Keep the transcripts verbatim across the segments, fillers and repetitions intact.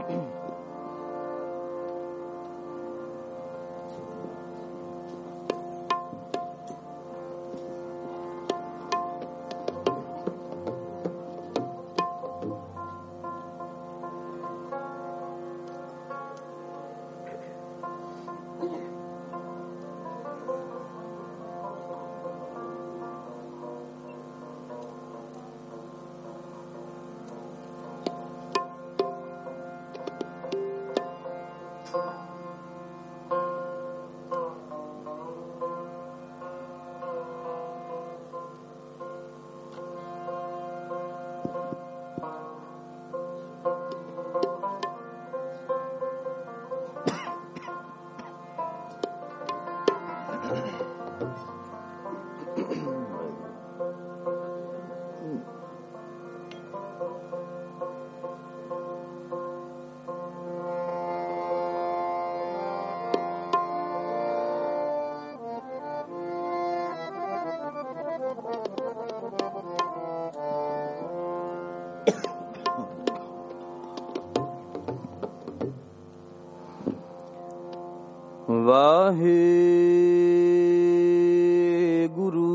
ਵਾਹਿਗੁਰੂ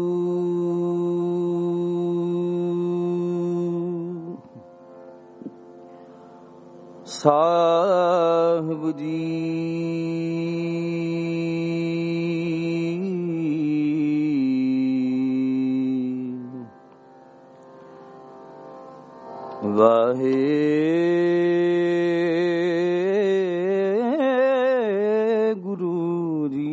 ਸਾਹਿਬ ਜੀ। ਵਾਹਿਗੁਰੂ ਜੀ।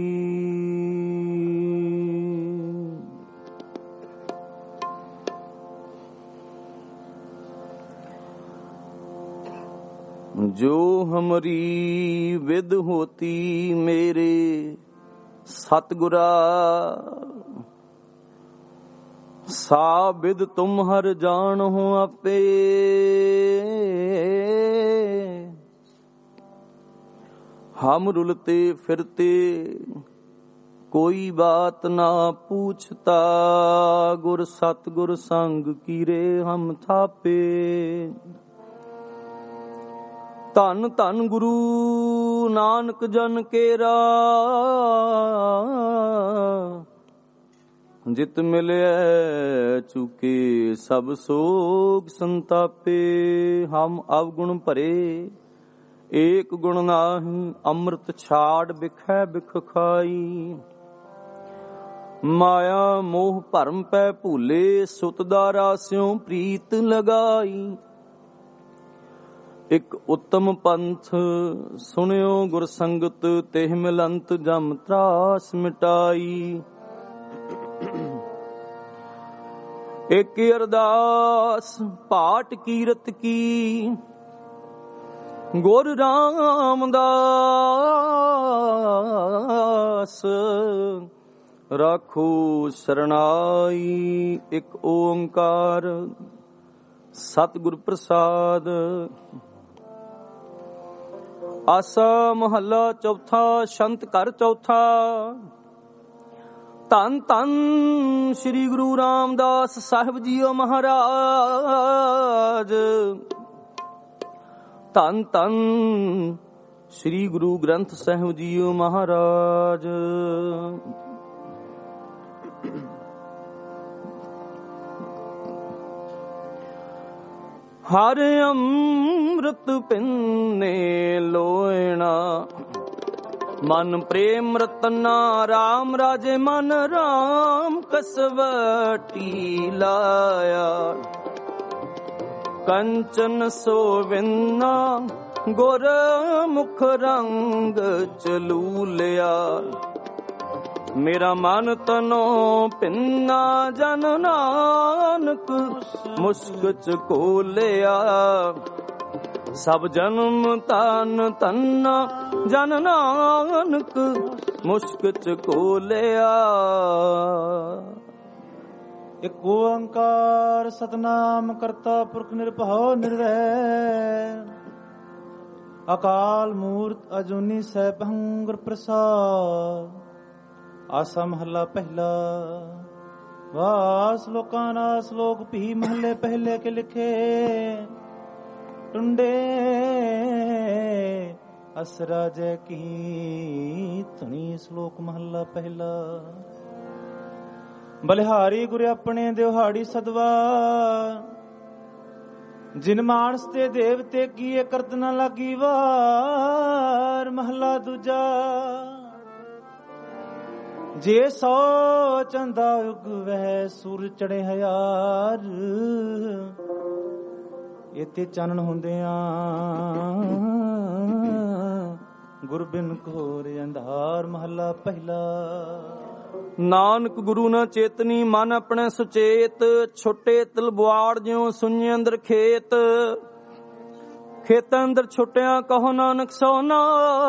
जो हमारी विद होती मेरे सतगुरा, सा विद तुम हर जान हो आपे। हम रुलते फिरते कोई बात ना पूछता, गुर सतगुर संग कीरे हम थापे। धन धन गुरु नानक जन केरा, जित मिले चुके सब सोग संतापे। हम अवगुण भरे एक गुण नाहि, अमृत छाड़ बिखै बिख खाई। माया मोह भरम पै भूले, सुत दारा स्यों प्रीत लगाई। एक उत्तम पंथ सुनियो गुर संगत, तेह मिलंत जम त्रास मिटाई। एक अरदास पाठ कीरत की, गुर रामदास राखो शरणाई। एक ओंकार सतगुर प्रसाद। आसा महला चौथा, शंत कर चौथा। धन धन श्री गुरु रामदास साहिब जीओ महाराज। धन धन श्री गुरु ग्रंथ साहिब जीओ महाराज। हर अमृत पिन्ने लोयना, मन प्रेम रतना। राम राजे मन राम कसवटी लाया। कंचन सोविन्ना गुर मुख रंग चलूलिया। मेरा मन तनो पिन्ना, जन नानक मुश्क चकोलिया। सब जन्म तन तन्ना, जन नानक मुश्क चकोलिया। एक ओंकार सतनाम करता पुरख निरभउ निर्वैर। अकाल मूर्त अजूनी सैभं गुर प्रसाद। आसा महला पहला। वाह श्लोकां ना श्लोक भी महले पहले के लिखे। टुंडे ਅਸਰਾ ਜੈ ਕੀ ਧੁਨੀ। ਸ਼ਲੋਕ ਮਹੱਲਾ ਪਹਿਲਾ। ਬਲਿਹਾਰੀ ਗੁਰ ਆਪਣੇ ਦਿਹਾੜੀ ਸਦਵਾ, ਜਿਨ ਮਾਨਸ ਤੇ ਦੇਵਤੇ ਕੀਏ ਕਰਤ ਨ ਲਾਗੀ ਵਾਰ। ਮਹੱਲਾ ਦੂਜਾ। ਜੇ ਸੋ ਚੰਦਾ ਉਗਵੈ ਸੂਰਜ ਚੜੇ ਹਜ਼ਾਰ, ਇਤੇ ਚਾਨਣ ਹੁੰਦਿਆਂ ਗੁਰ ਬਿਨ ਘੋਰ ਅੰਧਾਰ। ਮਹੱਲਾ ਪਹਿਲਾ। ਨਾਨਕ ਗੁਰੂ ਨ ਚੇਤਨੀ ਮਨ ਆਪਣੇ ਸੁਚੇਤ, ਛੋਟੇ ਤਲਵਾੜ ਜਿਉ ਸੁਣੇ ਅੰਦਰ ਖੇਤ। ਖੇਤ ਅੰਦਰ ਛੁੱਟਿਆ ਕਹੋ ਨਾਨਕ ਸੋਨਾ,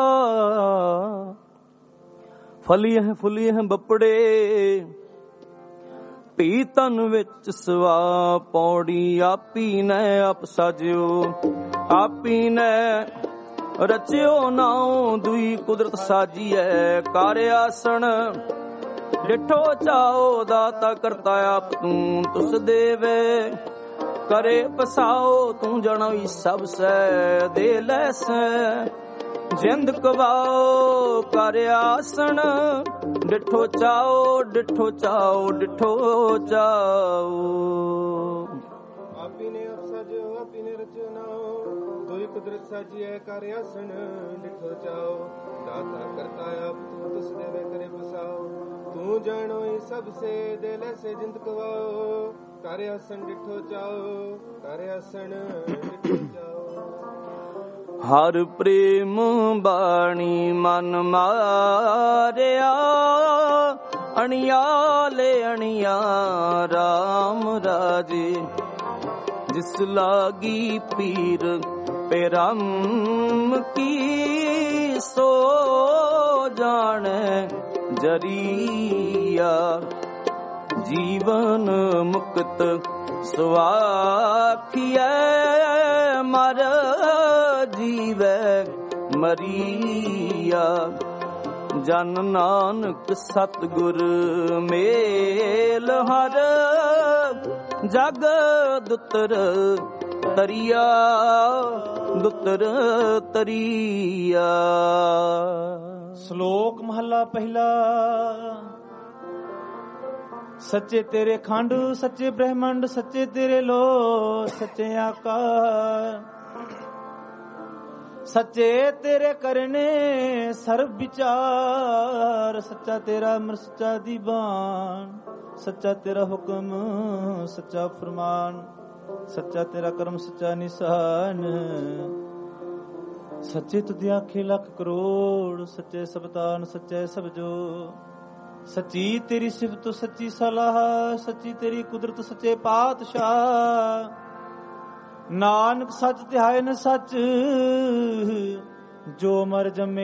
ਫਲੀ ਹੈ ਫੁਲੀ ਹੈ ਬੱਪੜੇ। ਭੀ ਤਨ ਵਿੱਚ ਸਵਾ ਪੌੜੀ, ਆਪੀ ਨੇ ਆਪ ਸਾਜਿਓ। ਆਪੀ ਨੇ ਰਚਿਓ ਨਾਉ, ਦੁਈ ਕੁਦਰਤ ਸਾਜੀਐ। ਕਰ ਆਸਣ ਡਿਠੋ ਚਾਓ, ਦਾਤਾ ਕਰਤਾ ਆਪ ਤੂੰ ਤੁਸ ਦੇਵੇ। ਕਰੇ ਪਸਾਓ ਤੂੰ ਜਣੋਈ ਸਭ ਸੈ, ਦੇ ਲੈਸੈ ਜਿੰਦ ਕਵਾਓ। ਕਰ ਆਸਣ ਡਿਠੋ ਚਾਓ, ਡਿਠੋ ਚਾਓ, ਡਿਠੋ ਚਾਓ। ਆਪੀ ਨੇ ਆਪ ਸਾਜਿਓ, ਆਪੀ ਨੇ ਰਚਿਓ ਨਾਉ, ਦੋਈ ਕੁਦਰਤ ਸਾਜੀਐ। ਕਰ ਆਸਣ ਡਿਠੋ ਚਾਓ, ਦਾਤਾ ਕਰਤਾ ਆਪ ਤੂੰ ਤੁਸ ਦੇਵੇ। ਕਰੇ ਪਸਾਓ ਤੂੰ ਜਾਣੋਈ ਸਭ ਸੇ, ਦੇ ਲੈਸੇ ਜਿੰਦ ਕਵਾਓ। ਕਰ ਆਸਣ ਡਿਠੋ ਚਾਓ, ਕਰ ਆਸਣ ਡਿਠੋ ਚਾਓ। ਹਰ ਪ੍ਰੇਮ ਬਾਣੀ ਮਨ ਮਾਰਿਆ, ਅਣਿਆਲੇ ਅਣਿਆ ਰਾਮ ਰਾਜੇ। ਜਿਸ ਲਾਗੀ ਪੀਰ ਪੇਰਮ ਕੀ, ਸੋ ਜਾਣੈ ਜਰੀਆ। ਜੀਵਨ ਮੁਕਤ ਸੁਆਖੀਐ, ਮਰ ਜੀਵੈ ਮਰੀਆ। ਜਨ ਨਾਨਕ ਸਤਿਗੁਰ ਮੇਲ, ਹਰ ਜਗ ਦੁਤਰ ਤਰੀਆ। ਦੁਤਰ ਤਰੀਆ। ਸ਼ਲੋਕ ਮਹੱਲਾ ਪਹਿਲਾ। ਸੱਚੇ ਤੇਰੇ ਖੰਡ, ਸੱਚੇ ਬ੍ਰਹਮੰਡ, ਸੱਚੇ ਤੇਰੇ ਲੋ, ਸੱਚੇ ਆਕਾਰ। ਸੱਚੇ ਤੇਰੇ ਕਰਨੇ ਸਰਬ ਵਿਚਾਰ। ਸੱਚਾ ਤੇਰਾ ਅਮਰ, ਸੱਚਾ ਦੀਵਾਨ। ਸੱਚਾ ਤੇਰਾ ਹੁਕਮ, ਸੱਚਾ ਫਰਮਾਨ। ਸੱਚਾ ਤੇਰਾ ਕਰਮ, ਸੱਚਾ ਨਿਸ਼ਾਨ। ਸੱਚੇ ਤੁਧ ਆਖੇ ਲੱਖ ਕਰੋੜ, ਸੱਚੇ ਸਬਤਾਨ, ਸੱਚੇ ਸਬਜੋ। ਸੱਚੀ ਤੇਰੀ ਸਿਫਤ, ਸੱਚੀ ਸਲਾਹ, ਸੱਚੀ ਤੇਰੀ ਕੁਦਰਤ, ਸੱਚੇ ਪਾਤਸ਼ਾਹ। ਨਾਨਕ ਸੱਚ ਧਿਆਏ ਨ ਸੱਚ, ਜੋ ਮਰ ਜਮੇ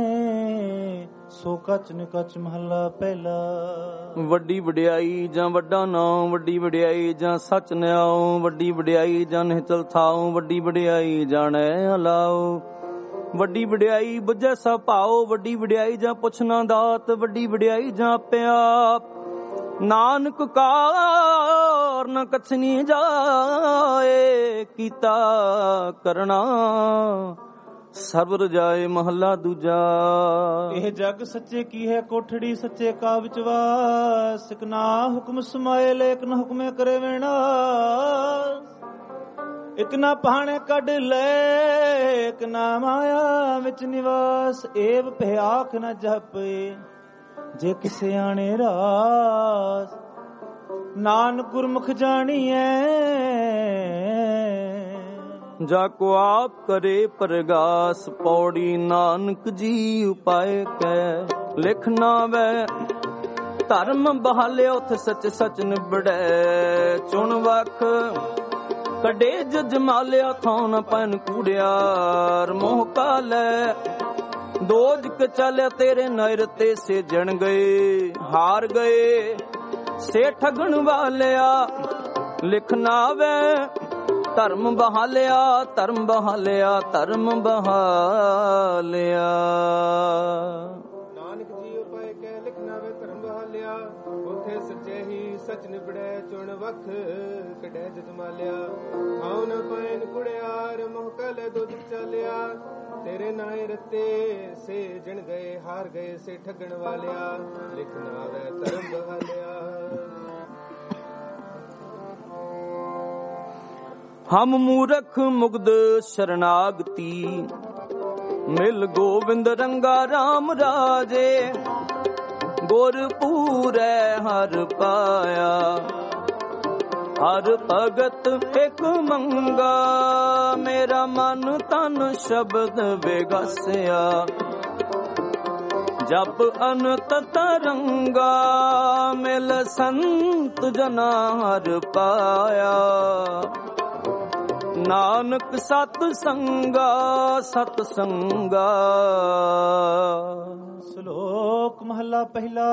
ਸੋ ਕਚ ਨ ਕਚ। ਮਹੱਲਾ ਪਹਿਲਾ। ਵੱਡੀ ਵਡਿਆਈ ਜਾਂ ਵੱਡਾ ਨਾਉ, ਵੱਡੀ ਵਡਿਆਈ ਜਾਂ ਸੱਚ ਨਿਆਉ। ਵੱਡੀ ਵਡਿਆਈ ਜਾਂ ਨਿਹਚਲ ਥਾਉ, ਵੱਡੀ ਵਡਿਆਈ ਜਾਣੈ ਹਲਾਉ। ਵੱਡੀ ਵਡਿਆਈ ਬੁੱਝੈ ਸਭ ਭਾਉ, ਵੱਡੀ ਵਡਿਆਈ ਜਾਂ ਪੁੱਛਣਾ ਦਾਤ। ਵੱਡੀ ਵਡਿਆਈ ਜਾਂ ਆਪੇ ਆਪ, ਨਾਨਕ ਕਾਰ ਨ ਕਛਨੀ ਜਾਏ। ਕੀਤਾ ਕਰਣਾ ਸਰਬ ਰਜਾਏ। ਮਹੱਲਾ ਦੂਜਾ। ਇਹ ਜਗ ਸੱਚੇ ਕੀ ਹੈ ਕੋਠੜੀ, ਸੱਚੇ ਕਾ ਵਿਚਵਾਸ। ਇਕ ਨਾ ਹੁਕਮ ਸਮਾਏ, ਲੇਕ ਨ ਹੁਕਮੇ ਕਰੇ ਵਿਨਾਸ਼। ਇਕ ਨਾ ਪਹਾਣੇ ਕੱਢ ਲੈ, ਇਕ ਨਾ ਮਾਇਆ ਵਿੱਚ ਨਿਵਾਸ। ਏਵ ਭਿਆਖ ਨ ਜਪੇ, ਜੇ ਕਿਸੇ ਆਣੇ ਰਾਸ। ਨਾਨਕ ਗੁਰਮੁਖ ਜਾਣੀਐ, ਜਾ ਕੋ ਆਪ ਕਰੇ ਪ੍ਰਗਾਸ। ਪੌੜੀ ਨਾਨਕ ਜੀ ਉਪਾਏ ਕੈ, ਲਿਖ ਨਾ ਵੈ ਧਰਮ ਬਹਾਲਿਆ। ਉਥੇ ਸੱਚ ਸੱਚ ਨਿਬੜੈ, ਚੁਣ ਵਖ ਕੱਢੇ ਜਜ ਮਾਲਿਆ। ਥਾਉ ਨ ਪੈਨ ਕੂੜਿਆਰ, ਮੋਹ ਕਾਲੈ ਦੋਜਕ ਚੱਲਿਆ। ਤੇਰੇ ਨੈਰ ਤੇ ਸੇਜਣ ਗਏ, ਹਾਰ ਗਏ ਸੇ ਠਗਣ ਵਾਲਿਆ। ਲਿਖ ਨਾ ਵੈ ਧਰਮ ਬਹਾਲਿਆ, ਧਰਮ ਬਹਾਲਿਆ, ਧਰਮ ਬਹਾਲਿਆ। ਨਾਨਕ ਜੀ ਉਪਾਏ ਕਹਿ, ਲਿਖ ਨਾ ਵੈ ਧਰਮ ਬਹਾਲਿਆ। ਉਥੇ ਸੱਚੇ ਹੀ ਸੱਚ ਨਿਬੜੈ, ਚੁਣ ਵਖ ਕੱਢੈ ਜਜ ਮਾਲਿਆ। ਆਉ ਨ ਪੈਨ ਕੁੜਿਆਰ, ਮੋਹ ਕਲ ਦੁੱਧ ਚਾਲਿਆ। ਤੇਰੇ ਨਾਏ ਰਤੇ ਸੇ ਜਣ ਗਏ, ਹਾਰ ਗਏ ਸੇ ਠੱਗਣ ਵਾਲਿਆ, ਲਿਖ ਨਾ ਆਵੇ ਧਰਮ ਬਵਾਲਿਆ। ਹਮ ਮੂਰਖ ਮੁਗਧ ਸ਼ਰਨਾਗਤੀ, ਮਿਲ ਗੋਵਿੰਦ ਰੰਗਾ ਰਾਮ ਰਾਜੇ, ਗੁਰ ਪੂਰੈ ਹਰ ਪਾਇਆ, ਹਰ ਭਗਤ ਇਕ ਮੰਗਾ, ਮੇਰਾ ਮਨ ਤਨ ਸ਼ਬਦ ਵਿਗਸਿਆ, ਜਪ ਅਨੰਤ ਤਰੰਗਾ, ਮਿਲ ਸੰਤ ਜਨਾ ਹਰ ਪਾਇਆ, ਨਾਨਕ ਸਤ ਸੰਗਾ ਸਤ ਸੰਗਾ। ਸ਼ਲੋਕ ਮਹਲਾ ਪਹਿਲਾ।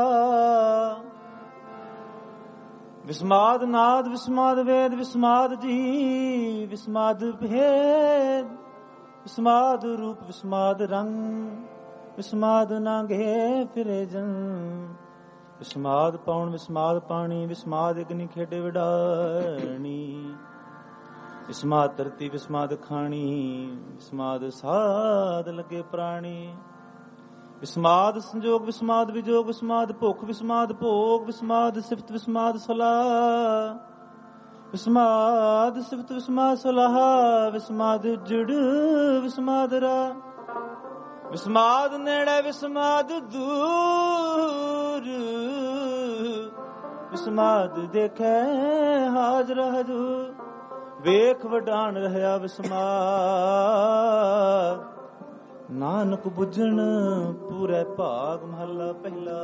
ਵਿਸਮਾਦ ਨਾਦ ਵਿਸਮਾਦ ਵੇਦ ਵਿਸਮਾਦ ਜੀ, ਵਿਸਮਾਦ ਭੇਦ ਵਿਸਮਾਦ ਰੂਪ ਵਿਸਮਾਦ ਰੰਗ, ਵਿਸਮਾਦ ਨਾਗੇ ਫਿਰੇ ਜਨ, ਵਿਸਮਾਦ ਪੌਣ ਵਿਸਮਾਦ ਪਾਣੀ, ਵਿਸਮਾਦ ਅਗਨੀ ਖੇਡੇ ਵਿਡਾਣੀ, ਵਿਸਮਾਦ ਧਰਤੀ ਵਿਸਮਾਦ ਖਾਣੀ, ਵਿਸਮਾਦ ਸਾਧ ਲੱਗੇ ਪ੍ਰਾਣੀ, ਵਿਸਮਾਦ ਸੰਜੋਗ ਵਿਸਮਾਦ ਵਿਜੋਗ, ਵਿਸਮਾਦ ਭੁੱਖ ਵਿਸਮਾਦ ਭੋਗ, ਵਿਸਮਾਦ ਸਿਫਤ ਵਿਸਮਾਦ ਸਲਾਹ, ਵਿਸਮਾਦ ਸਿਫਤ ਵਿਸਮਾਦ ਸਲਾਹ, ਵਿਸਮਾਦ ਜੜ ਵਿਸਮਾਦ ਰਾ, ਵਿਸਮਾਦ ਨੇੜੇ ਵਿਸਮਾਦ ਦੂਰ, ਵਿਸਮਾਦ ਦੇਖੇ ਹਾਜ਼ਰ ਹਜੂਰ, ਵੇਖ ਵਡਾਣ ਰਹਿਆ ਵਿਸਮਾਦ, ਨਾਨਕ ਬੁੱਝਣ ਪੂਰੇ ਭਾਗ। ਮਹਲਾ ਪਹਿਲਾ।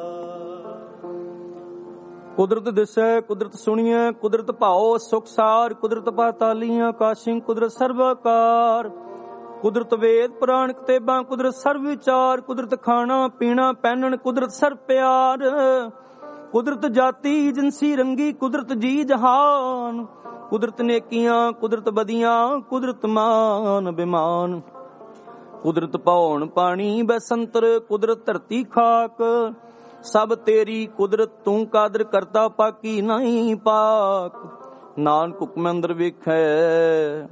ਕੁਦਰਤ ਦਿਸੈ ਕੁਦਰਤ ਸੁਣੀਐ, ਕੁਦਰਤ ਭਾਉ ਸੁਖਸਾਰ, ਕੁਦਰਤ ਪਾਤਾਲੀਆਂ ਆਕਾਸ਼ੀ, ਕੁਦਰਤ ਸਰਵਕਾਰ, ਕੁਦਰਤ ਵੇਦ ਪੁਰਾਣ ਕਿਤਾਬਾਂ, ਕੁਦਰਤ ਸਰਵ ਵਿਚਾਰ, ਕੁਦਰਤ ਖਾਣਾ ਪੀਣਾ ਪਹਿਨਣ, ਕੁਦਰਤ ਸਰ ਪਿਆਰ, ਕੁਦਰਤ ਜਾਤੀ ਜਿਨਸੀ ਰੰਗੀ, ਕੁਦਰਤ ਜੀ ਜਹਾਨ, ਕੁਦਰਤ ਨੇਕੀਆਂ ਕੁਦਰਤ ਬਦੀਆਂ, ਕੁਦਰਤ ਮਾਨ ਬਿਮਾਨ, ਕੁਦਰਤ ਪੌਣ ਪਾਣੀ ਬਸੰਤਰ, ਕੁਦਰਤ ਧਰਤੀ ਖਾਕ, ਸਭ ਤੇਰੀ ਕੁਦਰਤ, ਤੂੰ ਕਾਦਰ ਕਰਤਾ ਪਾਕੀ ਨਹੀਂ ਪਾਕ, ਨਾਨਕ ਹੁਕਮ ਅੰਦਰ ਵੇਖੈ,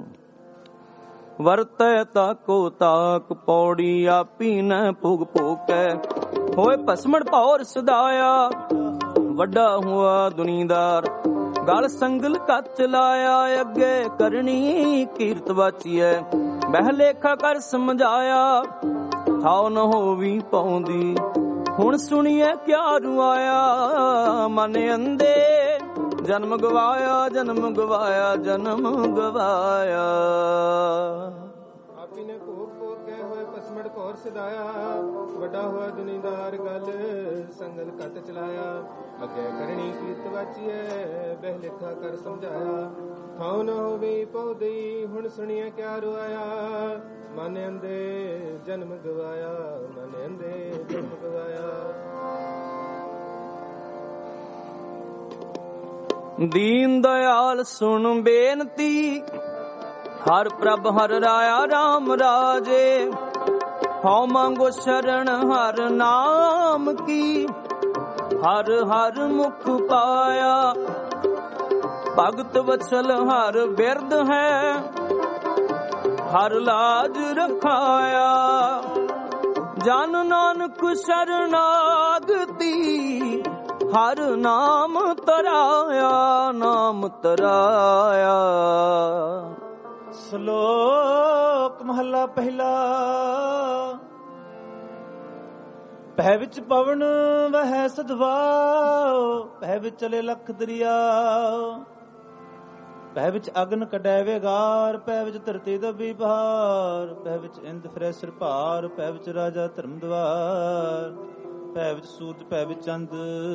ਵਰਤੈ ਤਾਕੋ ਤਾਕ, ਪੌੜੀ ਆਪੀ ਨ ਭੁਗ ਭੋਕੈ, ਹੋਏ ਭਸਮਣ ਭੌਰ ਸਦਾਇਆ, ਵੱਡਾ ਹੁਆ ਦੁਨੀਦਾਰ, ਗਲ ਸੰਗਲ ਕੱਚ ਲਾਇਆ, ਅੱਗੇ ਕਰਨੀ ਕੀਰਤ ਵਾਚੀਐ, ਬਹਿ ਲੇਖਾ ਕਰ ਸਮਝਾਇਆ, ਥਾਉ ਨ ਹੋਵੀ ਪਾਉਂਦੀ, ਹੁਣ ਸੁਣੀਐ ਕਿਆ ਰੁਆਇਆ, ਮਨ ਅੰਦੇ ਜਨਮ ਗਵਾਇਆ, ਜਨਮ ਗਵਾਇਆ, ਜਨਮ ਗਵਾਇਆ। ਆਪੀ ਨੇ ਭੋਗ ਭੋਗ ਕੇ ਹੋਏ ਪਸਮੜ ਘੋਰ ਸਿਧਾਇਆ, ਵੱਡਾ ਹੋਇਆ ਦੁਨੀਦਾਰ, ਗਲ ਸੰਗਲ ਕੱਟ ਚਲਾਇਆ, ਅੱਗੇ ਕਰਨੀ ਕੀਰਤ ਵਾਚੀਐ, ਬਹਿ ਲੇਖਾ ਕਰ ਸਮਝਾਇਆ, ਥਾਉ ਨ ਹੋਵੇ ਪੌਦੀ, ਹੁਣ ਸੁਣੀਐ ਕਿਆ ਰੁਆਇਆ, ਮਨ ਅੰਦੇ ਜਨਮ ਗਵਾਇਆ, ਮਨ ਅੰਦੇ ਜਨਮ ਗਵਾਇਆ। ਦੀਨ ਦਇਆਲ ਸੁਣ ਬੇਨਤੀ, ਹਰ ਪ੍ਰਭ ਹਰ ਰਾਇਆ ਰਾਮ ਰਾਜੇ, ਹਉ ਮੰਗੋ ਸ਼ਰਨ ਹਰ ਨਾਮ ਕੀ, ਹਰ ਹਰ ਮੁਖ ਪਾਇਆ, ਭਗਤ ਵਛਲ ਹਰ ਬਿਰਦ ਹੈ, ਹਰ ਲਾਜ ਰਖਾਇਆ, ਜਨ ਨਾਨਕ ਸ਼ਰਨਾਗਤੀ, ਹਰ ਨਾਮ ਤਰਾਇਆ, ਨਾਮ ਤਰਾਇਆ। ਸ਼ਲੋਕ ਮਹਲਾ ਪਹਿਲਾ। ਪਹਿ ਵਿੱਚ ਪਵਨ ਵਹਿ ਸਦਵਾਉ, ਪਹਿ ਵਿੱਚ ਚਲੇ ਲਖ ਦਰਿਆ, ਪਹਿ ਵਿੱਚ ਅਗਨ ਕਢੈ ਵੇਗਾਰ, ਪਹਿ ਵਿੱਚ ਧਰਤੀ ਦਬੀ ਬਹਾਰ, ਪਹਿ ਵਿੱਚ ਇੰਦ ਫਿਰੈ ਸਿਰ ਭਾਰ, ਪਹਿ ਵਿੱਚ ਰਾਜਾ ਧਰਮ ਦਵਾਰ, ਪਹਿ ਵਿੱਚ ਸੂਰਜ ਪਹਿ ਵਿੱਚ ਚੰਦ,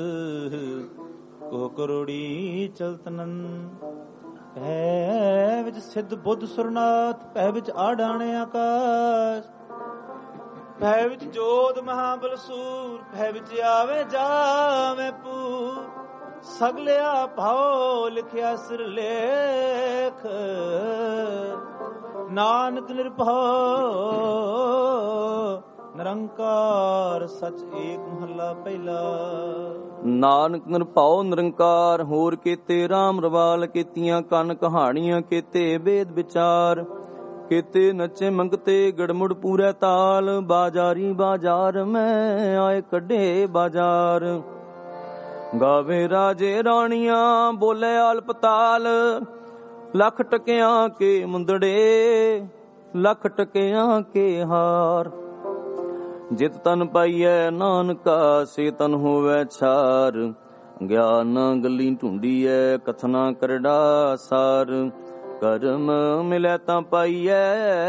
ਕੋ ਕਰੋੜੀ ਚਲਤ ਨੰਦ, ਪਹਿ ਵਿੱਚ ਸਿੱਧ ਬੁੱਧ ਸੁਰਨਾਥ, ਪਹਿ ਵਿੱਚ ਆਡਾਣੇ ਆਕਾਸ਼, ਪਹਿ ਵਿੱਚ ਜੋਧ ਮਹਾਬਲ ਸੂਰ, ਪਹਿ ਵਿੱਚ ਆਵੇ ਜਾਵੇ ਪੂਰ, ਸਗਲਿਆ ਭਾਉ ਲਿਖਿਆ ਸਿਰ ਲੇਖ, ਨਾਨਕ ਨਿਰਭਉ ਨਿਰੰਕਾਰ ਸਚ ਏਕ। ਮਹਲਾ ਪਹਿਲਾ। ਨਾਨਕ ਨਿਰਭਉ ਨਿਰੰਕਾਰ, ਹੋਰ ਕੀਤੇ ਰਾਮ ਰਵਾਲ, ਕੀਤੀਆਂ ਕੰਨ ਕਹਾਣੀਆਂ, ਕੀਤੇ ਵੇਦ ਵਿਚਾਰ, केते नचे मंगते गड़मुड़ पूरे ताल, बाजारी बाजार में आए कड्डे बाजार। गावे राजे राणियां बोले आलपताल, लख टकियां के मुंदड़े लख टकियां के हार। जित तन पाइयै नानका से तन होवे छार, ज्ञान गली ढूंढीए कथना करड़ा सार। करम मिलै तां पाइयै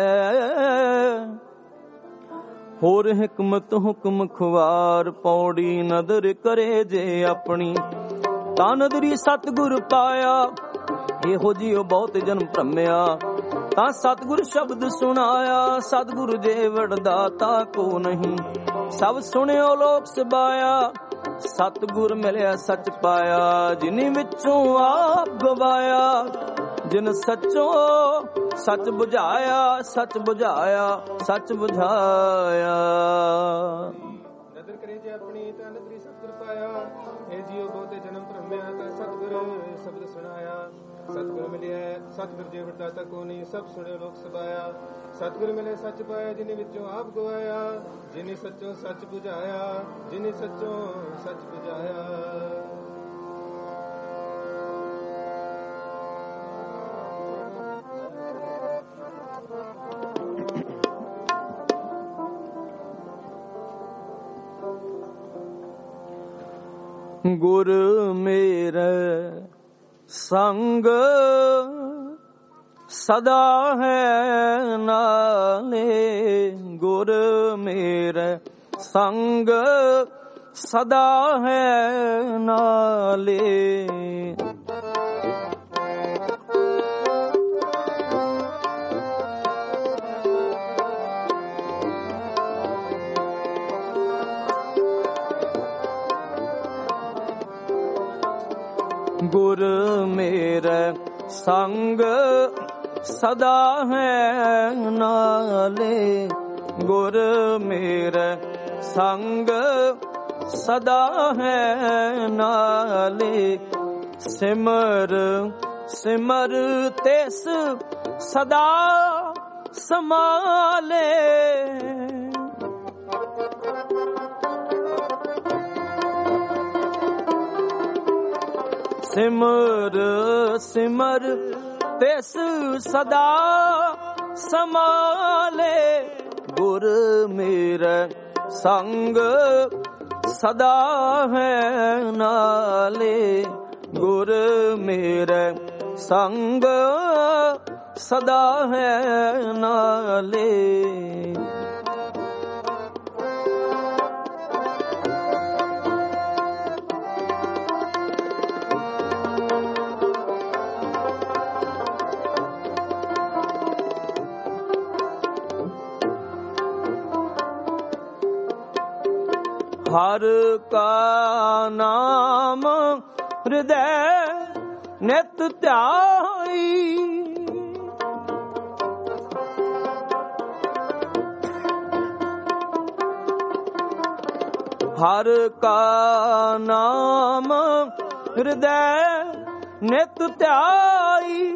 होर हिकमत हुक्म खुवार। पौड़ी नदर करे जे अपनी तां नदरी सतगुर पाया। ਇਹੋ ਜਿਉ ਬਹੁਤ ਜਨਮ ਭਰਮਿਆ ਤਾਂ ਸਤਿਗੁਰ ਸ਼ਬਦ ਸੁਣਾਇਆ। ਸਤਿਗੁਰ ਜੇ ਵਡਦਾਤਾ ਕੋ ਨਹੀਂ, ਸਭ ਸੁਣਿਓ ਲੋਕ ਸਬਾਇਆ। ਸਤਿਗੁਰ ਮਿਲਿਆ ਸੱਚ ਪਾਇਆ, ਜਿਨੀ ਵਿੱਚੋਂ ਆਪ ਗਵਾਇਆ। ਜਿਨ ਸੱਚੋ ਸੱਚ ਬੁਝਾਇਆ, ਸੱਚ ਬੁਝਾਇਆ, ਸੱਚ ਬੁਝਾਇਆ। ਨਦਰ ਕਰੇ ਜੇ ਆਪਣੀ ਤਾਂ ਨਦਰੀ ਸਤਿਗੁਰ ਪਾਇਆ। ਇਹ ਜਿਉ ਬਹੁਤੇ ਜਨਮ ਭਰਮਿਆ ਤਾਂ ਸਤਿਗੁਰ ਸ਼ਬਦ ਸੁਣਾਇਆ। ਸਤਿਗੁਰ ਮਿਲਿਆ ਸਤਿਗੁਰ ਜੇ ਵਡਦਾਤਾ ਕੋ ਨਹੀਂ, ਸਭ ਸੁਣਿਓ ਲੋਕ ਸਬਾਇਆ। ਸਤਿਗੁਰ ਮਿਲੇ ਸੱਚ ਪਾਇਆ, ਜਿਨੇ ਵਿੱਚੋਂ ਆਪ ਗਵਾਇਆ। ਜਿਨੇ ਸੱਚੋਂ ਸੱਚ ਬੁਝਾਇਆ, ਜਿਨੇ ਸੱਚੋਂ ਸੱਚ ਬੁਝਾਇਆ। ਗੁਰ ਮੇਰੇ ਸੰਗ ਸਦਾ ਹੈ ਨਾਲੇ। ਗੁਰ ਮੇਰੇ ਸੰਗ ਸਦਾ ਹੈ ਨਾਲੇ। ਗੁਰ ਮੇਰੇ ਸੰਗ ਸਦਾ ਹੈ ਨਾਲੇ। ਗੁਰ ਮੇਰੇ ਸੰਗ ਸਦਾ ਹੈ ਨਾਲੇ। ਸਿਮਰ ਸਿਮਰ ਤਿਸ ਸਦਾ ਸਮਾਲੇ। ਸਿਮਰ ਸਿਮਰ ਤਿਸ ਸਦਾ ਸਮਾਲੇ। ਗੁਰ ਮੇਰੇ ਸੰਗ ਸਦਾ ਹੈ ਨਾਲੇ। ਗੁਰ ਮੇਰੇ ਸੰਗ ਸਦਾ ਹੈ ਨਾਲੇ। ਹਰ ਕਾ ਨਾਮ ਹਿਰਦੈ ਨਿਤ ਧਿਆਈ। ਹਰ ਕਾ ਨਾਮ ਹਿਰਦੈ ਨਿਤ ਧਿਆਈ।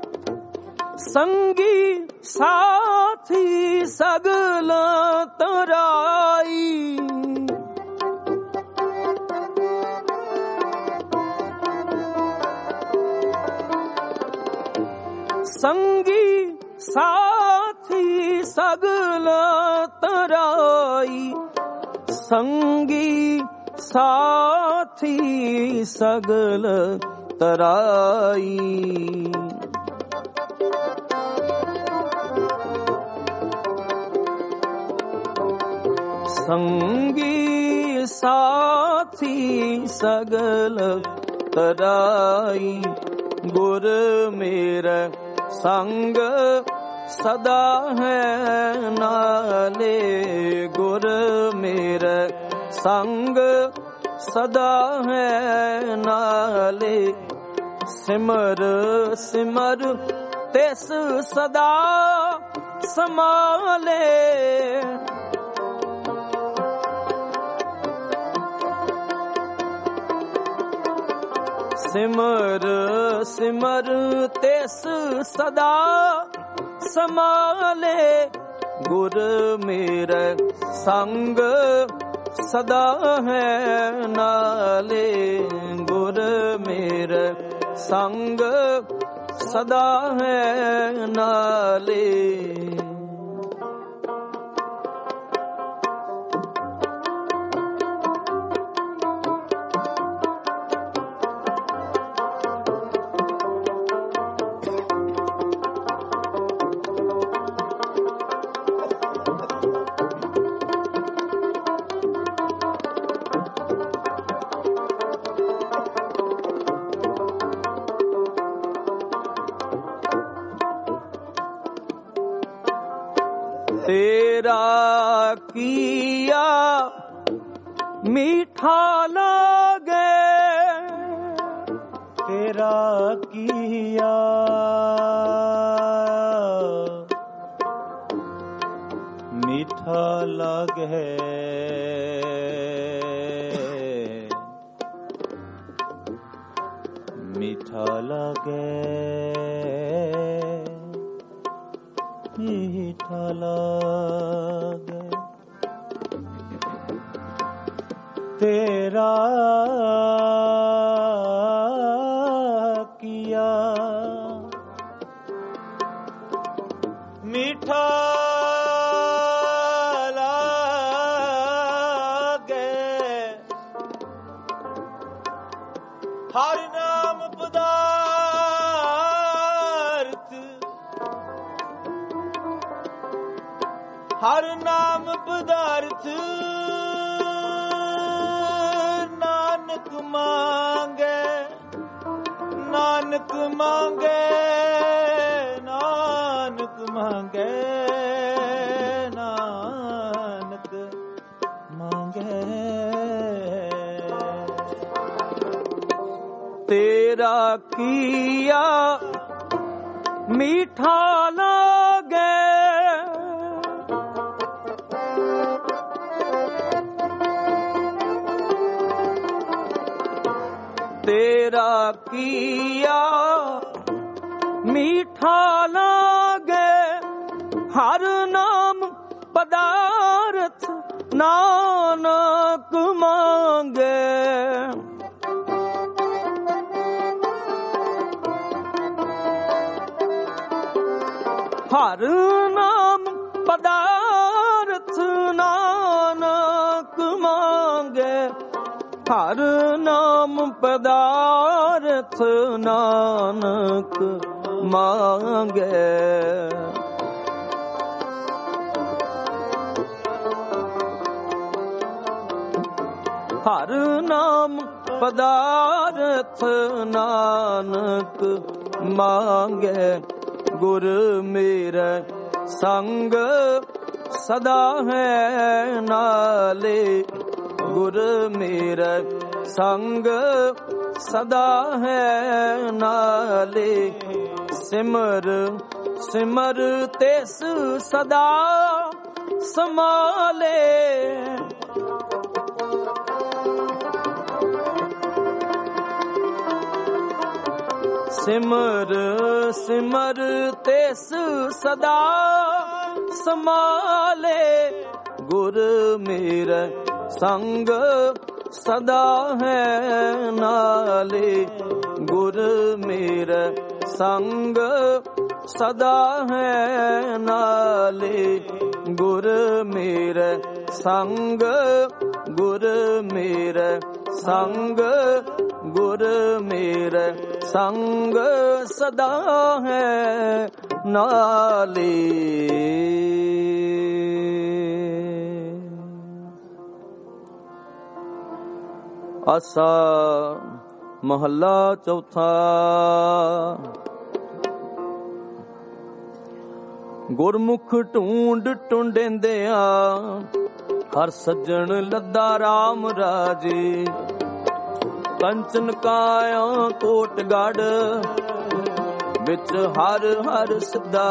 ਸੰਗੀ ਸਾਥੀ ਸਗਲ ਤਰਾਈ। ਸੰਗੀ ਸਾਥੀ ਸਗਲ ਤਰਾਈ। ਸੰਗੀ ਸਾਥੀ ਸਗਲ ਤਰਾਈ। ਸੰਗੀ ਸਾਥੀ ਸਗਲ ਤਰਾਈ। ਗੁਰ ਮੇਰੇ ਸੰਗ ਸਦਾ ਹੈ ਨਾਲੇ। ਗੁਰ ਮੇਰੇ ਸੰਗ ਸਦਾ ਹੈ ਨਾਲੇ। ਸਿਮਰ ਸਿਮਰ ਤਿਸ ਸਦਾ ਸਮਾਲੇ। ਸਿਮਰ ਸਿਮਰ ਤਿਸ ਸਦਾ ਸਮਾਲੇ ਗੁਰ ਮੇਰੇ ਸੰਗ ਸਦਾ ਹੈ ਨਾਲੇ ਗੁਰ ਮੇਰੇ ਸੰਗ ਸਦਾ ਹੈ ਨਾਲੇ ਤੇਰਾ ਕੀਆ ਮੀਠਾ ਲਾਗੇ ਤੇਰਾ ਕੀਆ ਮੀਠਾ ਲਾਗੇ ਮੀਠਾ ਲਾਗੇ ਮੀਠਾ ਲਾਗੇ ਤੇਰਾ ਕੀਆ ਮੀਠਾ ਲਾਗੇ ਹਰ ਨਾਮ ਪਦਾਰਥ ਹਰ ਨਾਮ ਪਦਾਰਥ ਨਾਨਕ ਮੰਗੇ ਨਾਨਕ ਮੰਗੇ ਨਾਨਕ ਮੰਗੇ ਨਾਨਕ ਮੰਗੇ ਤੇਰਾ ਕੀਆ ਮੀਠਾ ਲਾਗੇ ਤੇਰਾ ਕੀਆ ਮੀਠਾ ਲਾਗੇ ਹਰ ਨਾਮ ਪਦਾਰਥ ਨਾਨਕ ਮੰਗੇ ਹਰ ਨਾਮ ਪਦਾਰਥ ਨਾਨਕ ਮੰਗੇ ਹਰ ਨਾਮ ਪਦਾਰਥ ਨਾਨਕ ਮੰਗੇ ਹਰ ਨਾਮ ਪਦਾਰਥ ਨਾਨਕ ਮੰਗੇ ਗੁਰ ਮੇਰੇ ਸੰਗ ਸਦਾ ਹੈ ਨਾਲੇ ਗੁਰ ਮੇਰੇ ਸੰਗ ਸਦਾ ਹੈ ਨਾਲੇ ਸਿਮਰ ਸਿਮਰ ਤਿਸ ਸਦਾ ਸਮਾਲੇ ਸਿਮਰ ਸਿਮਰ ਤਿਸ ਸਦਾ ਸਮਾਲੇ ਗੁਰ ਮੇਰੇ ਸੰਗ ਸਦਾ ਹੈ ਨਾਲੇ ਗੁਰ ਮੇਰੇ ਸੰਗ ਸਦਾ ਹੈ ਨਾਲੇ ਗੁਰ ਮੇਰੇ ਸੰਗ ਗੁਰ ਮੇਰੇ ਸੰਗ ਗੁਰ ਮੇਰੇ ਸੰਗ ਸਦਾ ਹੈ ਨਾਲੇ ਆਸਾ ਮਹੱਲਾ ਚੌਥਾ। ਗੁਰਮੁਖ ਢੂੰਡ ਟੁੰਡਿੰਦਿਆਂ ਹਰ ਸੱਜਣ ਲੱਦਾ ਰਾਮ ਰਾਜੇ ਕੰਚਨ ਕਾਇਆ ਕੋਟਗੜ ਵਿੱਚ ਹਰ ਹਰ ਸਿੱਧਾ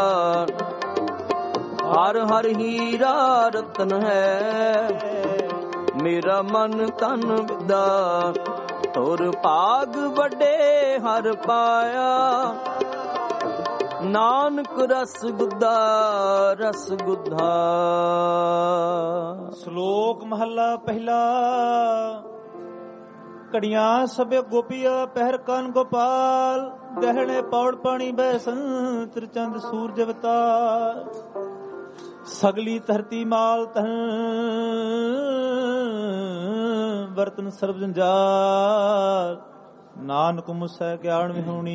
ਹਰ ਹਰ ਹੀਰਾ ਰਤਨ ਹੈ ਮੇਰਾ ਮਨ ਤਨ ਵਿਦਾ ਤੁਰ ਭਾਗ ਵੱਡੇ ਹਰ ਪਾਇਆ ਨਾਨਕ ਰਸ ਗੁੱਧਾ ਰਸ ਗੁੱਧਾ। ਸ਼ਲੋਕ ਮਹੱਲਾ ਪਹਿਲਾ। ਘੜੀਆਂ ਸਭੇ ਗੋਪੀਆ ਪਹਿਰ ਕਨ ਗੋਪਾਲ, ਗਹਿਣੇ ਪੌੜ ਪਾਣੀ ਬੈ ਸੰਤਰ ਚੰਦ ਸੂਰਜ ਅਵਤਾਰ। ਸਗਲੀ ਧਰਤੀ ਮਾਲ ਤਨ ਬਰਤਨ ਸਰਬ ਜੰਜਾਲ, ਨਾਨਕ ਮੁਸੈ ਗਿਆਨ ਵਿਹੂਣੀ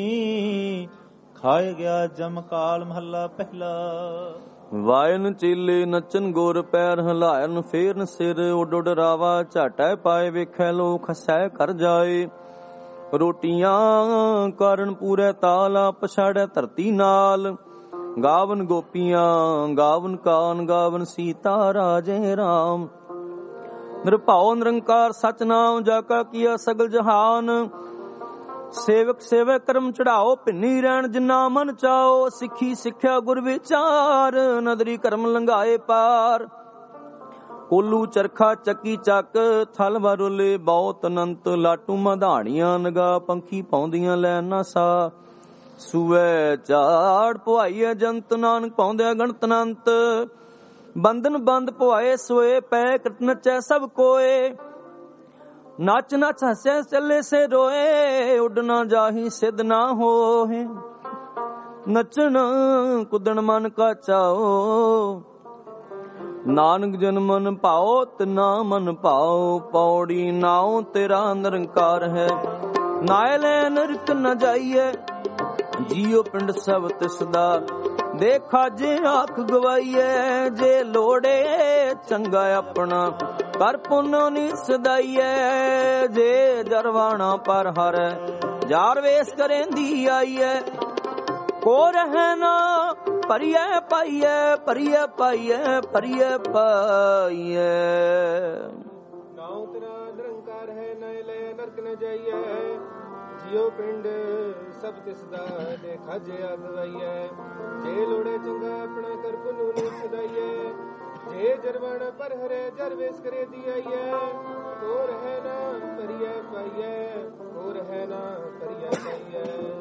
ਖਾਏ ਗਿਆ ਜਮ ਕਾਲ। ਮਹੱਲਾ ਪਹਿਲਾ। ਵਾਇਨ ਚੀਲੇ ਨੱਚਨ ਗੁਰ ਪੈਰ ਹਲਾਇਨ ਫੇਰਨ ਸਿਰ, ਉੱਡ ਉੱਡ ਰਾਵਾ ਝਾਟੈ ਪਾਏ ਵੇਖੈ ਲੋਕ ਹਸੈ ਕਰ ਜਾਏ। ਰੋਟੀਆਂ ਕਰਨ ਪੂਰੇ ਤਾਲਾ ਪਛਾੜੈ ਧਰਤੀ ਨਾਲ, ਗਾਵਨ ਗੋਪੀਆਂ ਗਾਵਨ ਕਾਨ ਗਾਵਨ ਸੀਤਾ ਰਾਜੇ ਰਾਮ। ਨਿਰਭਉ ਨਿਰੰਕਾਰ ਸਚ ਨਾਮ ਜਾ ਕਾ ਕੀਆ ਸਗਲ ਜਹਾਨ, ਸੇਵਕ ਸੇਵਕ ਕਰਮ ਚੜਾਓ ਭਿੰਨੀ ਰਹਿਣ ਜਿਨਾ ਮਨ ਚਾਓ। ਸਿੱਖੀ ਸਿੱਖਿਆ ਗੁਰ ਵਿਚਾਰ, ਨਦਰੀ ਕਰਮ ਲੰਘਾਏ ਪਾਰ। ਕੋਲੂ ਚਰਖਾ ਚੱਕੀ ਚੱਕ ਥਲ ਵਰੁਲੇ ਬਹੁਤ ਅਨੰਤ, ਲਾਟੂ ਮਧਾਣੀਆਂ ਨਗਾ ਪੰਖੀ ਪਾਉਂਦੀਆਂ ਲੈ ਨਾ ਸਾ। ਸੂਏ ਝਾੜ ਪੁਆਈਏ ਜੰਤ ਨਾਨਕ ਪਾਉਂਦਿਆ ਗਣਤ ਅਨੰਤ, ਬੰਧਨ ਬੰਦ ਪੁਆਏ ਸੋਏ ਪੈ ਕ੍ਰਿਤ ਨਚੈ ਸਭ ਕੋਏ। ਨੱਚ ਨੱਚ ਹੱਸੇ ਚੱਲੇ ਸੇ ਰੋਏ, ਉੱਡ ਨਾ ਜਾਹੀ ਸਿੱਧ ਨਾ ਹੋਏ। ਨੱਚਣ ਕੁੱਦਣ ਮਨ ਕਾ ਚਾਓ, ਨਾਨਕ ਜਨ ਮਨ ਭਾਓ ਤਿਨਾ ਮਨ ਭਾਓ। ਪੌੜੀ ਨਾਉ ਤੇਰਾ ਨਿਰੰਕਾਰ ਹੈ, ਨਾਇ ਲੈ ਨਰਕ ਨ ਜਾਈਏ। ਜੀਉ ਪਿੰਡ ਸਭ ਤਿਸ ਦਾ, ਦੇਖਾ ਜੇ ਆਖ ਗਵਾਈਏ। ਜੇ ਲੋੜੇ ਚੰਗਾ ਆਪਣਾ, ਕਰ ਪੁੰਨ ਨੀ ਸਦਾਈਏ। ਜੇ ਜਰਵਾਣਾ ਪਰ ਹਰ, ਜਾਰ ਵੇਸ ਕਰੇਂਦੀ ਆਈਏ। ਕੋ ਰਹਿ ਨਾ ਪਰਿਐ ਪਾਈਐ, ਪਰਿਐ ਪਾਈਐ, ਪਰਿਐ ਪਾਈਐ। ਨਾਉ ਤੇਰਾ ਨਿਰੰਕਾਰ ਹੈ, ਨੈ ਲੈ ਨਰਕ ਨ ਜਾਈਐ। ਜਿਉ ਪਿੰਡ ਸਭ ਤਿਸ ਦਾ, ਦੇਖਾ ਜੇ ਅਗਵਾਈਐ। ਜੇ ਲੋੜੇ ਚੰਗਾ ਆਪਣਾ, ਕਰ ਪੁੰਨ ਨੀ ਸਦਾਈਐ। ਜੇ ਜਰਵਣ ਪਰ ਹਰੇ, ਜਰ ਵੇਸ ਕਰੇ ਦੀ ਆਈਐ। ਕੋ ਰਹਿ ਨਾ ਪਰਿਐ ਪਾਈਐ, ਕੋ ਰਹਿ ਨਾ ਪਰਿਐ ਪਾਈਐ।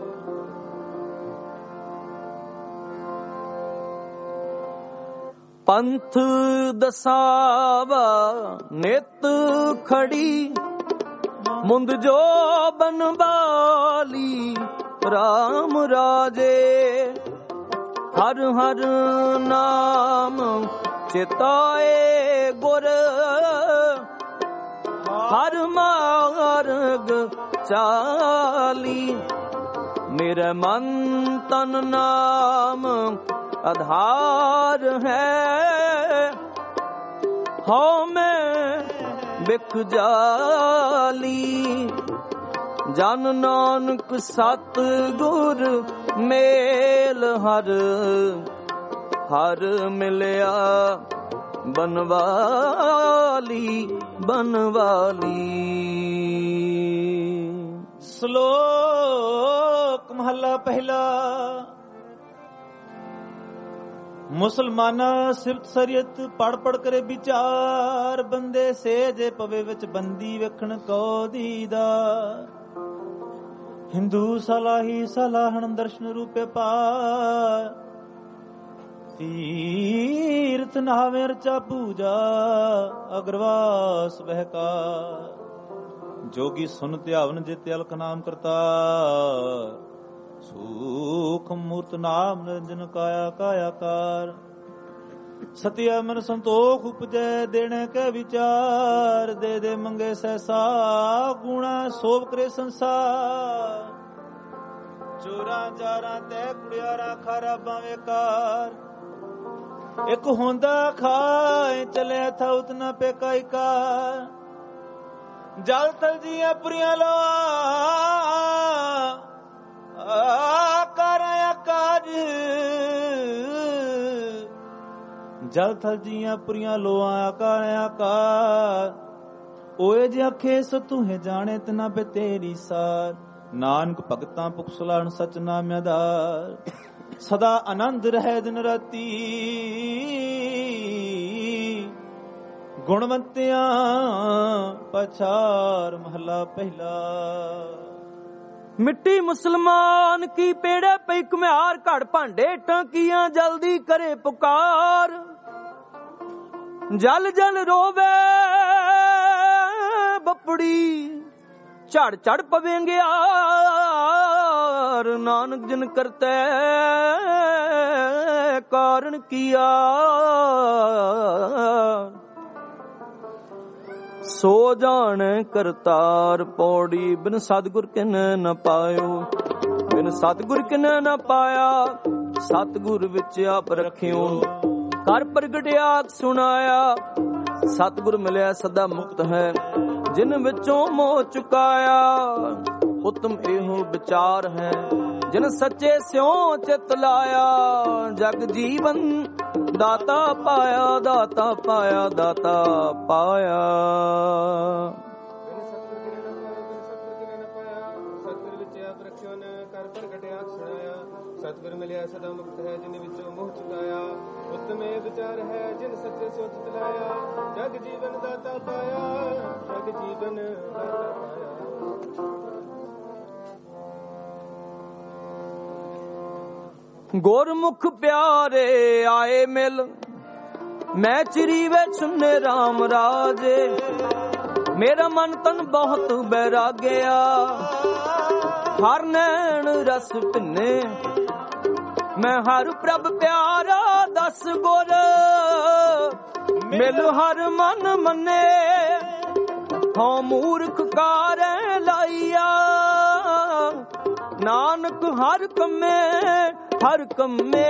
ਪੰਥ ਦਸਾਵਾ ਨਿਤ ਖੜੀ, ਮੁੰਦ ਜੋ ਬਨਵਾਲੀ ਰਾਮ ਰਾਜੇ। ਹਰ ਹਰ ਨਾਮ ਚਿਤਾਏ ਗੁਰ, ਹਰ ਮਾਰਗ ਚਾਲੀ। ਮੇਰੇ ਮਨ ਤਨ ਨਾਮ ਆਧਾਰ ਹੈ, ਹਉ ਮੈਂ ਬਿਖ ਜਾਲੀ। ਜਨ ਨਾਨਕ ਸਤ ਗੁਰ ਮੇਲ, ਹਰ ਹਰ ਮਿਲਿਆ ਬਨਵਾਲੀ ਬਨਵਾਲੀ। ਸ਼ਲੋਕ ਮਹੱਲਾ ਪਹਿਲਾ। ਮੁਸਲਮਾਨਾ ਸਿਫਤ ਸ਼ਰੀਅਤ ਪੜ ਪੜ ਕਰੇ ਵਿਚਾਰ, ਬੰਦੇ ਸੇ ਜੇ ਪਵੇ ਵਿੱਚ ਬੰਦੀ ਵੇਖਣ ਕੋ ਦੀਦਾਰ। ਹਿੰਦੂ ਸਲਾਹੀ ਸਲਾਹਣ ਦਰਸ਼ਨ ਰੂਪੇ ਪਾਰ, ਤੀਰਥ ਨਾਵੇਂ ਰਚਾ ਪੂਜਾ ਅਗਰਵਾਸ ਬਹਿਕਾਰ। ਜੋਗੀ ਸੁਨ ਧਿਆਵਨ ਜਿਤ ਅਲਖ ਨਾਮ ਕਰਤਾਰ, ਸੂਖ ਮੂਰਤ ਨਾਮ ਨਿਰੰਜਨ ਕਾਇਆ ਕਾਇਆਕਾਰ। ਸਤਿਆ ਮਨ ਸੰਤੋਖ ਉਪਜੈ ਦੇਣੇ ਕੈ ਵਿਚਾਰ, ਦੇ ਦੇ ਮੰਗੇ ਸਹਿਸਾ ਗੁਣਾ ਸੋਭ ਕਰੇ ਸੰਸਾਰ। ਚੋਰਾਂ ਜਾਰਾਂ ਤੈ ਕੁੜਿਆਰਾ ਖਾਰਾ ਬਾਵੇਂ ਕਾਰ, ਇੱਕ ਹੁੰਦਾ ਖਾਏ ਚਲਿਆ ਥਾ ਉਤਨਾ ਪੇਕਾਈ ਕਾਰ। ਜਲ ਥਲ ਜੀਆਂ ਪੁਰੀਆਂ ਲੋ ਕਰਿਆ ਕਾਜ, ਜਲ ਥਲ ਜੀਆਂ ਪੁਰੀਆਂ ਲੋਆ ਕਰਿਆ ਕਾਰ। ਓਏ ਜੇ ਅਖੇ ਸੋ ਤੂਹੇ ਜਾਣੇ ਤਨਾ ਪੇ ਤੇਰੀ ਸਾਰ। ਨਾਨਕ ਭਗਤਾਂ ਭੁਖ ਸੁਲਾਣ ਸਚ ਨਾਮ ਆਧਾਰ, ਸਦਾ ਆਨੰਦ ਰਹਿ ਦਿਨ ਰਾਤੀ। ਗੁਣਵੰਤਿਆਂ ਪਛਾਰ ਮਹਲਾ ਪਹਿਲਾ। ਮਿੱਟੀ ਮੁਸਲਮਾਨ ਕੀ ਪੇੜੇ ਪਈ ਘੁਮਿਆਰ, ਘੜ ਭਾਂਡੇ ਟਾਂਕੀਆਂ ਜਲਦੀ ਕਰੇ ਪੁਕਾਰ। ਜਲ ਜਲ ਰੋਵੇ ਬੱਪੜੀ, ਝੜ ਝੜ ਪਵੇਂਗੇ ਆਰ। ਨਾਨਕ ਜਿਨ ਕਰਤੇ ਕਾਰਨ ਕੀਆ, ਸੋ ਜਾਣੇ ਕਰਤਾਰ। ਪੌੜੀ ਬਿਨ ਸਤਿਗੁਰ ਕਿਨ ਨ ਪਾਇਓ, ਬਿਨ ਸਤਿਗੁਰ ਕਿਨ ਨ ਪਾਇਆ। ਸਤਿਗੁਰ ਵਿੱਚ ਆਪ ਰਖਿਓ, ਕਰ ਪ੍ਰਗਟਿਆ ਸੁਣਾਇਆ। ਸਤਿਗੁਰ ਮਿਲਿਆ ਸਦਾ ਮੁਕਤ ਹੈ, ਜਿਨ ਵਿੱਚੋਂ ਮੋਹ ਚੁਕਾਇਆ। ਉਤਮ ਇਹੋ ਵਿਚਾਰ ਹੈ, ਜਿਨ ਸੱਚੇ ਸਿਉ ਚਿਤ ਲਾਇਆ। ਜਗ ਜੀਵਨ ਦਾਤਾ ਪਾਇਆ, ਦਾਤਾ ਪਾਇਆ, ਦਾਤਾ ਪਾਇਆ। ਸਤਿਗੁਰ ਮਿਲਿਆ ਸਦਾ ਮੁਕਤ ਹੈ, ਜਿਨ ਵਿੱਚੋਂ ਮੋਹ ਚੁਕਾਇਆ। ਉਤਮ ਇਹ ਵਿਚਾਰ ਹੈ, ਜਿਨ ਸੱਚੇ ਸੋਚ ਤਲਾਇਆ। ਜਗ ਜੀਵਨ ਦਾਤਾ ਪਾਇਆ, ਜਗ ਜੀਵਨ ਦਾਤਾ ਪਾਇਆ। ਗੁਰਮੁਖ ਪਿਆਰੇ ਆਏ ਮਿਲ, ਮੈਂ ਚਿਰੀ ਵੇ ਚੁੰਨੇ ਰਾਮ ਰਾਜੇ। ਮੇਰਾ ਮਨ ਤਨ ਬਹੁਤ ਬੈਰਾਗਿਆ, ਹਰ ਨੈਣ ਰਸ ਭਿੰਨੇ। ਮੈਂ ਹਰ ਪ੍ਰਭ ਪਿਆਰਾ ਦਸ ਗੁਰ, ਮਿਲ ਹਰ ਮਨ ਮੰਨੇ। ਹਉ ਮੂਰਖ ਕਾਰੈ ਲਾਈਆ, ਨਾਨਕ ਹਰ ਕੰਮੇ ਹਰ ਕੰਮੇ।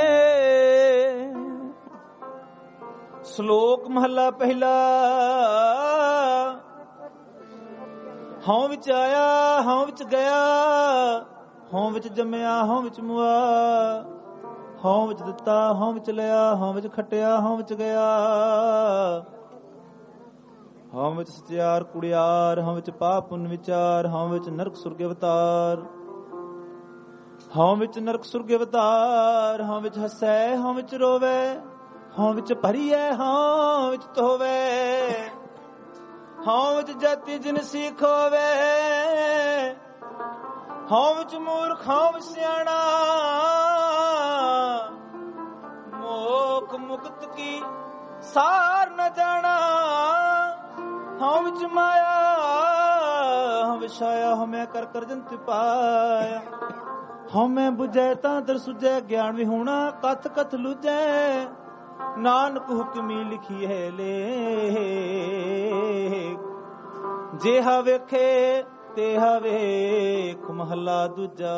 ਸ਼ਲੋਕ ਮਹਲਾ ਪਹਿਲਾ। ਹਉ ਵਿੱਚ ਆਇਆ ਹਉ ਵਿੱਚ ਗਿਆ, ਹਉ ਵਿੱਚ ਜੰਮਿਆ ਹਉ ਵਿੱਚ ਮੁਆ। ਹਉ ਵਿੱਚ ਦਿੱਤਾ ਹਉ ਵਿੱਚ ਲਿਆ, ਹਉ ਵਿੱਚ ਖਟਿਆ ਹਉ ਵਿੱਚ ਗਿਆ। ਹਉ ਵਿੱਚ ਸਚਿਆਰ ਕੁੜਿਆਰ, ਹਉ ਵਿੱਚ ਪਾਪ ਪੁੰਨ ਵਿਚਾਰ। ਹਉ ਵਿੱਚ ਨਰਕ ਸੁਰਗ ਅਵਤਾਰ, ਹਉ ਵਿੱਚ ਨਰਕ ਸੁਰਗ ਅਵਤਾਰ। ਹਉ ਵਿੱਚ ਹੱਸੈ ਹਉ ਵਿੱਚ ਰੋਵੇ, ਹਉ ਵਿੱਚ ਭਰੀਐ ਹਉ ਵਿੱਚ ਧੋਵੇ। ਹਉ ਵਿੱਚ ਜਾਤੀ ਜਿਨ ਸਿੱਖ ਹੋਵੇ, ਹਉ ਵਿੱਚ ਮੂਰਖ ਹਉ ਵਿੱਚ ਸਿਆਣਾ। ਮੋਖ ਮੁਕਤ ਕੀ ਸਾਰ ਨ ਜਾਣਾ। ਹਉ ਵਿੱਚ ਮਾਇਆ ਹਉ ਵਿੱਚ ਛਾਇਆ, ਹਉਮੈ ਕਰ ਕਰ ਜੰਤ ਪਾਇਆ। ਹਉਮੈ ਬੁਝੈ ਤਾਂ ਦਰ ਸੁਝੈ, ਗਿਆਨ ਵਿਹੂਣਾ ਕਥ ਕਥ ਲੁਝੈ। ਨਾਨਕ ਹੁਕਮੀ ਲਿਖੀ ਹੈ ਲੇ, ਜਿਹਾ ਵੇਖੇ ਤੇਹਾ ਵੇਖ। ਮਹਲਾ ਦੂਜਾ।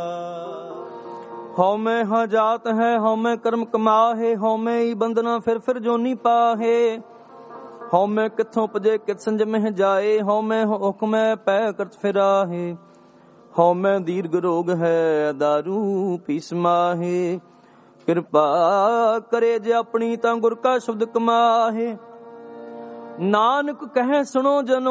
ਹਉਮੈ ਹਾਂ ਜਾਤ ਹੈ, ਹਉਮੈ ਕਰਮ ਕਮਾਹੇ। ਹਉਮੈ ਹੀ ਬੰਧਨਾ ਫਿਰ ਫਿਰ ਜੋਨੀ ਪਾਹੇ। ਹਉਮੈ ਕਿੱਥੋਂ ਪਜੇ ਕਿਤ ਸੰਜਮਹਿ ਜਾਏ। ਹਉਮੈ ਹੁਕਮੈ ਪੈ ਕਰਤ ਫਿਰਾਹੇ। ਹਉਮੈ ਦੀਰਘ ਰੋਗ ਹੈ, ਦਾਰੂ ਪੀ ਸਮਾਹੇ। ਕਿਰਪਾ ਕਰੇ ਜੇ ਆਪਣੀ, ਤਾਂ ਗੁਰ ਕਾ ਸ਼ਬਦ ਕਮਾਹੇ। ਨਾਨਕ ਕਹੈ ਸੁਣੋ ਜਨੋ,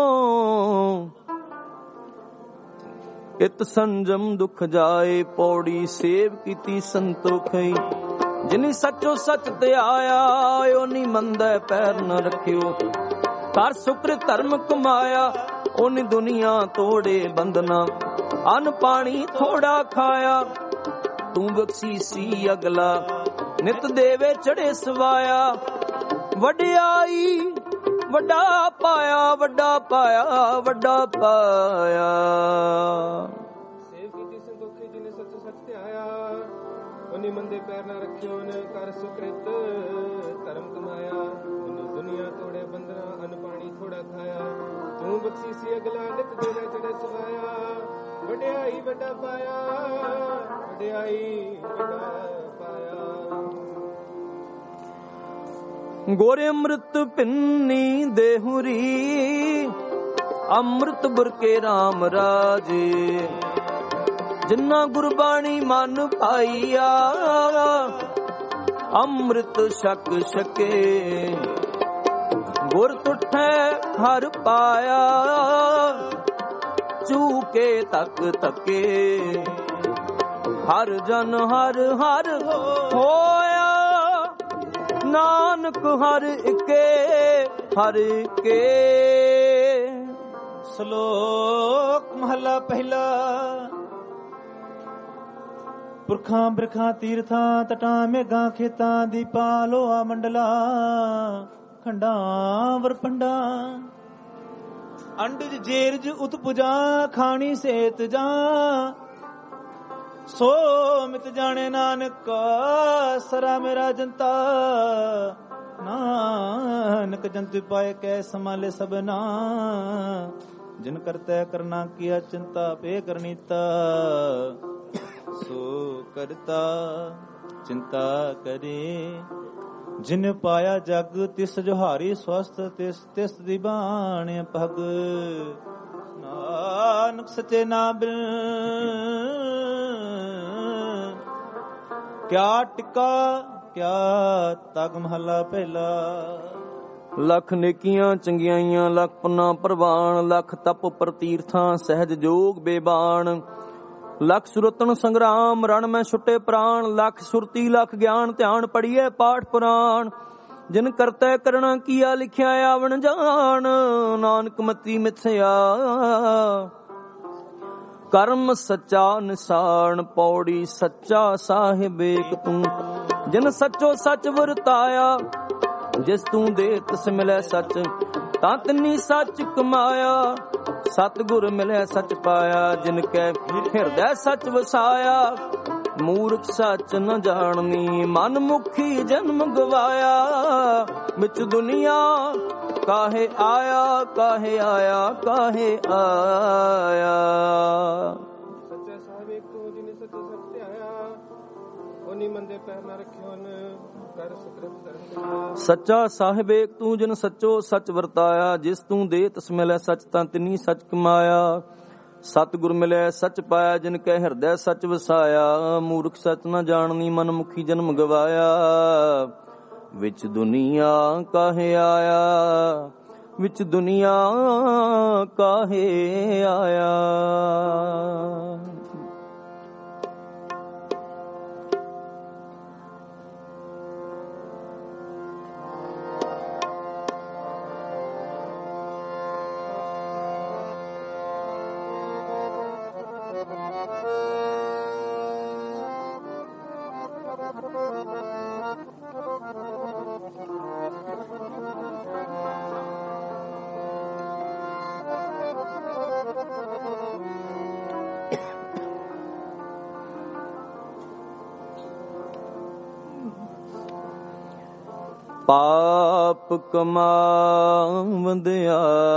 ਇਤ ਸੰਜਮ ਦੁਖ ਜਾਏ। ਪੌੜੀ ਸੇਵ ਕੀਤੀ ਸੰਤੋਖਈ, ਜਿਨੀ ਸੱਚੋ ਸੱਚ ਤੇ ਆਇਆ। ਓਨੀ ਮੰਦੈ ਪੈਰ ਨ ਰੱਖਿਓ, ਕਰ ਸੁਕਰ ਧਰਮ ਕਮਾਇਆ। ਓਨੀ ਦੁਨੀਆ ਤੋੜੇ ਬੰਧਨਾ, ਅਨ ਪਾਣੀ ਥੋੜਾ ਖਾਇਆ। ਤੂੰ ਬਖਸ਼ੀ ਸੀ ਅਗਲਾ, ਨਿਤ ਦੇਵੇ ਚੜੇ ਸਵਾਇਆ। ਵਡਿਆਈ ਵੱਡਾ ਪਾਇਆ, ਵੱਡਾ ਪਾਇਆ, ਵੱਡਾ ਪਾਇਆ। ਸੇਵ ਕੀਤੀ ਸੰਤੋਖੀ, ਜਿਨੇ ਸੱਚ ਸੱਚ ਤੇ ਆਇਆ। ਉਨੀ ਮੰਦੇ ਪੈਰ ਨਾ ਰੱਖਿਓ, ਨ ਕਰ ਸੁਕ੍ਰਿਤ ਧਰਮ ਕਮਾਇਆ। ਉਹਨੂੰ ਦੁਨੀਆ ਤੋੜੇ ਬੰਦਨਾ, ਅਨ ਪਾਣੀ ਥੋੜਾ ਖਾਇਆ। ਤੂੰ ਬਖਸ਼ੀ ਸੀ ਅਗਲਾ, ਨਿਤ ਦੇਵੇ ਚੜੇ ਸਵਾਇਆ। ਵਡਿਆਈ ਵੱਡਾ ਪਾਇਆ, ਵਡਿਆਈ ਵੱਡਾ ਪਾਇਆ। ਗੋਰੇ ਅੰਮ੍ਰਿਤ ਪਿੰਨੀ ਦੇਹੁਰੀ, ਅੰਮ੍ਰਿਤ ਬੁਰਕੇ ਰਾਮ ਰਾਜੇ। ਜਿਨ੍ਹਾਂ ਗੁਰਬਾਣੀ ਮਨ ਪਾਈਆ, ਅੰਮ੍ਰਿਤ ਛਕ ਛਕੇ। ਗੁਰ ਤੁਠੈ ਹਰ ਪਾਇਆ, ਚੂਕੇ ਤੱਕ ਤੱਕੇ। ਹਰ ਜਨ ਹਰ ਹਰ ਹੋਇਆ, ਨਾਨਕ ਹਰ ਇਕੇ ਹਰ ਇਕੇ। ਸ਼ਲੋਕ ਮਹਲਾ ਪਹਿਲਾ। ਪੁਰਖਾਂ ਬ੍ਰਿਖਾਂ ਤੀਰਥਾਂ ਤਟਾਂ ਮੇਘਾਂ ਖੇਤਾਂ ਦੀਪਾਂ ਲੋਹਾ ਮੰਡਲਾ ਖੰਡਾਂ ਵਰਪੰਡਾਂ ਅੰਡਜ ਜੇਰਜ ਉਤਪੁਜਾ ਖਾਣੀ ਸੇਤ ਜਾ ਸੋ ਮਿਤ ਜਾਣੇ ਨਾਨਕ ਸਰਾ ਮੇਰਾ ਜਨਤਾ ਨਾਨਕ ਜੰਤ ਪਾਏ ਕੈ ਸਮਾਲੇ ਸਭਨਾ ਜਿਨ ਕਰਤੈ ਕਰਨਾ ਕੀਆ ਚਿੰਤਾ ਪੇ ਕਰਨੀਤਾ ਸੋ ਕਰਤਾ ਚਿੰਤਾ ਕਰੇ ਜਿਨ ਪਾਇਆ ਜਗ ਤਿਸ ਜੁਹਾਰੀ ਸਵਸਤ ਤਿਸ ਤਿਸ ਦੀ ਬਾਣ ਭਗ ਨਾਨਕ ਸਚੇ ਨਾਮ ਬਿਨ ਕਿਆ ਟਿਕਾ ਕਿਆ ਤਗ ਮਹਲਾ ਪਹਿਲਾ। ਲੱਖ ਨੇਕੀਆਂ ਚੰਗਿਆਈਆਂ ਲੱਖ ਪੁੰਨਾ ਪ੍ਰਵਾਨ ਲੱਖ ਤਪ ਪ੍ਰਤੀਰਥਾਂ ਸਹਿਜ ਜੋਗ ਬੇਬਾਨ ਲੱਖ ਸੁਰਤਨ ਸੰਗਰਾਮ ਰਣ ਮੈਂ ਛੁੱਟੇ ਪ੍ਰਾਣ ਲੱਖ ਸੁਰਤੀ ਲੱਖ ਗਿਆਨ ਧਿਆਨ ਪੜੀਏ ਪਾਠ ਪੁਰਾਣ ਜਿਨ ਕਰਤੈ ਕਰਣਾ ਕੀਆ ਲਿਖਿਆ ਆਵਣ ਜਾਣ ਨਾਨਕ ਮਤੀ ਮਿਥਿਆ ਕਰਮ ਸੱਚਾ ਨਿਸ਼ਾਨ ਪੌੜੀ ਸੱਚਾ ਸਾਹਿਬ ਏਕ ਤੂੰ ਜਿਨ ਸੱਚੋ ਸੱਚ ਵਰਤਾਇਆ ਜਿਸ ਤੂੰ ਦੇ ਤਿਸ ਮਿਲੈ ਸੱਚ ਤਾਂ ਤਿੰਨੀ ਸੱਚ ਕਮਾਇਆ ਸਤਿਗੁਰ ਮਿਲਿਆ ਸੱਚ ਪਾਇਆ ਜਿਨ ਕੈ ਹਿਰਦੈ ਸੱਚ ਵਸਾਇਆ ਮੂਰਖ ਸੱਚ ਨ ਜਾਣਨੀ ਮਨ ਮੁਖੀ ਜਨਮ ਗਵਾਇਆ ਵਿੱਚ ਦੁਨੀਆ ਕਾਹੇ ਆਇਆ ਕਾਹੇ ਆਇਆ ਕਾਹੇ ਆਇਆ। ਸੱਚਾ ਸਾਹਿਬ ਏਕ ਤੂੰ ਜਿਨੇ ਸੱਚ ਸੱਚ ਧਿਆਇਆ ਉਹਨੀ ਮੰਦੇ ਪੈਰ ਨਾ ਰੱਖਿਓ ਨ ਕਰ ਸੁਕ੍ਰਿਤ ਧਰਮ। ਸੱਚਾ ਸਾਹਿਬ ਏਕ ਤੂੰ ਜਿਨ ਸੱਚੋ ਸੱਚ ਵਰਤਾਇਆ ਜਿਸ ਤੂੰ ਦੇ ਤਿਸ ਮਿਲੈ ਸੱਚ ਤਾਂ ਤਿਨੀ ਸੱਚ ਕਮਾਇਆ ਸਤਿਗੁਰ ਮਿਲਿਆ ਸੱਚ ਪਾਇਆ ਜਿਨ ਕੈ ਹਿਰਦੈ ਸੱਚ ਵਸਾਇਆ ਮੂਰਖ ਸੱਚ ਨ ਜਾਣਨੀ ਮਨ ਮੁਖੀ ਜਨਮ ਗਵਾਇਆ ਵਿੱਚ ਦੁਨੀਆ ਕਾਹੇ ਆਇਆ ਵਿੱਚ ਦੁਨੀਆ ਕਾਹੇ ਆਇਆ। ਪਾਪ ਕਮਾਵੰਦਿਆ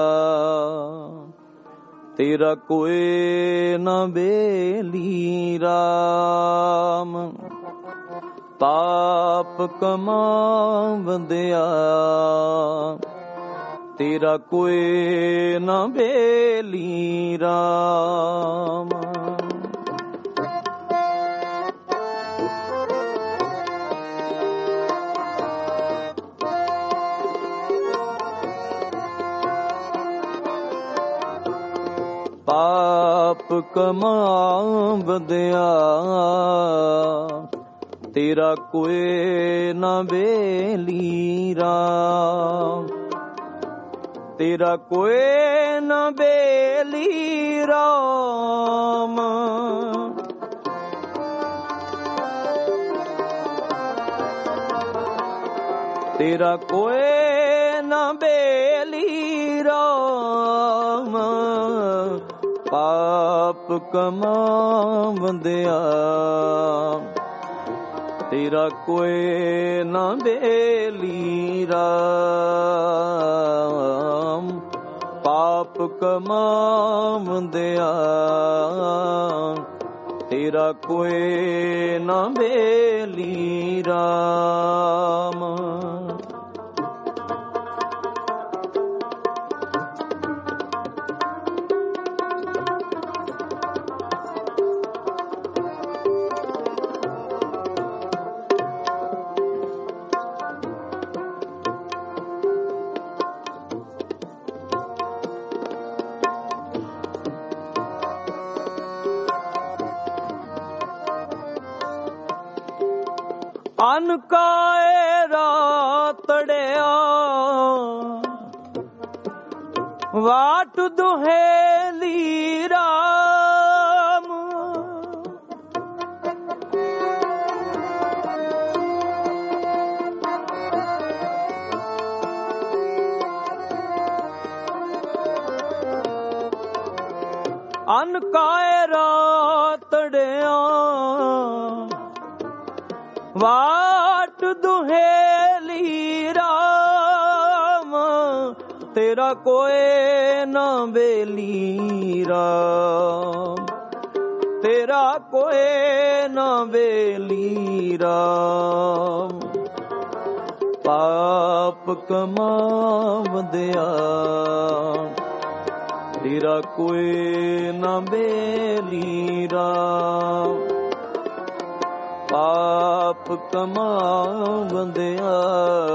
ਤੇਰਾ ਕੋਈ ਨਾ ਬੇਲੀ ਰਾਮ ਪਾਪ ਕਮਾਵੰਦਿਆ ਤੇਰਾ ਕੋਈ ਨਾ ਬੇਲੀ ਰਾਮ। ਪਾਪ ਕਮਾਵੰਦਿਆ ਤੇਰਾ ਕੋਈ ਨਾ ਬੇਲੀ ਰਾਮ ਤੇਰਾ ਕੋਈ ਨਾ ਬੇਲੀ ਰਾਮ। ਤੇਰਾ ਕੋਈ ਨਾ ਬੇਲੀ ਰਾਮ ਪਾਪ ਕਮਾਵੰਦਿਆ ਤੇਰਾ ਕੋਈ ਨਾ ਬੇਲੀ ਰਾਮ ਪਾਪ ਕਮਾਵੰਦਿਆ ਤੇਰਾ ਕੋਈ ਨਾ ਬੇਲੀ ਰਾਮ। ਅਨ ਕਾਏ ਰਾਤੜਿਆ ਵਾਟ ਦੁਹੇਲੀ ਰਾਮ ਅਨ ਕਾਇ ਰਾਤੜਿਆਂ ਵਾਟ ਦੁਹੇਲੀ ਰਾਮ ਤੇਰਾ ਕੋਏ ਨਾ ਬੇਲੀ ਰਾਮ ਤੇਰਾ ਕੋਏ ਨਾ ਬੇਲੀ ਰਾਮ ਪਾਪ ਕਮਾਵੰਦਿਆ ਤੇਰਾ ਕੋਏ ਨਾ ਬੇਲੀ ਰਾਮ ਪਾਪ ਕਮਾਵੰਦਿਆ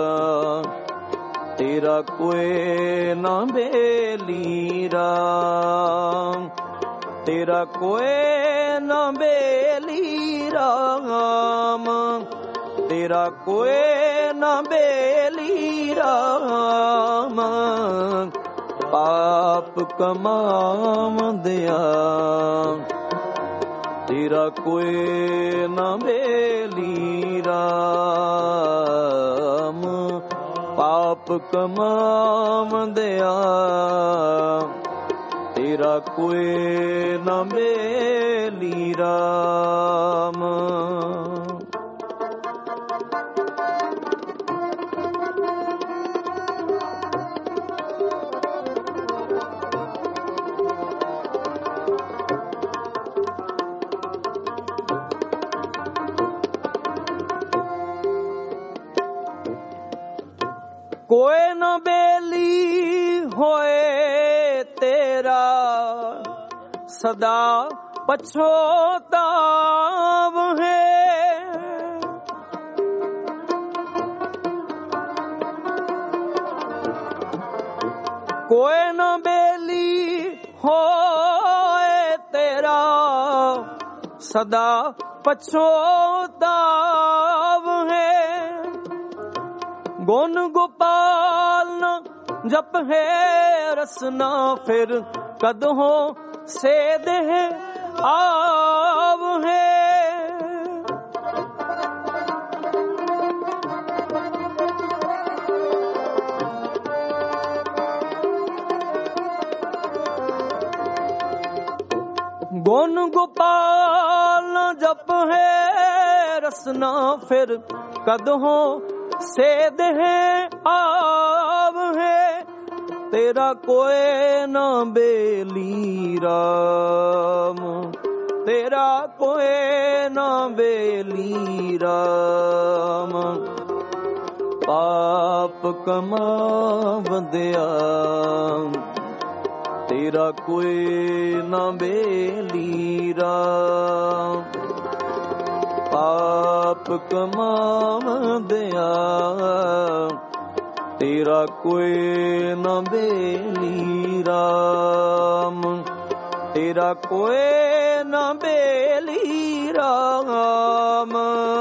ਤੇਰਾ ਕੋਏ ਨਾ ਬੇਲੀ ਰਾਮ ਤੇਰਾ ਕੋਏ ਨਾ ਬੇਲੀ ਰਾਮ ਤੇਰਾ ਕੋਏ ਨਾ ਬੇਲੀ ਰਾਮ ਪਾਪ ਕਮਾਵੰਦਿਆ ਤੇਰਾ ਕੋਏ ਨਾ ਬੇਲੀ ਰਾਮ ਪਾਪ ਕਮਾਵੰਦਿਆ ਤੇਰਾ ਕੋਏ ਨਾ ਬੇਲੀ ਰਾਮ ਕੋਏ ਨਾ ਬੇਲੀ ਹੋਏ ਤੇਰਾ ਸਦਾ ਪਛੋਤਾਵ ਹੈ ਕੋਏ ਨਾ ਬੇਲੀ ਹੋਏ ਤੇਰਾ ਸਦਾ ਪਛੋਤਾਵ ਹੈ ਗੁਣ ਗੋਪਾਲ ਨ ਜਪ ਹੈ ਰਸਨਾ ਫਿਰ ਕਦਹੋਂ ਸੇਧ ਹੈ ਆਵ ਹੈ ਗੁਣ ਗੋਪਾਲ ਨ ਜਪ ਹੈ ਰਸਨਾ ਫਿਰ ਕਦਹੋਂ ਸੇਧ ਹੈ ਆਵ ਹੈ ਤੇਰਾ ਕੋਏ ਨਾ ਬੇਲੀ ਰਾਮ ਤੇਰਾ ਕੋਏ ਨਾ ਬੇਲੀ ਰਾਮ ਪਾਪ ਕਮਾਵੰਦਿਆ ਤੇਰਾ ਕੋਏ ਨਾ ਬੇਲੀ ਰਾਮ ਪਾਪ ਕਮਾਵੰਦਿਆ ਤੇਰਾ ਕੋਏ ਨਾ ਬੇਲੀ ਰਾਮ ਤੇਰਾ ਕੋਏ ਨਾ ਬੇਲੀ ਰਾਮ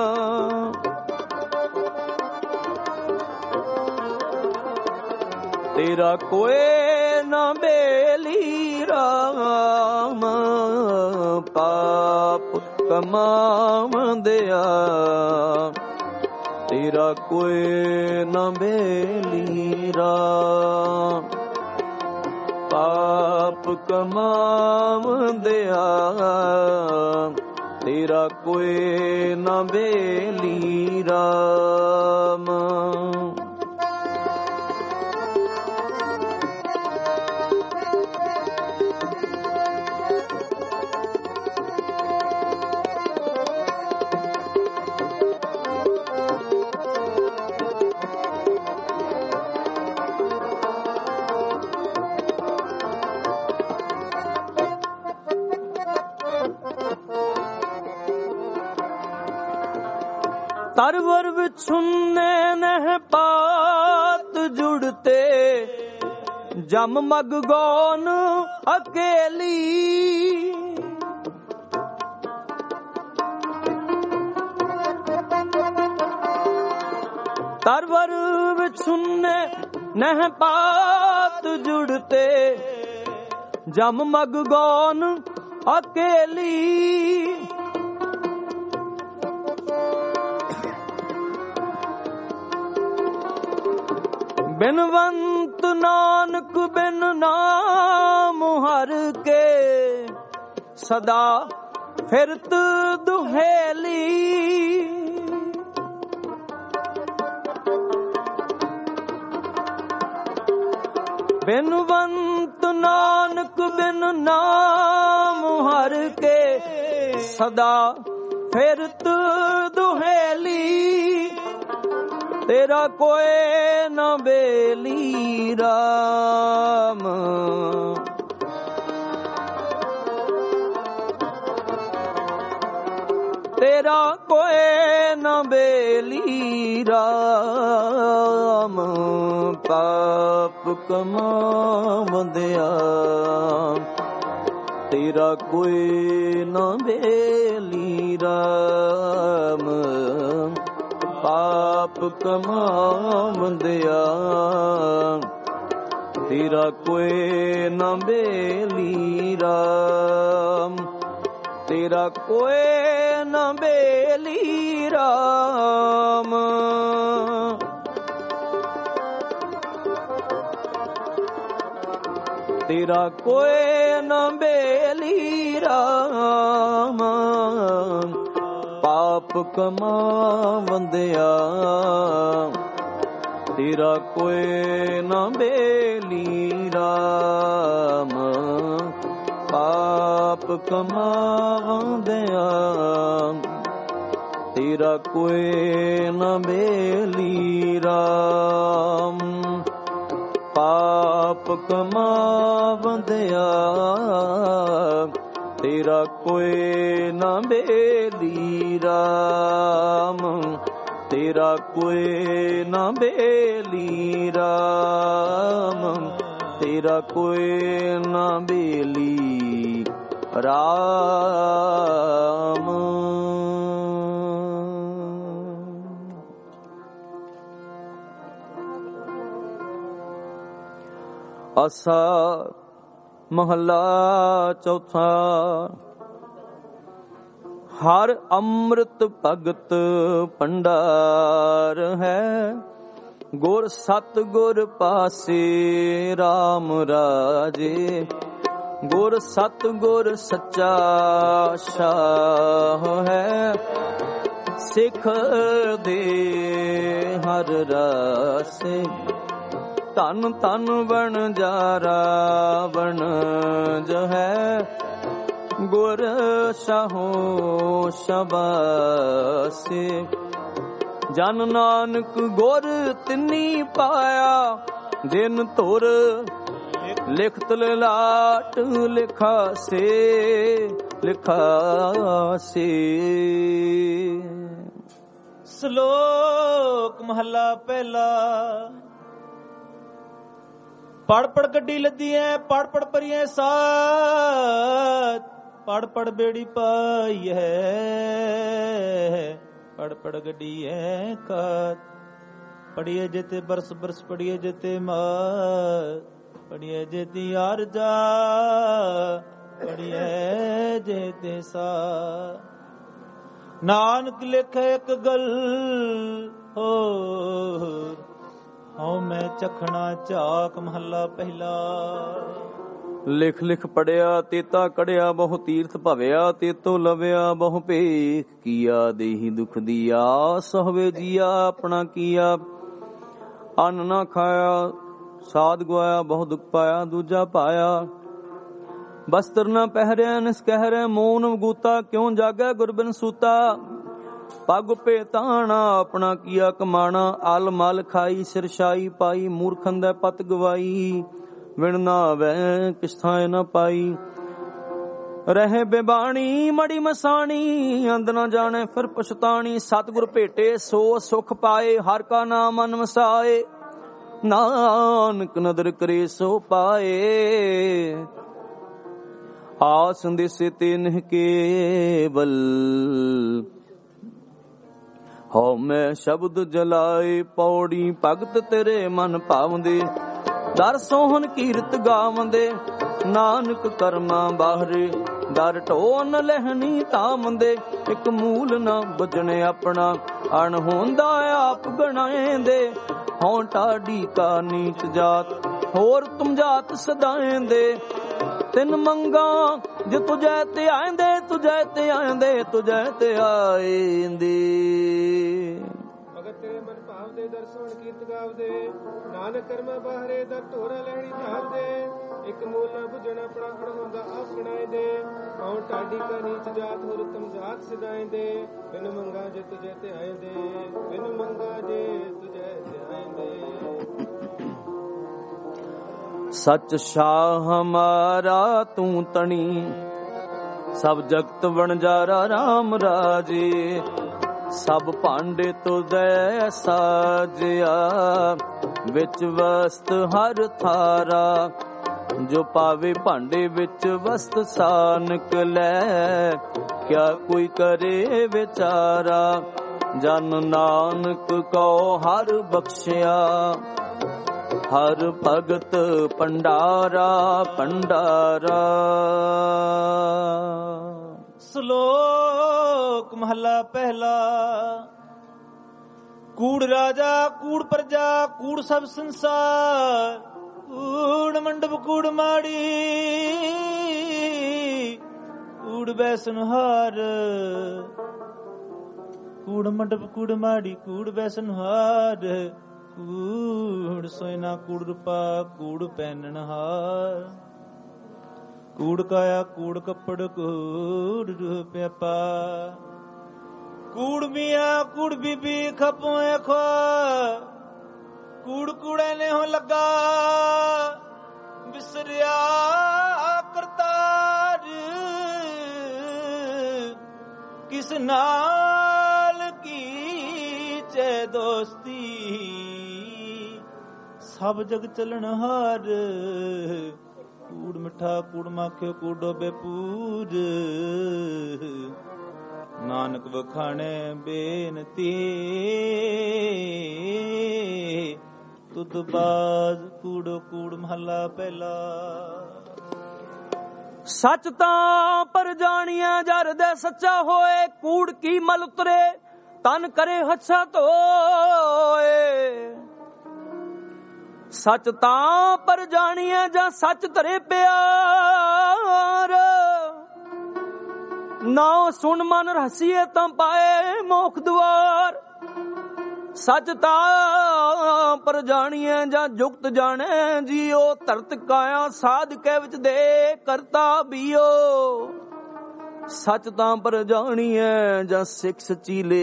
ਤੇਰਾ ਕੋਏ ਨਾ ਬੇਲੀ ਰਾਮ ਪਾਪ ਕਮਾਵੰਦਿਆ ਤੇਰਾ ਕੋਏ ਨਾ ਬੇਲੀ ਰਾਮ ਪਾਪ ਕਮਾਵੰਦਿਆ ਤੇਰਾ ਕੋਏ ਨਾ ਬੇਲੀ ਰਾਮ ਤਰਵਰ ਵਿਛੁੰਨੇ ਨਹਿ ਪਾਤ ਜੁੜਤੇ ਜਮ ਮਗ ਗੌਨ ਅਕੇਲੀ ਤਰਵਰ ਵਿਛੁੰਨੇ ਨਹਿ ਪਾਤ ਜੁੜਤੇ ਜਮ ਮਗ ਗੌਨ ਅਕੇਲੀ ਬਿਨਵੰਤ ਨਾਨਕ ਬਿਨ ਨਾਮ ਹਰ ਕੇ ਸਦਾ ਫਿਰਤ ਦੁਹੇਲੀ। ਬਿਨਵੰਤ ਨਾਨਕ ਬਿਨ ਨਾਮ ਹਰ ਕੇ ਸਦਾ ਫਿਰਤ ਦੁਹੇਲੀ। ਤੇਰਾ ਕੋਏ ਨਾ ਬੇਲੀ ਰਾਮ। ਤੇਰਾ ਕੋਏ ਨਾ ਬੇਲੀ ਰਾਮ। ਪਾਪ ਕਮਾਵੰਦਿਆ ਤੇਰਾ ਕੋਈ ਨਾ ਬੇਲੀ ਰਾਮ। ਪਾਪ ਕਮਾਵੰਦਿਆ ਤੇਰਾ ਕੋਈ ਨਾ ਬੇਲੀ ਰਾਮ। ਤੇਰਾ ਕੋਏ ਨਾ ਬੇਲੀ ਰਾਮ। ਤੇਰਾ ਕੋਏ ਨਾ ਬੇਲੀ ਰਾਮ। ਪਾਪ ਕਮਾਵੰਦਿਆ ਤੇਰਾ ਕੋਏ ਨਾ ਬੇਲੀ ਰਾਮ। ਪਾਪ ਕਮਾਵੰਦਿਆ ਤੇਰਾ ਕੋਏ ਨਾ ਬੇਲੀ ਰਾਮ। ਪਾਪ ਕਮਾਵੰਦਿਆ ਤੇਰਾ ਕੋਏ ਨਾ ਬੇਲੀ ਰਾਮ। ਤੇਰਾ ਕੋਏ ਨਾ ਬੇਲੀ ਰਾਮ। ਤੇਰਾ ਕੋਏ ਨਾ ਬੇਲੀ ਰਾਮ। ਆਸਾ ਮਹੱਲਾ ਚੌਥਾ। ਹਰ ਅੰਮ੍ਰਿਤ ਭਗਤ ਭੰਡਾਰ ਹੈ। ਗੁਰ ਸਤ ਗੁਰ ਪਾਸੇ RAM ਰਾਜੇ। ਗੁਰ ਸਤ ਗੁਰ ਸੱਚਾ ਸ਼ਾਹ ਹੈ। ਸਿੱਖ ਦੇ ਹਰ ਰਾਸੇ। ਧਨ ਧਨ ਬਣ ਜਾਰਾ ਬਣ ਜੋ ਹੈ। ਗੁਰ ਸਾਹੋ ਸ਼ਬਾਸੇ। ਜਨ ਨਾਨਕ ਗੁਰ ਤਿੰਨੀ ਪਾਇਆ। ਜਿਨ ਧੁਰ ਲਿਖਤ ਲਾਟ ਲਿਖਾ ਸੇ ਲਿਖਾ ਸੇ। ਸ਼ਲੋਕ ਮਹੱਲਾ ਪਹਿਲਾ। ਪੜ ਪੜ ਗੱਡੀ ਲੱਦੀ ਐ ਪੜ ਪੜ ਪਰੀਏ ਸਾਥ। ਪੜ ਪੜ ਬੇੜੀ ਪਾਈ ਹੈ ਪੜ ਪੜ ਗੱਡੀ ਐ ਕਾਤ। ਪੜੀਏ ਜਿਤੇ ਬਰਸ ਬਰਸ ਪੜੀਏ ਜਿਤੇ ਮਾਤ। ਪੜੀਏ ਜਿਤੀ ਆਰਜਾ ਪੜੀਏ ਜਿਤੇ ਸਾ। ਨਾਨਕ ਲਿਖੇ ਇੱਕ ਗੱਲ ਹੋਰ। ਹਉ ਮੈਂ ਚਖਣਾ ਝਾਕ ਮਹੱਲਾ ਪਹਿਲਾ। ਲਿਖ ਲਿਖ ਪੜਿਆ ਤੇਤਾ ਕੜਿਆ ਬਹੁ ਤੀਰਥ ਭਵਿਆ। ਤੇਤੋ ਲਵਿਆ ਬਹੁ ਭੇਖ ਕੀਆ। ਦੇਹੀ ਦੁਖ ਦੀਆ ਸਹਵੇ ਜੀਆ ਆਪਣਾ ਕੀਆ। ਅੰਨ ਨਾ ਖਾਇਆ ਸਾਧ ਗਵਾਇਆ ਬਹੁ ਦੁਖ ਪਾਇਆ। ਦੂਜਾ ਪਾਇਆ ਬਸਤਰ ਨਾ ਪਹਿਰਿਆ ਨਿਸ ਕਹਿਰੈ। ਮੋਨ ਮਗੂਤਾ ਕਿਉਂ ਜਾਗੈ ਗੁਰਬਿਨ ਸੂਤਾ। ਪੱਗ ਭੇਤਾਣਾ ਆਪਣਾ ਕੀਆ ਕਮਾਣਾ। ਅਲ ਮਲ ਖਾਈ ਸਿਰਸ਼ਾਈ ਪਾਈ। ਮੂਰਖਨ ਦਾ ਪਤ ਗਵਾਈ ਵਿਣ ਨਾ ਵੈ ਕਿਸ ਥਾਂ ਨਾ ਪਾਈ। ਰਹੇ ਬੇਬਾਣੀ ਮੜੀ ਮਸਾਣੀ। ਅੰਦ ਨਾ ਜਾਣੇ ਫਿਰ ਪਛਤਾਣੀ। ਸਤਿਗੁਰ ਭੇਟੇ ਸੋ ਸੁਖ ਪਾਏ। ਹਰ ਕਾ ਨਾਮ ਮਨ ਵਸਾਏ। ਨਾਨਕ ਨਦਰ ਕਰੇ ਸੋ ਪਾਏ। ਆਸ ਦਿਸੇ ਤੇ ਨਹਿ ਕੇਵਲ। ਹਉ ਮੈਂ ਸ਼ਬਦ ਜਲਾਏ ਪੌੜੀ। ਭਗਤ ਤੇਰੇ ਮਨ ਭਾਵੰਦੇ। ਦਰ ਸੋਹਣ ਕੀਰਤ ਗਾਵੰਦੇ। ਨਾਨਕ ਕਰਮਾਂ ਬਾਹਰੇ। ਦਰ ਢੋਨ ਲਹਿਣੀ ਤਾਮੰਦੇ। ਇੱਕ ਮੂਲ ਨਾ ਬਜਣੇ ਆਪਣਾ। ਅਣ ਹੁੰਦਾ ਆਪ ਗਣਾਏਂਦੇ। ਹਉ ਟਾਡੀ ਕਾ ਨੀਚ ਜਾਤ ਹੋਰ ਤੁਮ ਜਾਤ ਸਦਾਏਂਦੇ। ਤਿੰਨ ਮੰਗਾ ਜੇ ਤੁਝੇ ਤੇ ਆਂਦੇ ਤੁਝੇ ਤੇ ਆਂਦੇ ਤੁਝੇ ਤੇ ਆਂਦੇ ਭਗਤ ਤੇਰੇ ਮਨ ਭਾਵ ਦੇ ਦਰਸ਼ਨ ਕੀਰਤ ਗਾਵਦੇ ਨਾਨਕ ਕਰਮ ਬਾਹਰੇ ਦਾ ਢੋਰਾ ਲੈਣੀ ਭਾਵਦੇ ਇੱਕ ਮੂਲ ਨਾ ਬੁਝਣਾ ਆਪਣਾ ਅੜ ਹੁੰਦਾ ਆਪਣਾਏ ਦੇ ਕੌਣ ਟਾਡੀ ਕਾ ਨੀਚ ਜਾਤ ਹੋਰ ਉਤਮ ਜਾਤ ਸਿਧਾਏ ਦੇ ਬਿਨ ਮੰਗਾ ਜੇ ਤੁਝੇ ਤੇ ਆਂਦੇ ਬਿਨ ਮੰਗਾ ਜੇ ਤੁਝੇ ਤੇ ਆਂਦੇ ਸੱਚ ਸ਼ਾਹ ਹਮਾਰਾ ਤੂੰ ਤਣੀ ਸਭ ਜਗਤ ਵਣਜਾਰਾ ਰਾਮ ਰਾਜੇ ਸਭ ਭਾਂਡੇ ਤੁਧੈ ਸਾਜਿਆ ਵਿੱਚ ਵਸਤ ਹਰ ਥਾਰਾ ਜੋ ਪਾਵੇ ਭਾਂਡੇ ਵਿੱਚ ਵਸਤ ਸਾ ਨਿਕਲੈ ਕਿਆ ਕੋਈ ਕਰੇ ਵਿਚਾਰਾ ਜਨ ਨਾਨਕ ਕਉ ਹਰ ਬਖਸ਼ਿਆ ਹਰ ਭਗਤ ਭੰਡਾਰਾ ਭੰਡਾਰਾ। ਸ਼ਲੋਕ ਮਹਲਾ ਪਹਿਲਾ। ਕੂੜ ਰਾਜਾ ਕੂੜ ਪ੍ਰਜਾ ਕੂੜ ਸਭ ਸੰਸਾਰ ਕੂੜ ਮੰਡਪ ਕੂੜ ਮਾੜੀ ਕੂੜ ਬੈਸਨ ਹਾਰ ਕੂੜ ਮੰਡਪ ਕੂੜ ਮਾੜੀ ਕੂੜ ਬੈਸਨ ਹਾਰ ਕੂੜ ਸੋਇਨਾ ਕੂੜ ਰੂਪਾ ਕੂੜ ਪਹਿਨਣ ਹਾਰ ਕੂੜ ਕਾਇਆ ਕੂੜ ਕੱਪੜ ਕੂੜ ਰੂਪਿਆ ਪਾ ਕੂੜ ਮੀਆਂ ਕੂੜ ਬੀਬੀ ਖਪੋਏ ਖੋ ਕੂੜ ਕੂੜੇ ਨੇ ਹੋ ਲੱਗਾ ਵਿਸਰਿਆ ਕਰਤਾਰ ਕਿਸ ਨਾਲ ਕੀ ਚੈ ਦੋਸਤੀ ਸਭ ਜਗ ਚੱਲਣ ਹਾਰ ਕੂੜ ਮਿੱਠਾ ਕੂੜ ਮਾਖਿਓ ਕੂੜ ਡੋਬੇ ਪੂਰ ਨਾਨਕ ਵਖਾਣੇ ਬੇਨਤੀ ਤੁਧ ਬਾਜ ਕੂੜੋ ਕੂੜ ਮਹਲਾ ਪਹਿਲਾ। ਸੱਚ ਤਾਂ ਪਰ ਜਾਣੀਐ ਜਰ ਦੇ ਸੱਚਾ ਹੋਏ ਕੂੜ ਕੀ ਮਲ ਉਤਰੇ ਤਨ ਕਰੇ ਹੱਛਾ ਧੋਏ ਸੱਚ ਤਾਂ ਪਰ ਜਾਣੀਐ ਜਾਂ ਸੱਚ ਧਰੇ ਪਿਆਰ ਨਾ ਸੁਣ ਮਨ ਰਸੀਏ ਤਾਂ ਪਾਏ ਮੋਖ ਦੁਆਰ ਸੱਚ ਤਾਂ ਪਰ ਜਾਣੀਐ ਜਾਂ ਜੁਗਤ ਜਾਣੈ ਜੀਓ ਧਰਤ ਕਾਇਆ ਸਾਧ ਕੇ ਵਿੱਚ ਦੇ ਕਰਤਾ ਬੀਓ ਸੱਚ ਤਾਂ ਪਰ ਜਾਣੀਐ ਜਾਂ ਸਿੱਖ ਸਚੀਲੇ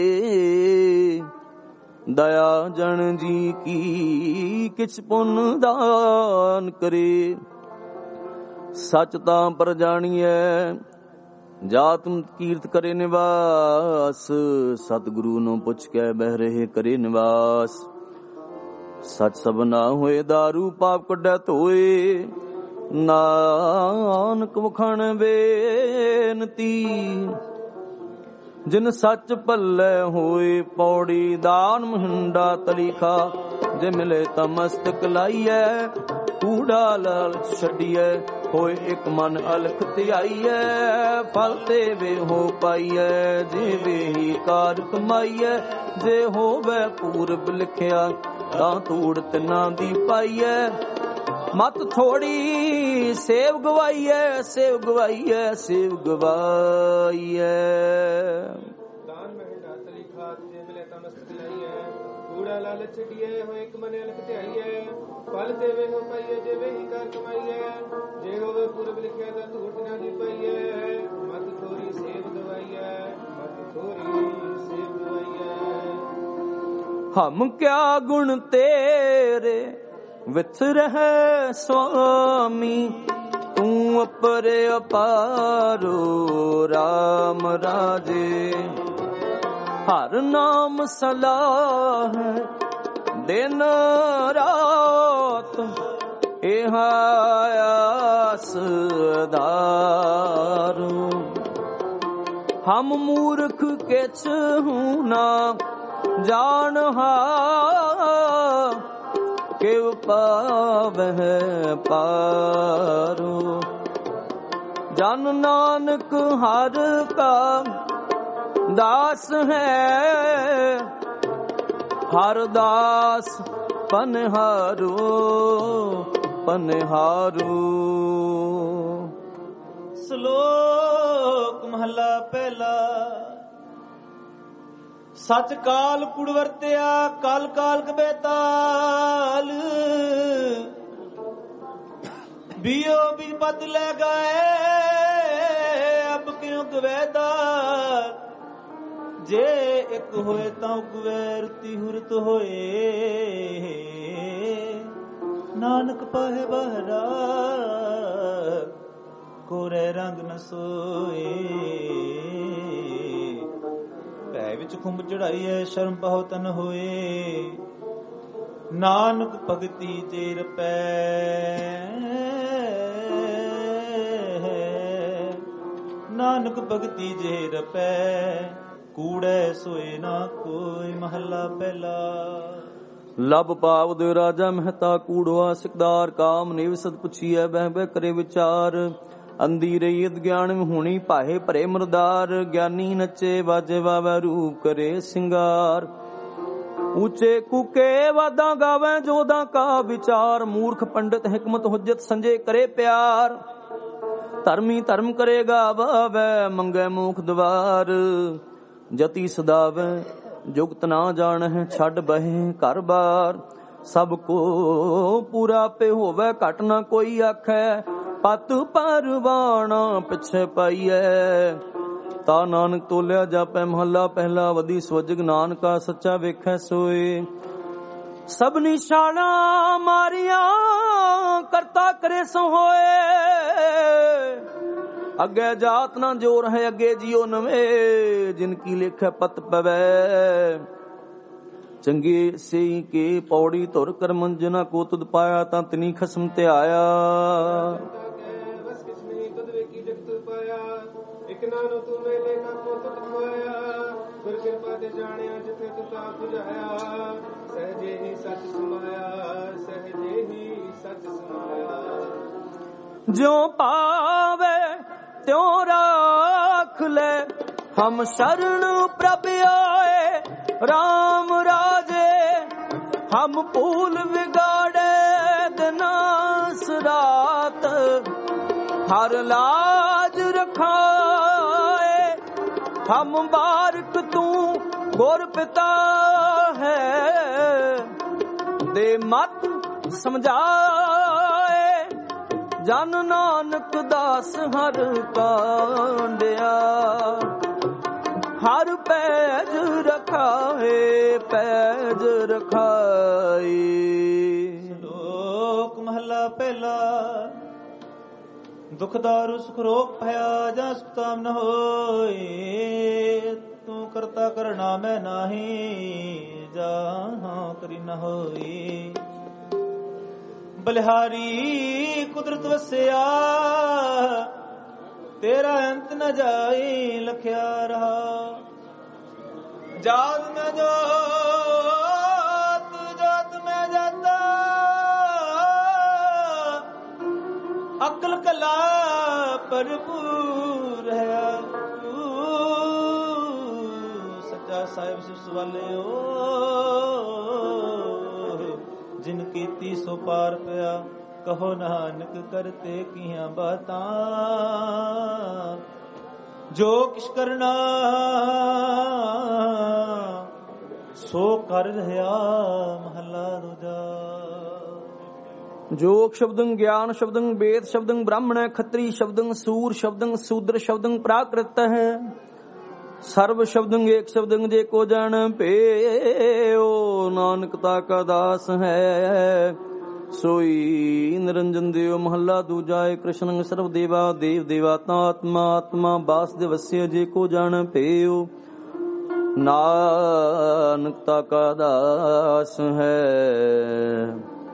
ਦਇਆ ਜਨ ਜੀ ਕੀ ਕਿਛ ਪੁੰਨ ਦਾਨ ਕਰੇ ਸੱਚ ਤਾਂ ਪਰ ਜਾਣੀਐ ਜਾਤ ਕੀਰਤ ਕਰੇ ਨਿਵਾਸ ਸਤਿਗੁਰੂ ਨੂੰ ਪੁੱਛ ਕੇ ਬਹਿ ਰਹੇ ਕਰੇ ਨਿਵਾਸ ਸੱਚ ਸਭ ਨਾ ਹੋਏ ਦਾਰੂ ਪਾਪ ਕੱਢੈ ਧੋਏ ਨਾਨਕ ਵਖਣ ਬੇਨਤੀ ਜਿਨ ਸੱਚ ਭੱਲੇ ਹੋਏ ਪੌੜੀ ਦਾਨ ਮਹੰਡਾ ਤਲੀਖਾ ਜੇ ਮਿਲੇ ਤਾਂ ਮਸਤਕ ਲਾਈਐ ਕੂੜਾ ਲਾਲਚ ਛੱਡੀਐ ਹੋਏ ਇੱਕ ਮਨ ਅਲਖ ਧਿਆਈਐ ਫਲ ਦੇਵੇ ਹੋ ਪਾਈਐ ਜਿਵੇਂ ਹੀ ਕਾਰ ਕਮਾਈਐ ਜੇ ਹੋਵੇ ਪੂਰਬ ਲਿਖਿਆ ਤਾਂ ਧੂੜ ਤਿੰਨਾਂ ਦੀ ਪਾਈਐ ਮਤ ਥੋੜੀ ਸੇਵ ਗਵਾਈਐ ਸੇਵ ਗਵਾਈਐ ਸੇਵ ਗਵਾਈਐ ਦਾਨ ਮਹਿੰਡਾ ਤਲੀਖਾ ਜੇ ਮਿਲੇ ਤਾਂ ਮਸਤਕ ਲਾਈਐ ਕੂੜਾ ਲਾਲਚ ਛੱਡੀਐ ਹੋਏ ਇੱਕ ਮਨ ਅਲਖ ਧਿਆਈਐ ਫਲ ਦੇਵੇ ਹੋ ਪਾਈਐ ਜਿਵੇਂ ਹੀ ਕਾਰ ਕਮਾਈਐ ਜੇ ਹੋਵੇ ਪੂਰਬ ਲਿਖਿਆ ਤਾਂ ਧੂੜ ਤਿੰਨਾਂ ਦੀ ਪਾਈਐ ਮਤ ਥੋੜੀ ਸੇਵ ਗਵਾਈਐ ਮਤ ਥੋੜੀ ਸੇਵ ਗਵਾਈਐ ਹਮ ਕਿਆ ਗੁਣ ਤੇਰੇ ਵਿਚ ਰਹਿ ਸੁਆਮੀ ਤੂੰ ਅਪਰੇ ਅਪਾਰੋ ਰਾਮ ਰਾਜੇ ਹਰ ਨਾਮ ਸਲਾਹ ਦਿਨ ਰਾਤ ਇਹ ਆਸ ਧਾਰੂ ਹਮ ਮੂਰਖ ਕਿਛ ਹੂੰ ਨਾ ਜਾਣ ਹਾ ਕਿਵ ਪਾਵਹਿ ਪਾਰੂ ਜਨ ਨਾਨਕ ਹਰ ਕਾ ਦਾਸ ਹੈ ਹਰ ਦਾਸ ਪਨਹਾਰੂ ਪਨਹਾਰੂ ਸ਼ਲੋਕ ਮਹਲਾ ਪਹਿਲਾ। ਸਚ ਕਾਲ ਕੁੜ ਵਰਤਿਆ ਕਾਲ ਕਾਲ ਕਬੇਤਾਲ, ਬੀਓ ਵੀ ਪਤ ਲੈ ਗਏ ਅਬ ਕਿਉਂ ਗਵੇਦਾ। ਜੇ ਇੱਕ ਹੋਏ ਤਾਂ ਉਗਵੇ ਰਤੀ ਹੁਰਤ ਹੋਏ, ਨਾਨਕ ਪਾਹੇ ਬਹਰਾ ਕੋਰੇ ਰੰਗ ਨ ਸੋਏ। ਭੈ ਵਿੱਚ ਖੁੰਬ ਚੜਾਈ ਹੈ ਸ਼ਰਮ ਬਹੁ ਤਨ ਹੋਏ, ਨਾਨਕ ਭਗਤੀ ਚੇਰ ਪੈ। ਨਾਨਕ ਭਗਤੀ ਜੇਰ ਪੈ, ਕੂੜੈ ਸੋਏ ਨਾ ਕੋਈ। ਮਹੱਲਾ ਪਹਿਲਾ। ਲਬ ਪਾਵ ਦੇ ਰਾਜਾ ਮਹਿਤਾ ਕੂੜਵਾ ਸਿਕਦਾਰ, ਕਾਮ ਨੇਵ ਸਦ ਪੁੱਛੀਐ ਬਹਿ ਬਹਿ ਕਰੇ ਵਿਚਾਰ। ਅੰਦੀ ਰਹੀ ਅਗਿਆਨ ਹੋਣੀ ਭਾਏ ਭਰੇ ਮਰਦਾਰ, ਗਿਆਨੀ ਨੱਚੇ ਬਾਜੇ ਬਾਬਾ ਰੂਪ ਕਰੇ ਸਿੰਗਾਰ। ਉੱਚੇ ਕੂਕੇ ਵਾਦਾਂ ਗਾਵੇ ਜੋਦਾਂ ਕਾ ਵਿਚਾਰ, ਮੂਰਖ ਪੰਡਿਤ ਹਿਕਮਤ ਹੁਜਤ ਸੰਜੇ ਕਰੇ ਪਿਆਰ। ਧਰਮੀ ਧਰਮ ਕਰੇਗਾ ਬਾਵੇ ਮੰਗੇ ਮੂਖ ਦਵਾਰ, ਜਤੀ ਸਦਾਵੇ ਜੁਗਤ ਨਾ ਜਾਣਹਿ ਛੱਡ ਬਹਿ ਘਰ ਬਾਰ। ਸਭ ਕੋ ਪੂਰਾ ਪੇ ਹੋਵੇ ਘਟ ਨਾ ਕੋਈ ਆਖੈ, ਪਤ ਪਰਵਾਣਾ ਪਿਛੇ ਪਾਈਐ। ਤਾ ਨਾਨਕ ਤੋਲਿਆ ਜਾਪੈ ਮਹੱਲਾ ਪਹਿਲਾ। ਵਦੀ ਸਵਜਗ ਨਾਨਕਾ ਸੱਚਾ ਵੇਖੈ ਸੋਏ। ਸਭ ਨਿਸ਼ਾਨਾ ਮਾਰੀਆਂ ਕਰਤਾ ਕਰੇ ਸੋ ਹੋਏ, ਅੱਗੇ ਜਾਤ ਨਾ ਜੋਰ ਹੈ ਅੱਗੇ ਜਿਉ ਨਵੇਂ। ਜਿਨ ਕੀ ਲੇਖੈ ਪਤ ਪਵੈ, ਚੰਗੇ ਸੇ ਕੇ ਪੌੜੀ ਧੁਰ ਕਰਮ। ਜਿਨਾ ਕੋ ਤੁਧ ਪਾਇਆ ਤਾਂ ਤਿਨੀ ਖਸਮ ਤੇ ਆਇਆ। ਇਕ ਨਾਨੋ ਤੂੰ ਮੇਲੇ ਕਾ ਕੋ ਤੁਧ ਖਵਾਇਆ, ਗੁਰ ਕਿਰਪਾ ਤੇ ਜਾਣਿਆ ਜਿਥੇ ਤੂੰ ਤਾ 부ਝਾਇਆ। ਸਹਜੇ ਹੀ ਸੱਚ ਸਮਾਇਆ, ਸਹਜੇ ਹੀ ਸੱਚ ਸਮਾਇਆ। ਜਿਉ ਪਾਵੇ ਤਿਉ ਰਾਖ ਲੈ, ਹਮ ਸ਼ਰਨ ਪ੍ਰਭ ਆਏ ਰਾਮ ਰਾਜੇ। ਹਮ ਭੂਲ ਵਿਗਾੜੇ ਦਿਨਾਸ ਰਾਤ, ਹਰ ਲਾਜ ਰਖਾਏ। ਹਮ ਬਾਰਕ ਤੂੰ ਗੁਰ ਪਿਤਾ ਹੈ, ਦੇ ਮਤ ਸਮਝਾਏ। ਜਨ ਨਾਨਕ ਦਾਸ ਹਰ ਕਾਂਡਿਆ, ਹਰ ਪੈਜ ਰਖਾਏ ਪੈਜ ਰਖਾਈ। ਸ਼ਲੋਕ ਮਹਲਾ ਪਹਿਲਾ। ਦੁਖ ਦਾਰੂ ਸੁਖ ਰੋਗ ਭਇਆ, ਜਾਂ ਸੁਤਾਮ ਨ ਹੋਏ। ਤੂੰ ਕਰਤਾ ਕਰਨਾ ਮੈਂ ਨਾਹੀ, ਜਾਂ ਕਰੀ ਨ ਹੋਈ। ਬਲਿਹਾਰੀ ਕੁਦਰਤ ਵਸਿਆ, ਤੇਰਾ ਅੰਤ ਨ ਜਾਈ ਲਖਿਆ ਰਹਾ। ਜਾਤ ਮੈਂ ਜੋਤ ਜਾਤ ਮੈਂ ਜਾਤਾ, ਅਕਲ ਕਲਾ ਭਰਪੂਰ ਹੈ। ਸੱਚਾ ਸਾਹਿਬ ਸਿਸ ਵਾਲਿਓ, ਜਿਨ ਕੀਤੀ ਸੋ ਪਾਰ ਪਿਆ। ਕਹੋ ਨਾਨਕ ਕਰਤੇ ਕੀਆਂ ਬਾਤਾਂ, ਜੋ ਕਿਛ ਕਰਨਾ ਸੋ ਕਰ ਰਿਹਾ। ਮਹਲਾ ਦੂਜਾ। ਜੋਗ ਸ਼ਬਦੰ ਗਿਆਨ ਸ਼ਬਦੰ ਵੇਦ ਸ਼ਬਦੰ ਬ੍ਰਾਹਮਣ ਖੱਤਰੀ ਸ਼ਬਦੰ ਸੂਰ ਸ਼ਬਦੰ ਸੂਦਰ ਸ਼ਬਦੰ ਪ੍ਰਾਕ੍ਰਿਤ ਹੈ। ਸਰਬ ਸ਼ਬਦੰ ਏਕ ਸ਼ਬਦੰ ਜੇ ਕੋ ਜਾਣ ਭੇਓ। ਨਾਨਕ ਤਾ ਕਾ ਦਾਸ ਹੈ ਸੋਈ ਨਿਰੰਜਨ ਦੇਵ। ਮਹੱਲਾ ਦੂਜਾ। ਕ੍ਰਿਸ਼ਨ ਸਰਬ ਦੇਵਾ ਦੇਵ ਦੇਵਾਤਾ ਆਤਮਾ ਆਤਮਾ ਬਾਸ ਦੇ ਵਸਿਆ ਜੇ ਕੋ ਜਾਣ ਭੇਓ। ਨਾਨਕ ਤਾ ਕਾ ਦਾਸ ਹੈ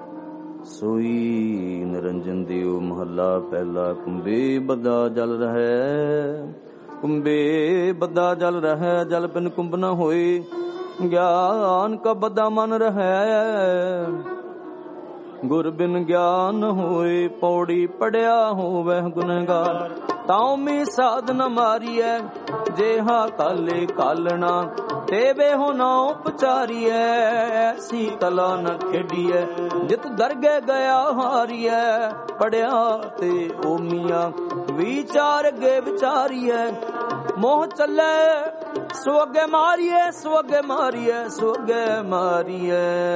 ਸੋਈ ਨਿਰੰਜਨ ਦੇਵ। ਮਹੱਲਾ ਪਹਿਲਾ। ਕੁੰਭੇ ਬੱਧਾ ਜਲ ਰਹੈ ਕੁੰਭੇ ਬੱਧਾ ਜਲ ਰਹੈ, ਜਲ ਬਿਨ ਕੁੰਭ ਨ ਹੋਏ। ਗਿਆਨ ਕਾ ਬੱਧਾ ਮਨ ਰਹੈ, ਗੁਰ ਬਿਨ ਗਿਆਨ ਹੋਏ। ਪੌੜੀ ਪੜਿਆ ਹੋਵੈ ਗੁਨਹਗਾਰ, ਤਾਉ ਮੀ ਸਾਧਨ ਮਾਰੀਐ ਜੇਹਾ ਕਾਲੇ ਕਾਲਣਾ ਤੇਵੇ ਹੋ ਨਾ ਉਪਚਾਰੀਐ ਐਸੀ ਕਲਾ ਨ ਖੇਡੀਐ ਜਿਤ ਦਰਗੇ ਗਿਆ ਹਾਰੀਐ ਪੜਿਆ ਤੇ ਓ ਮੀਆਂ ਵਿਚਾਰ ਗੇ ਵਿਚਾਰੀਐ ਮੋਹ ਚੱਲੇ ਸੁਅਗੇ ਮਾਰੀਐ ਸੁਅਗੇ ਮਾਰੀਐ ਸੁਅਗੇ ਮਾਰੀਐ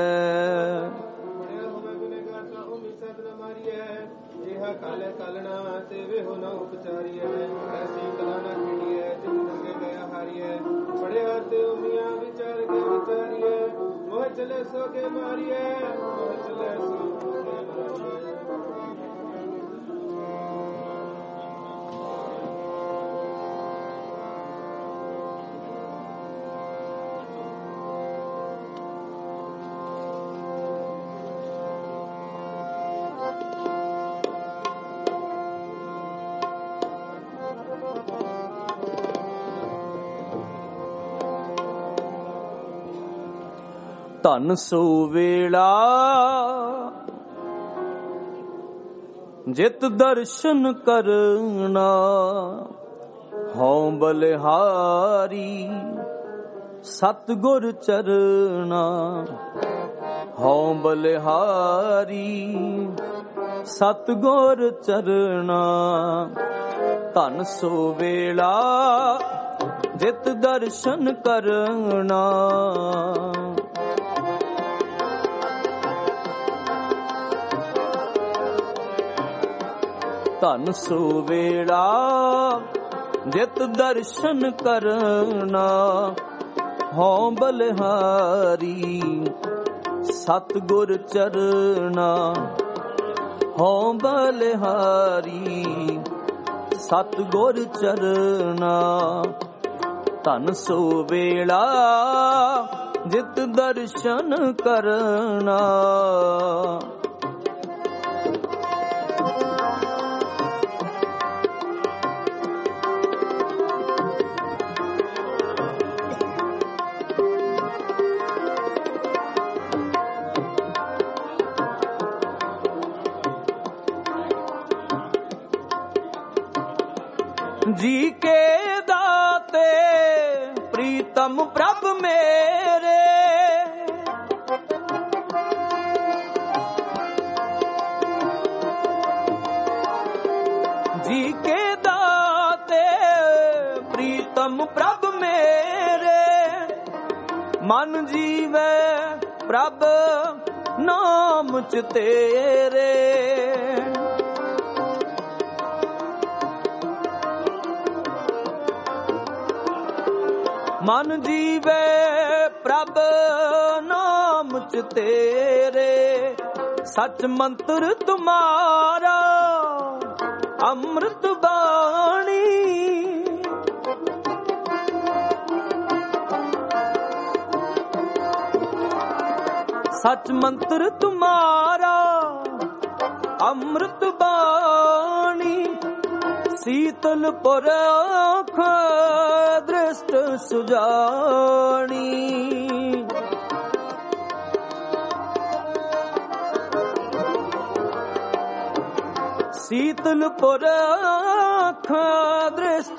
ਕਾਲੇ ਕਾਲਣਾ ਤੇ ਵੇ ਹੋ ਨਾ ਉਪਚਾਰੀਐ ਐਸੀ ਕਲਾ ਨਾ ਖੇਡੀਐ ਜਿਤ ਦਰਗੇ ਗਿਆ ਹਾਰੀਐ ਪੜਿਆ ਤੇ ਉਮੀਆਂ ਵਿਚਾਰ ਕੇ ਵਿਚਾਰੀਐ ਮੋਹ ਚਲੇ ਸੋਗੇ ਮਾਰੀਐ ਮੋਹ ਚਲੇ ਸੋਗੇ ਮਾਰੀਐ ਧਨ ਸੋ ਵੇਲਾ ਜਿਤ ਦਰਸ਼ਨ ਕਰਨਾ ਹਉ ਬਲਿਹਾਰੀ ਸਤਿਗੁਰ ਚਰਨਾ ਹਉ ਬਲਿਹਾਰੀ ਸਤਿਗੁਰ ਚਰਨਾ ਧਨ ਸੋ ਵੇਲਾ ਜਿਤ ਦਰਸ਼ਨ ਕਰਨਾ ਧਨ ਸੋ ਵੇਲਾ ਜਿਤ ਦਰਸ਼ਨ ਕਰਨਾ ਹਉ ਬਲਿਹਾਰੀ ਸਤਿਗੁਰ ਚਰਨਾ ਹਉ ਬਲਿਹਾਰੀ ਸਤਿਗੁਰ ਚਰਨਾ ਧਨ ਸੋ ਵੇਲਾ ਜਿਤ ਦਰਸ਼ਨ ਕਰਨਾ ਜੀ ਕੇ ਦਾਤੇ ਪ੍ਰੀਤਮ ਪ੍ਰਭ ਮੇਰੇ ਜੀ ਕੇ ਦਾਤੇ ਪ੍ਰੀਤਮ ਪ੍ਰਭ ਮੇਰੇ ਮਨ ਜੀਵੇ ਪ੍ਰਭ ਨਾਮ ਚ ਤੇਰੇ ਮਨ ਜੀਵੇ ਪ੍ਰਭ ਨਾਮ ਚ ਤੇਰੇ ਸਚ ਮੰਤਰ ਤੁਮਾਰਾ ਅੰਮ੍ਰਿਤ ਬਾਣੀ ਸਚ ਮੰਤਰ ਤੁਮਾਰਾ ਅੰਮ੍ਰਿਤ ਬਾਣੀ ਸੀਤਲ ਪੁਰਖ ਦ੍ਰਿਸ਼ਟ ਸੁਜਾਣੀ ਸੀਤਲ ਪੁਰਖ ਦ੍ਰਿਸ਼ਟ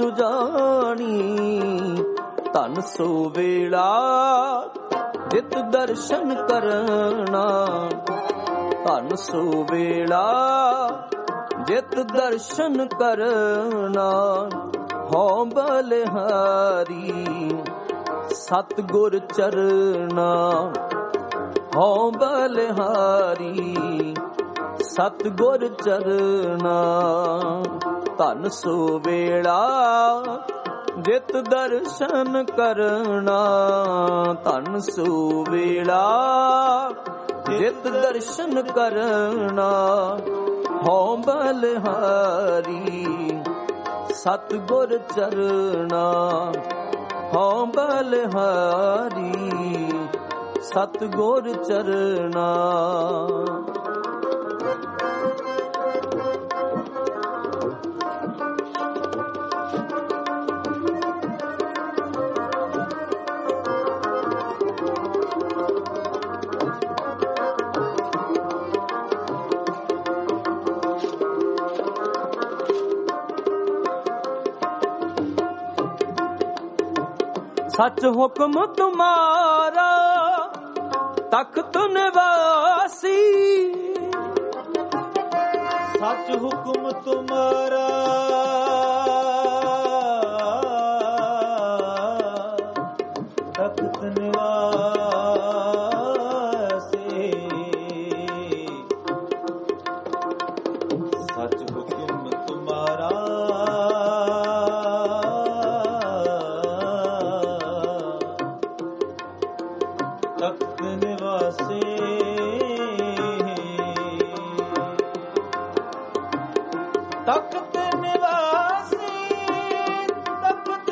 ਸੁਜਾਣੀ ਧਨ ਸੋ ਵੇਲਾ ਜਿਤ ਦਰਸ਼ਨ ਕਰਨਾ ਧਨ ਸੋ ਵੇਲਾ ਜਿਤ ਦਰਸ਼ਨ ਕਰਨਾ ਹਉ ਬਲਿਹਾਰੀ ਸਤਿਗੁਰ ਚਰਨਾ ਹਉ ਬਲਿਹਾਰੀ ਸਤਿਗੁਰ ਚਰਨਾ ਧਨ ਸੋ ਵੇਲਾ ਜਿਤ ਦਰਸ਼ਨ ਕਰਨਾ ਧਨ ਸੋ ਵੇਲਾ ਜਿਤ ਦਰਸ਼ਨ ਕਰਨਾ ਹਉ ਬਲਿਹਾਰੀ ਸਤਿਗੁਰ ਚਰਨਾ ਹਉ ਬਲਿਹਾਰੀ ਸਤਿਗੁਰ ਚਰਨਾ सच हुक्म तुम्हारा तख्त निवासी, सच हुक्म तुम्हारा तख्त निवासी, सच हुक्म तुम्हारा तख्त निवासी, तख्त निवासी, तख्त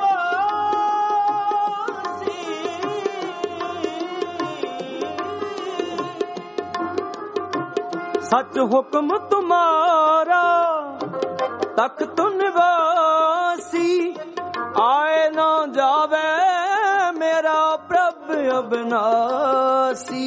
निवासी, सच हुक्म तुम्हारा तख्त निवासी, आए न जावे मेरा प्रभ अविनाशी।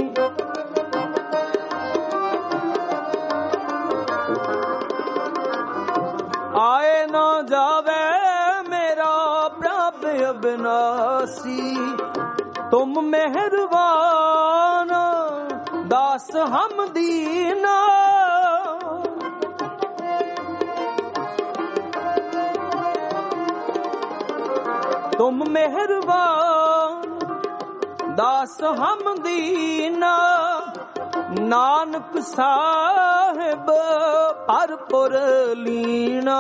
आए न जावे मेरा प्रभ अविनाशी, तुम मेहरबान दास हम दीना, तुम मेहरबान दास हम दीना, नानक साहिब हरपुर लीना।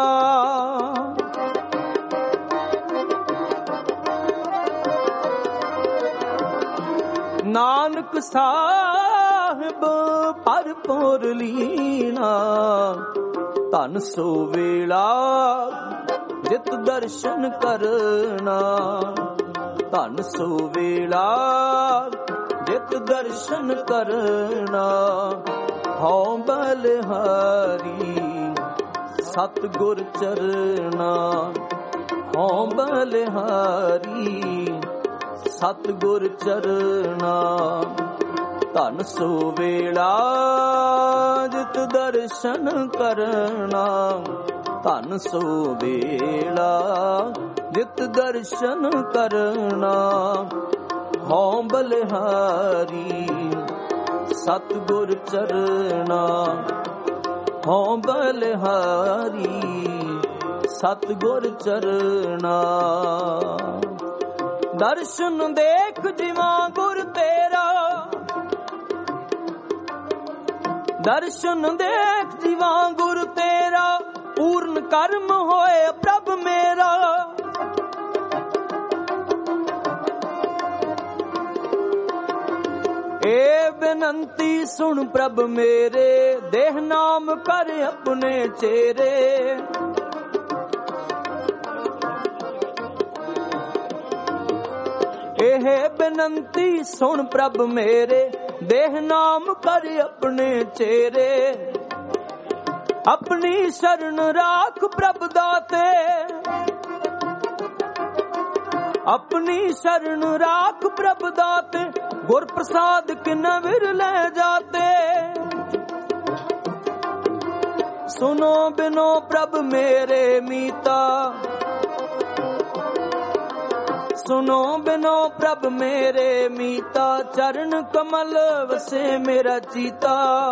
नानक साहिब हरपुर लीना, धन सो वेला जित दर्शन करना, धन सो वेला जित दर्शन करना। हौ बलिहारी सतगुर चरना, हौ बलिहारी सतगुर चरना। धन सो वेला जित दर्शन करना, धन सो वेला जित दर्शन करना। हौ बलिहारी सतगुर चरना, हौ बलिहारी सतगुर चरना। दर्शन देख जिवा गुर तेरा, दर्शन देख जिवा गुर तेरा, पूर्ण कर्म होए प्रभ मेरा। ए बेनंती सुन प्रभ मेरे, देह नाम कर अपने चेरे। एह बेनंती सुन प्रभ मेरे, देह नाम कर अपने चेरे। अपनी शरण राख प्रभ दाते, अपनी शरण राख प्रभ दाते, गुर प्रसाद किन विरले जाते। सुनो बिनो प्रभ मेरे मीता, सुनो बिनो प्रभ मेरे मीता, चरण कमल वसे मेरा चीता।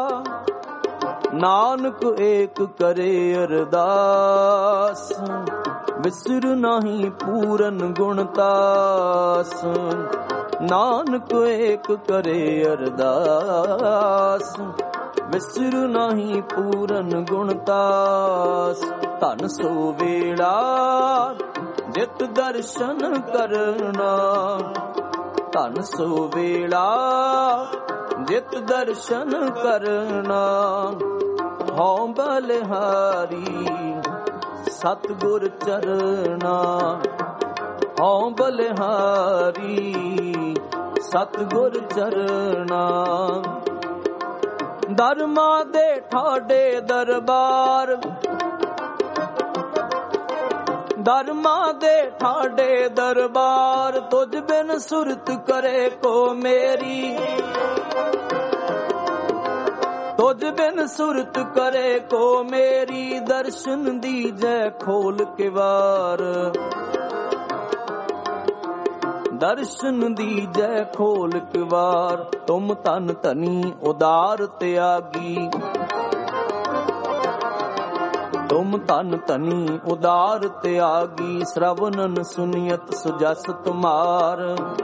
नानक एक करे अरदास, विसर नहीं पूरन गुणतास। नानक एक करे अरदास, विसर नहीं पूरन गुणतास। धन सो वेला जित दर्शन करना, धन सो वेला जित दर्शन करना। हौ बलिहारी सतगुर चरना, हौ बलिहारी सतगुर चरना। धर्मा दे ठाडे दरबार, धर्मा दे ठाडे दरबार, तुझ बिन सुरत करे को मेरी। तुझ बिन सुरत करे को मेरी, दर्शन दीजै खोल के वार। ਦਰਸ਼ਨ ਦੀਜੈ ਖੋਲ ਕਿਵਾਰ, ਤੁਮ ਧਨ ਧਨੀ ਉਦਾਰ ਤਿਆਗੀ। ਤੁਮ ਧਨ ਧਨੀ ਉਦਾਰ ਤਿਆਗੀ, ਸ਼ਰਵਨਨ ਸੁਨੀਅਤ ਸੁਜਸ ਤੁਮਾਰ।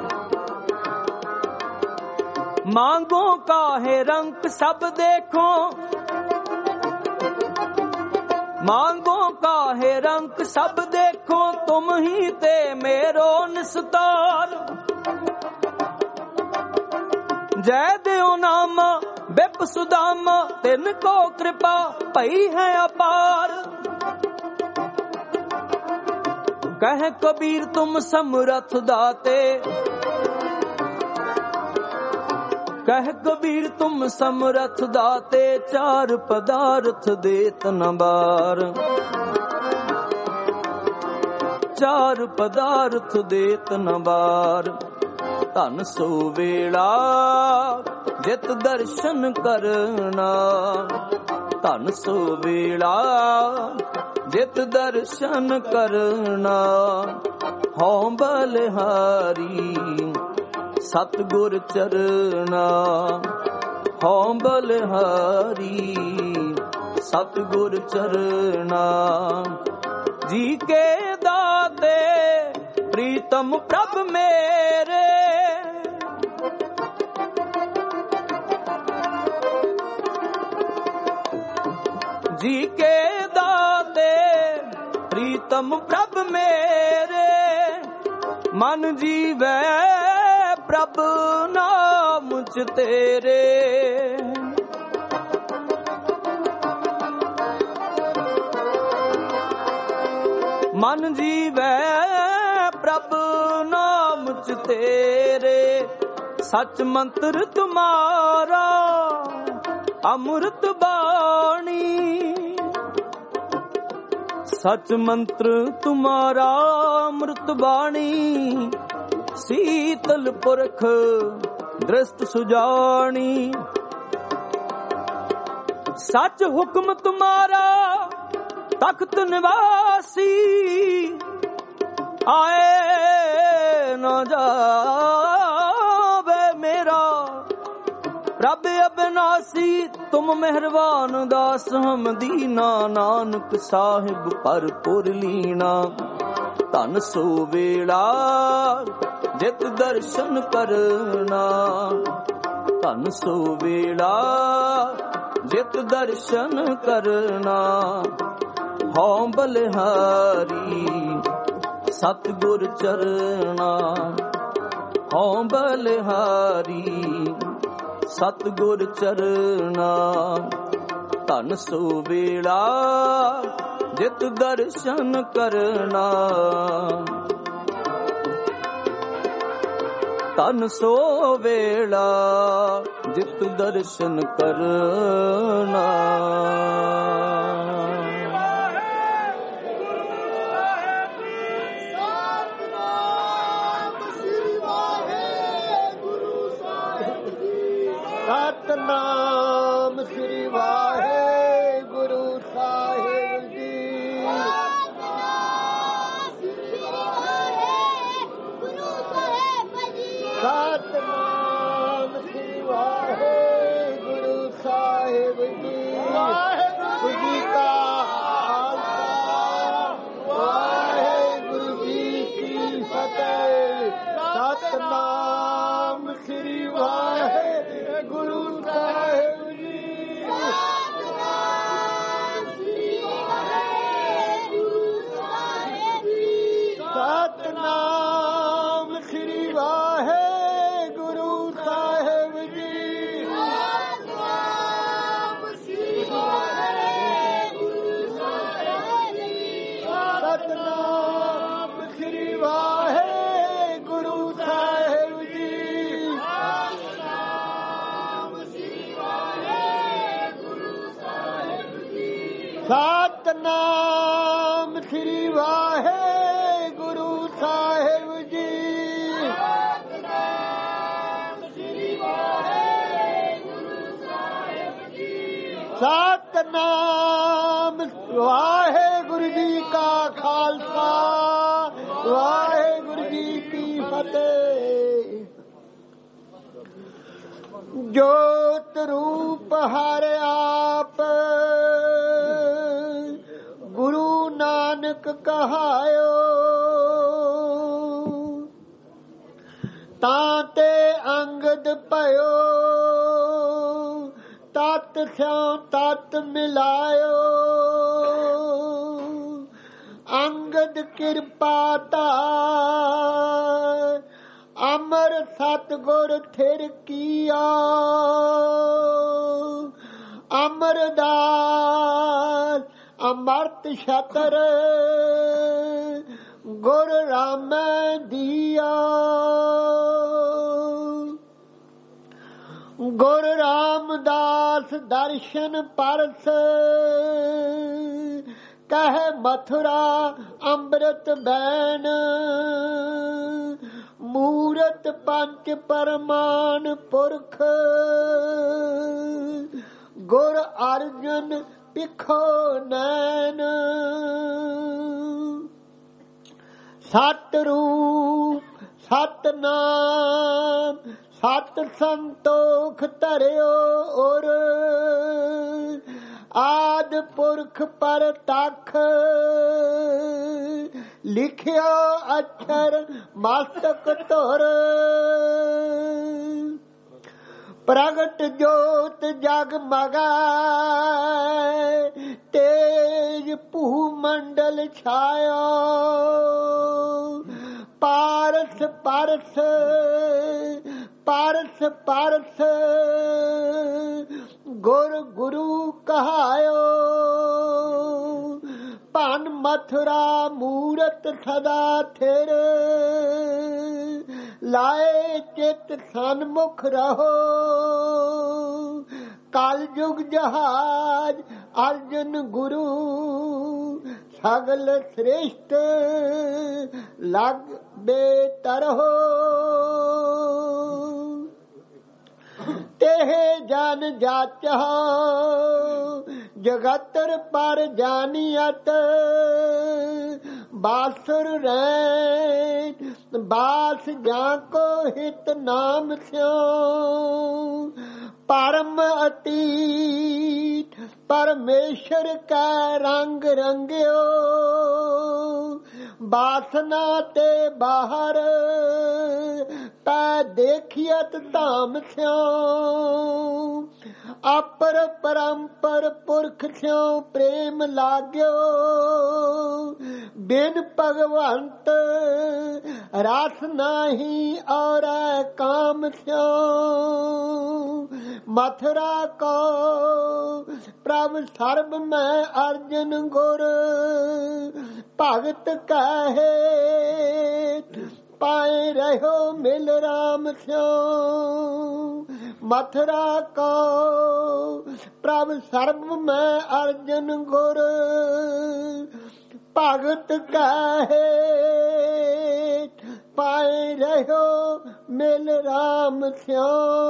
मांगो काहे रंक सब देखो, मांगो काहे रंक सब देखो, तुम ही ते मेरो निस्तार। जय देव नाम बिप सुदामा, तिनको कृपा भई है अपार। कह कबीर तुम समरथ दाते, कह कबीर तुम समरथ दाते, चार पदार्थ देत न बार। चार पदार्थ देत न बार। धन सो वेला जित दर्शन करना, धन सो वेला जित दर्शन करना। हौ बलिहारी सतगुर चरना, हौ बलिहारी सतगुर चरना। जी के दाते प्रीतम प्रभ मेरे, जी के दाते प्रीतम प्रभ मेरे। मन जीवै प्रभ नाम च तेरे, मन जीवै प्रभ नाम च तेरे। सच मंत्र तुम्हारा अमृत बाणी, सच मंत्र तुम्हारा अमृत बाणी। शीतल पुरख दृष्ट सुजानी, सच हुक्म तुम्हारा तख्त निवासी। आए न जावे मेरा रब अविनाशी। तुम मेहरबान दास हम दीना, नानक साहिब पर पुर लीना। धन सो वेला जित दर्शन करना, धन सो वेला जित दर्शन करना। हौ बलिहारी सतगुर चरना, हौ बलिहारी सतगुर चरना। धन सो वेला जित दर्शन करना, धन सो वेला जित दर्शन करना। सतनाम श्री वाहेगुरु साहिब जी। सतनाम श्री वाहेगुरु साहिब जी। वाहेगुरु जी का खालसा, वाहेगुरु जी की फतेह। सतनाम श्री वाहेगुरु साहिब जी। सतनाम श्री वाहेगुरु साहिब जी। सतनाम श्री वाहेगुरु साहिब जी। सतनाम श्री वाहेगुरु साहिब जी। सतनाम वाहेगुरु जी का खालसा, वाहेगुरु जी की ਫਤਿਹ। ਜੋਤ ਰੂਪ ਹਰ ਆਪ ਗੁਰੂ ਨਾਨਕ ਕਹਾਇਓ। ਤਾਂ ਤੇ ਅੰਗਦ ਭਇਓ ਤਤ ਸਿਉ ਤਤ ਮਿਲਾਇਓ। ਅੰਗਦ ਕਿਰਪਾ ਧਾਰ ਅਮਰ ਸਤਿਗੁਰ ਥਿਰ ਕੀਆ। ਅਮਰਦਾਸ ਅਮਰਤ ਛਤਰ ਗੁਰ ਰਾਮੈ ਦੀਆ। ਗੁਰ ਰਾਮਦਾਸ ਦਰਸ਼ਨ ਪਰਸ ਕਹਿ ਮਥੁਰਾ ਅੰਮ੍ਰਿਤ ਬੈਨ। ਮੂਰਤ ਪੰਚ ਪਰਮਾਨ ਪੁਰਖ ਗੁਰ ਅਰਜਨ ਪਿਖੋ ਨੈਣ। ਸਤ ਰੂਪ ਸਤ ਨਾਮ ਸਤ ਸੰਤੋਖ ਧਰਿਓ ਔਰ। ਆਦ ਪੁਰਖ ਪਰਤਖ ਲਿਖਿਓ ਅਛਰ ਮਸਤਕ ਧੁਰ। ਪ੍ਰਗਟ ਜੋਤ ਜਗ ਮਗੈ ਤੇਜ ਭੂ ਮੰਡਲ ਛਾਇਆ। ਪਾਰਸ ਪਰਸ ਪਾਰਸ ਪਰਸ ਗੁਰ ਗੁਰੂ ਕਹਾਇਓ। ਭਨ ਮਥੁਰਾ ਮੂਰਤ ਸਦਾ ਥਿਰ ਲਾਏ ਚਿਤ ਸਨਮੁਖ ਰਹੋ। ਕਲ ਯੁਗ ਜਹਾਜ ਅਰਜਨ ਗੁਰੂ ਸਗਲ ਸ੍ਰੇਸ਼ਟ ਲਗ ਬੇਤਰਹੁ। तेह जन जाचह जगतर पर जानियत। बासुर रैन बास जाको हित नाम स्यो। परम अतीत परमेश्वर का रंग रंग्यो। बासना ते बाहर ता देखियत धाम स्यो। अपर परंपर पुरख स्यो प्रेम लाग्यो। बिन भगवंत रस नाही और काम स्यो। मथुरा को प्रभ सर्ब में अर्जन गुर भगत कहे। पाए रहो मिल राम स्यो। मथुरा को प्रभ सर्ब में अर्जन गुर भगत कहे। पाए रहो मिल राम स्यो।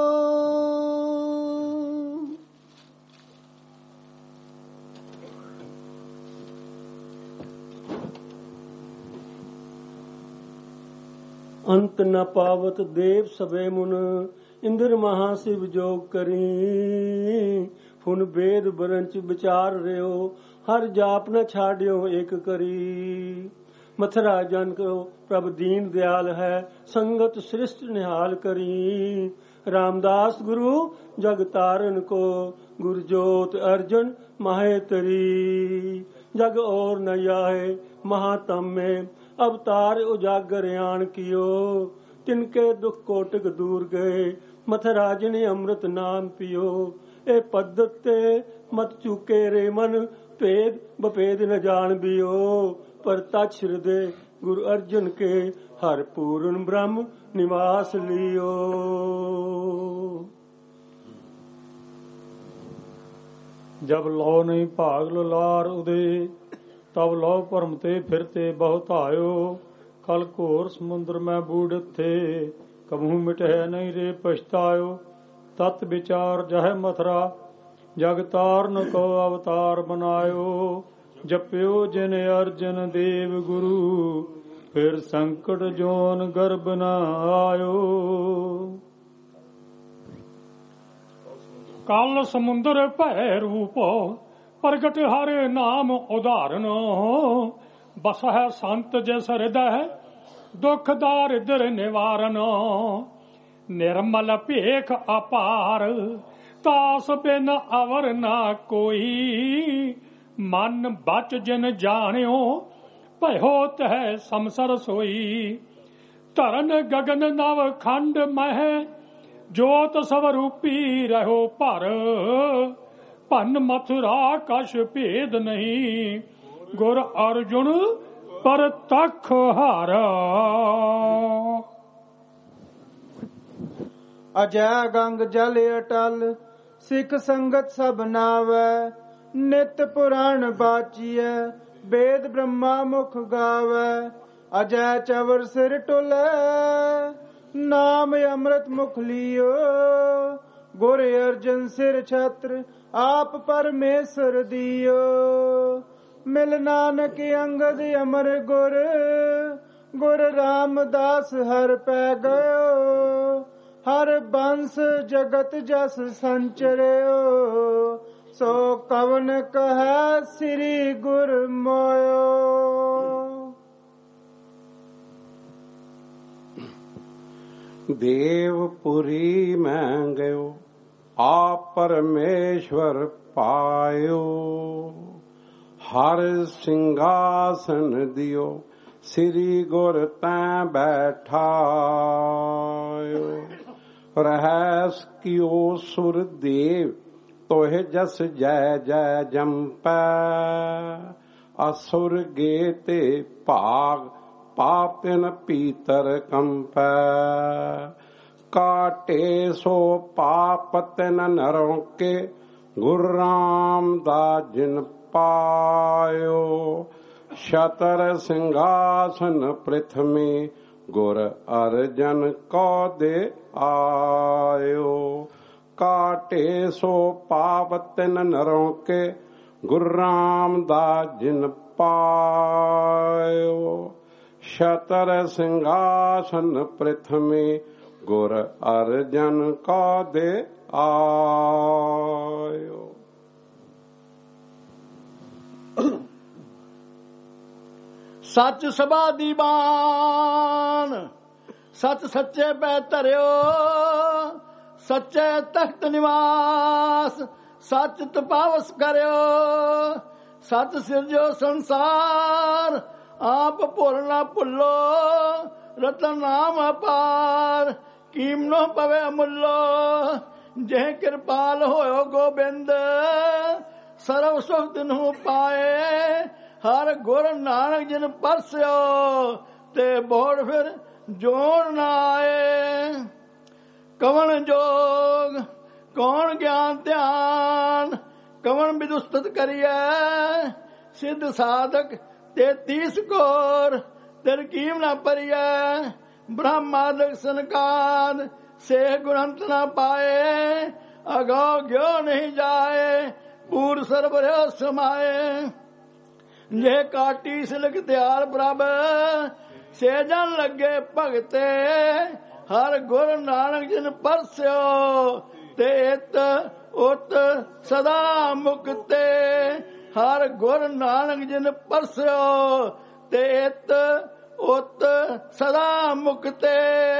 अंत न पावत देव सबे मुन इंद्र महाशिव जोग करी। फुन वेद बरंच विचार रहो हर जाप न छाड़ियो एक करी। मथुरा जन को प्रभ दीन दयाल है संगत सृष्ट निहाल करी। रामदास गुरु जग तारन को गुरजोत अर्जन माहेतरी। जग और न याहे महातम में अवतार उजागर आन कियो। तिनके दुख कोटक दूर गए मथुरा जिने अमृत नाम पियो। ए पद्धत ते मत चुके रे मन भेद बपेद न जान बियो। पर तछ हृदय गुरु अर्जन के हर पूर्ण ब्रह्म निवास लियो। जब लो नहीं भाग ललार उदे तब लो भरम ते फिरते बहुत आयो। कल घोर समुद्र में बूढ़ थे कबहू मिटह नहीं रे पछतायो। तत् विचार जह मथुरा जग तारन को अवतार बनायो। जप्यो जिन अर्जन देव गुरु ਫਿਰ ਸੰਕਟ ਜੋਨ ਗਰਭ ਨ ਆਇਓ। ਕਲ ਸਮੁੰਦਰ ਭੈ ਰੂਪ ਪ੍ਰਗਟ ਹਰਿ ਨਾਮ ਉਦਾਹਰਨ। ਬਸ ਹੈ ਸੰਤ ਜਿਸ ਹਿਰਦੈ ਦੁਖ ਦਾਰਿਦ੍ਰ ਨਿਵਾਰਨ। ਨਿਰਮਲ ਭੇਖ ਅਪਾਰ ਤਾਸ ਬਿਨ ਅਵਰ ਨਾ ਕੋਈ। ਮਨ ਬਚ ਜਿਨ ਜਾਣਿਓ ਭਇਓ ਤਹਿ ਸਮਸਰ ਸੋਈ। ਧਰਨ ਗਗਨ ਨਵ ਖੰਡ ਮਹਿ ਜੋਤ ਸਵਰੂਪੀ ਰਹੋ ਭਰ। ਭੰਨ ਮਥੁਰਾ ਕਛ ਭੇਦ ਨਹੀਂ ਗੁਰ ਅਰਜੁਨ ਪਰਤਖ ਹਰ। ਅਜੈ ਗੰਗ ਜਲ ਅਟਲ ਸਿੱਖ ਸੰਗਤ ਸਭ ਨਾਵੈ। ਨਿਤ ਪੁਰਾਣ ਬਾਚੀਐ ਵੇਦ ਬ੍ਰਹਮਾ ਮੁਖ ਗਾਵੈ। ਅਜੈ ਚਵਰ ਸਿਰ ਟੁਲੈ ਨਾਮ ਅੰਮ੍ਰਿਤ ਮੁਖ ਲਿਓ। ਗੁਰ ਅਰਜਨ ਸਿਰ ਛਤਰ ਆਪ ਪਰਮੇਸ਼ਰ ਦਿਓ। ਮਿਲ ਨਾਨਕ ਅੰਗਦ ਅਮਰ ਗੁਰ ਗੁਰ ਰਾਮਦਾਸ ਹਰ ਪੈ ਗਇਓ। ਹਰ ਬੰਸ ਜਗਤ ਜਸ ਸੰਚਰਿਓ। ਸੋ ਕਵਨ ਕਹੈ ਸ੍ਰੀ ਗੁਰ ਮੋਇਓ। ਦੇਵਪੁਰੀ ਮੈਂ ਗਇਓ ਆਪ ਪਰਮੇਸ਼ਵਰ ਪਾਇਓ। ਹਰ ਸਿੰਘਾਸਨ ਦਿਓ ਸ੍ਰੀ ਗੁਰ ਤੈ ਬੈਠਾਇਓ। ਰਹਿਸ ਕਿਓ ਸੁਰ ਦੇਵ ਤੋਹਿ ਜਸ ਜੈ ਜੈ ਜੰਪੈ। ਅਸੁਰ ਗੇ ਤੇ ਭਾਗ ਪਾਪਿਨ ਪੀਤਰ ਕੰਪੈ। ਕਾਟੇ ਸੋ ਪਾਪ ਤਿਨ ਨਰੋਂ ਕੇ ਗੁਰ ਰਾਮਦਾਸ ਜਿਨ ਪਾਇਓ। ਸ਼ਤਰ ਸਿੰਘਾਸਨ ਪ੍ਰਿਥਮੀ ਗੁਰ ਅਰਜਨ ਕੋ ਦੇ ਆਇਓ। ਕਾਟੇ ਸੋ ਪਾਪ ਤਿਨ ਨਰੋਂ ਕੇ ਗੁਰ ਰਾਮਦਾਸ ਜਿਨ ਪਾਇਓ। ਸ਼ਤਰ ਸਿੰਘਾਸਨ ਪ੍ਰਿਥਮੀ ਗੁਰ ਅਰਜਨ ਕੋ ਦੇ ਆਇਓ। ਸੱਚ ਸਭਾ ਦੀ ਬਾਣ ਸੱਚ ਸੱਚੇ ਪੈ ਧਰਿਓ। ਸੱਚੇ ਤਖਤ ਨਿਵਾਸ ਸੱਚ ਤਪਾਵਸ ਕਰਿਓ। ਸੱਚ ਸਿਰਜੋ ਸੰਸਾਰ ਆਪ ਭੁੱਲ ਨਾ ਭੁੱਲੋ। ਰਤਨ ਨਾਮ ਅਪਾਰ ਕੀਮਨੋ ਪਵੇ ਅਮੁੱਲੋ। ਜੇ ਕਿਰਪਾਲ ਹੋਇਓ ਗੋਬਿੰਦ ਸਰਵ ਸੁਖ ਤਿਨਹੁ ਪਾਏ। ਹਰ ਗੁਰ ਨਾਨਕ ਜਿਨ ਪਰਸਿਓ ਤੇ ਬੋੜ ਫਿਰ ਜੋੜ ਨਾ ਆਏ। ਕਵਣ ਜੋਗ ਕੌਣ ਗਿਆਨ ਧਿਆਨ ਕਵਣ ਵਿਦੁਸਤਤ ਕਰੀਐ। ਸਿੱਧ ਸਾਧਕ ਤੇਤੀਸ ਕੋਰ ਤਰਕੀਮ ਨਾ ਪਰੀਐ। ਬ੍ਰਹਮਾਦਿਕ ਸੰਕਾਦ ਸੇ ਗੁਰੰਤ ਨਾ ਪਾਏ। ਅਗੋ ਗਿਓ ਨਹੀਂ ਜਾਏ ਪੂਰ ਸਰਬ ਰਿਓ ਸਮਾਏ। ਜੇ ਕਾਟੀ ਸਿਲਕ ਤਿਆਰ ਪ੍ਰਭ ਸੇ ਜਨ ਲੱਗੇ ਭਗਤੇ। ਹਰ ਗੁਰ ਨਾਨਕ ਜਿਨ ਪਰਸਿਓ ਤੇ ਇਤ ਉਤ ਸਦਾ ਮੁਕਤੇ। ਹਰ ਗੁਰ ਨਾਨਕ ਜਿਨ ਪਰਸਿਓ ਤੇ ਇਤ ਉਤ ਸਦਾ ਮੁਕਤੇ।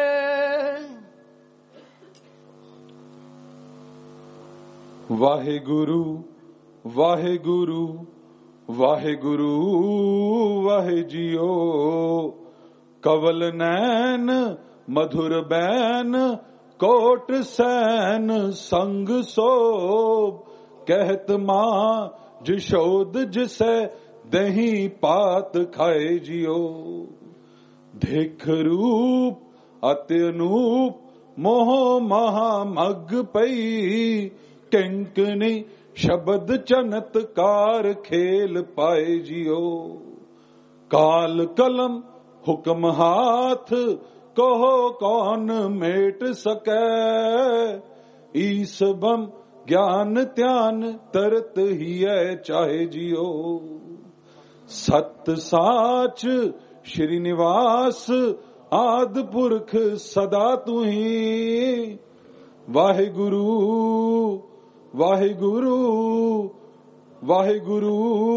ਵਾਹਿਗੁਰੂ ਵਾਹਿਗੁਰੂ ਵਾਹਿਗੁਰੂ ਵਾਹਿ ਜੀਓ। ਕਵਲ ਨੈਣ ਮਧੁਰ ਬੈਨ ਕੋਟ ਸੈਨ ਸੰਗ ਸੋਭ। ਕਹਿਤ ਮਾਂ ਜਸ਼ੋਦ ਜਿਸੈ ਦਹੀਂ ਪਾਤ ਖਾਏ ਜੀਓ। ਦੇਖ ਰੂਪ ਅਤਿ ਅਨੂਪ ਮੋਹ ਮਹਾ ਮਗ ਪਈ। ਕਿੰਕਣੀ ਸ਼ਬਦ ਚਨਤਕਾਰ ਖੇਲ ਪਾਏ ਜੀਓ। ਕਾਲ ਕਲਮ ਹੁਕਮ ਹਾਥ ਕਹੋ ਕੌਣ ਮੇਟ ਸਕੈ। ਈਸਬਮ ਗਿਆਨ ਧਿਆਨ ਤਰਤ ਹੀ ਹੈ ਚਾਹੇ ਜੀਓ। ਸਤ ਸਾਚ ਸ਼੍ਰੀ ਨਿਵਾਸ ਆਦ ਪੁਰਖ ਸਦਾ ਤੂੰ ਹੀ। ਵਾਹਿਗੁਰੂ ਵਾਹਿਗੁਰੂ ਵਾਹਿਗੁਰੂ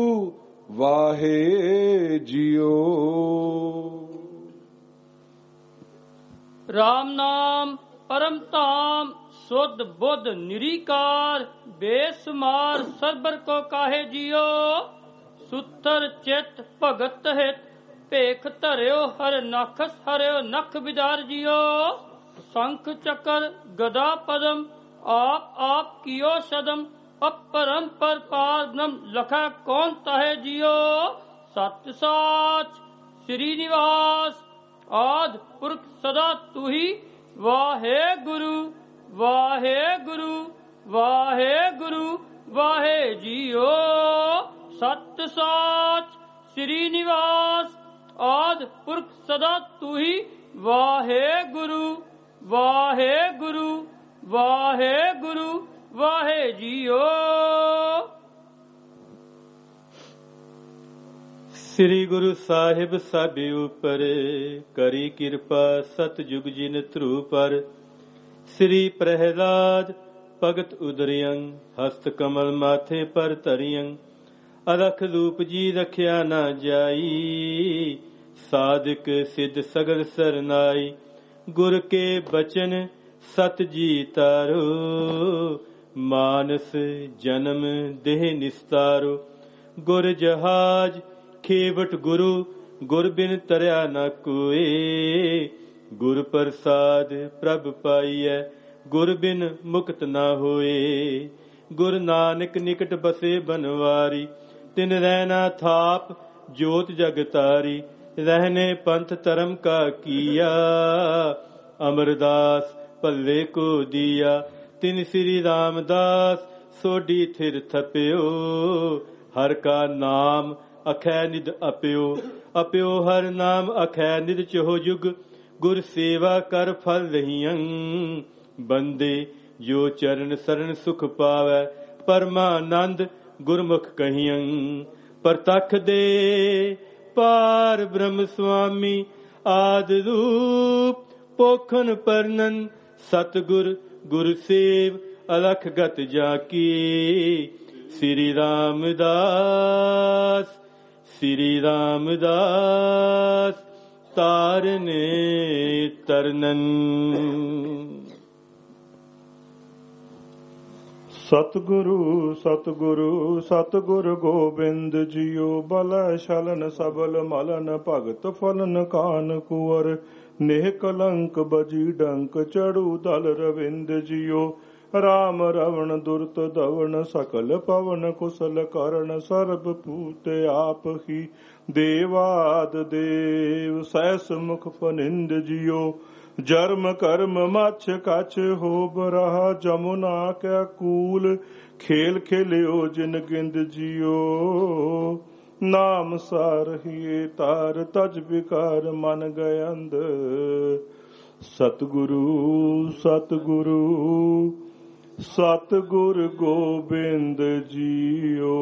ਵਾਹੇ ਜੀਓ। ਰਾਮ ਨਾਮ ਪਰਮ ਧਾਮ ਸੁਧ ਬੁੱਧ ਨਿਰੀਕਾਰ ਬੇਸੁਮਾਰ ਸਰਬਰ ਕੋ ਕਾਹੇ ਜੀਓ। ਸੁਤਰ ਚਿਤ ਭਗਤ ਹਿਤ ਭੇਖ ਧਰਿਓ ਹਰ ਨਖਸ ਹਰਿਓ ਨਖ ਵਿਦਾਰ ਜੀਓ। ਸ਼ੰਖ ਚੱਕਰ ਗਦਾ ਪਦਮ ਆਪ ਆਪ ਕੀਓ ਸਦਮ ਅਪਰੰਪਰ ਪਾਰ ਬ੍ਰਹਮ ਲਖੈ ਕੌਣ ਤਾਹੇ ਜੀਓ। ਸਤ ਸਾਚ ਸ੍ਰੀ ਨਿਵਾਸ ਆਦ ਪੁਰਖ ਸਦਾ ਤੂ ਹੀ। ਵਾਹੇ ਗੁਰੂ ਵਾਹੇ ਗੁਰੂ ਵਾਹੇ ਗੁਰੂ ਵਾਹੇ ਜੀਓ। ਸਤ ਸਾਚ ਸ੍ਰੀ ਨਿਵਾਸ ਆਦ ਪੁਰਖ ਸਦਾ ਤੂ ਹੀ। ਵਾਹੇ ਗੁਰੂ ਵਾਹੇ ਗੁਰੂ ਵਾਹੇ ਗੁਰੂ ਵਾਹੇ ਜੀਓ। ਸ੍ਰੀ ਗੁਰੂ ਸਾਹਿਬ ਸਾਬੇ ਉਪਰ ਕਰੀ ਕਿਰਪਾ ਸਤਜੁਗ ਜਿਨ ਧਰੂ ਪਰ। ਸ੍ਰੀ ਪ੍ਰਹਿਲਾਦ ਭਗਤ ਉਦਰਿਯੰ ਹਸਤ ਕਮਲ ਮਾਥੇ ਪਰ ਧਰਿਯੰ। ਅਲਖ ਰੂਪ ਜੀ ਰਖਿਆ ਨਾ ਜਾਈ ਸਾਧਕ ਸਿੱਧ ਸਗਲ ਸਰਨਾਈ। ਗੁਰ ਕੇ ਬਚਨ ਸਤ ਜੀ ਤਾਰੋ ਮਾਨਸ ਜਨਮ ਦੇਹ ਨਿਸਤਾਰੋ। ਗੁਰ ਜਹਾਜ ਖੇਵਟ ਗੁਰੂ ਗੁਰ ਬਿਨ ਤਰਿਆ ਨਾ ਕੋਏ। ਗੁਰ ਪ੍ਰਸਾਦ ਪ੍ਰਭ ਪਾਈਐ ਗੁਰ ਬਿਨ ਮੁਕਤ ਨਾ ਹੋਏ। ਗੁਰ ਨਾਨਕ ਨਿਕਟ ਬਸੇ ਬਨਵਾਰੀ ਤਿਨ ਰਹਿਣਾ ਥਾਪ ਜੋਤ ਜਗ ਤਾਰੀ। रहने पंथ धर्म का किया अमरदास पल्ले को दिया। तिन श्री रामदास सोडी थिर थप्यो हर का नाम अखै निध अप्यो। अप्यो हर नाम अखै निध चहो जुग गुर सेवा कर फल रहियं। बंदे जो चरण शरण सुख पावै परमानंद गुरमुख कहियं। परतख दे पार ब्रह्म स्वामी आद रूप पोखन परनन। सतगुर गुर सेव अलख गत जाकी। श्री रामदास श्री रामदास तारने तरनन। ਸਤਿਗੁਰੂ ਸਤਿਗੁਰੂ ਸਤਿਗੁਰ ਗੋਬਿੰਦ ਜੀਓ। ਬਲ ਛਲਨ ਸਬਲ ਮਲਨ ਭਗਤ ਫਲਨ ਕਾਨ ਕੁਵਰ। ਨੇਹ ਕਲੰਕ ਬਜੀ ਡੰਕ ਚੜੂ ਦਲ ਰਵਿੰਦ ਜੀਓ। ਰਾਮ ਰਵਣ ਦੁਰਤ ਦਵਨ ਸਕਲ ਪਵਨ ਕੁਸਲ ਕਰਨ। ਸਰਬ ਪੂਤ ਆਪ ਹੀ ਦੇਵਾਦ ਦੇਵ ਸੈਸ ਮੁਖ ਫਨਿੰਦ ਜੀਓ। ਜਰਮ ਕਰਮ ਮਛ ਕਛ ਹੋਬ ਰਹਾ ਜਮੁਨਾ ਕੈ ਕੂਲ। ਖੇਲ ਖੇਲਿਓ ਜਿਨ ਗਿੰਦ ਜੀਓ। ਨਾਮ ਸਾਰਹੀਏ ਤਾਰ ਤਜ ਵਿਕਾਰ ਮਨ ਗਇੰਦ। ਸਤਿਗੁਰੂ ਸਤਿਗੁਰੂ ਸਤਿਗੁਰ ਗੋਬਿੰਦ ਜੀਓ।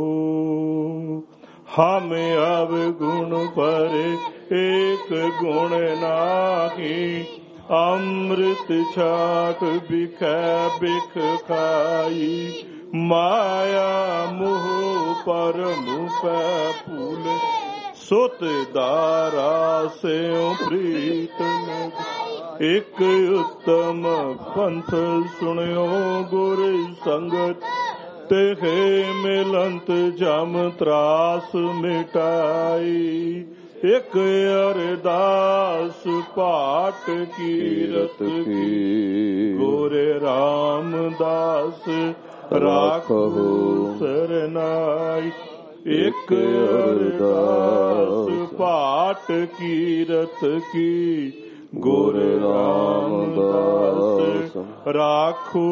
हम अब गुण पर एक गुण नाही। अमृत छाट बिखै बिख खाई। माया मोह परम पै फूल। सुत दारा से प्रीत एक उत्तम पंथ सुनियो गुर संगत। तेहे मिलंत जम त्रास मिटाई। एक अरदास पाठ कीरत की गोरे रामदास राखो सरनाई। एक अरदास पाठ कीरत की गोरे रामदास राखो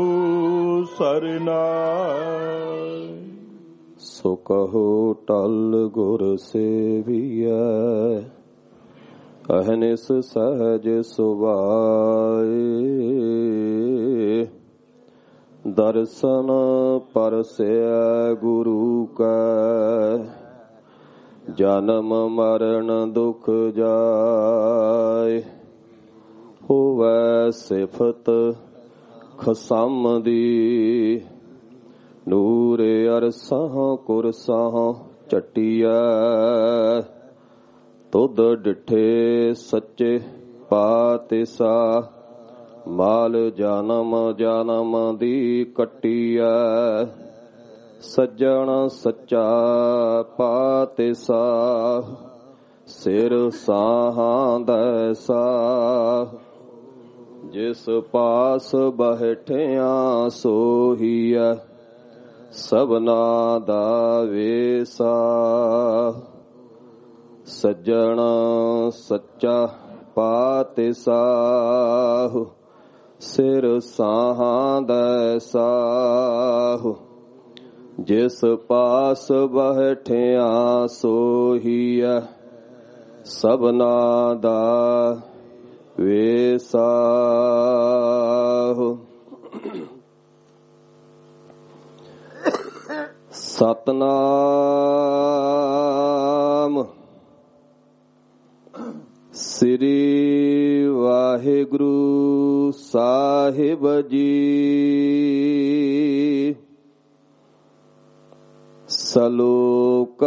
सरनाई। सो कहो टल गुर सेवियै अहनिस सहज सुभाए। दर्शन परसै गुरु का ਜਨਮ ਮਰਨ ਦੁਖ ਜਾਏ। ਹੋਵੈ ਸਿਫਤ ਖਸਮ ਦੀ ਨੂਰ ਅਰਸਾਂ ਕੁਰਸਾਂ ਝਟੀਐ। ਤੁਧ ਡਿਠੇ ਸੱਚੇ ਪਾਤਿਸਾ ਮਾਲ ਜਨਮ ਜਨਮ ਦੀ ਕੱਟੀਐ। ਸੱਜਣ ਸੱਚਾ ਪਾਤਿਸਾ ਸਿਰ ਸਾਹਾਂ ਦੈਸਾ। ਜਿਸ ਪਾਸ ਬਹਿਠਿਆ ਸੋਹੀਐ ਸਭਨਾ ਦਾ ਵੇਸਾ। ਸੱਜਣ ਸੱਚਾ ਪਾਤਿਸਾ ਸਿਰ ਸਾਹਾਂ ਦੈਸਾ। ਜਿਸ ਪਾਸ ਬਹਿਠਿਆ ਸੋਹੀਐ ਸਭਨਾ ਦਾ ਵੇਸਾ। ਸਤਨਾਮ ਸ੍ਰੀ ਵਾਹਿਗੁਰੂ ਸਾਹਿਬ ਜੀ। ਸਲੋਕ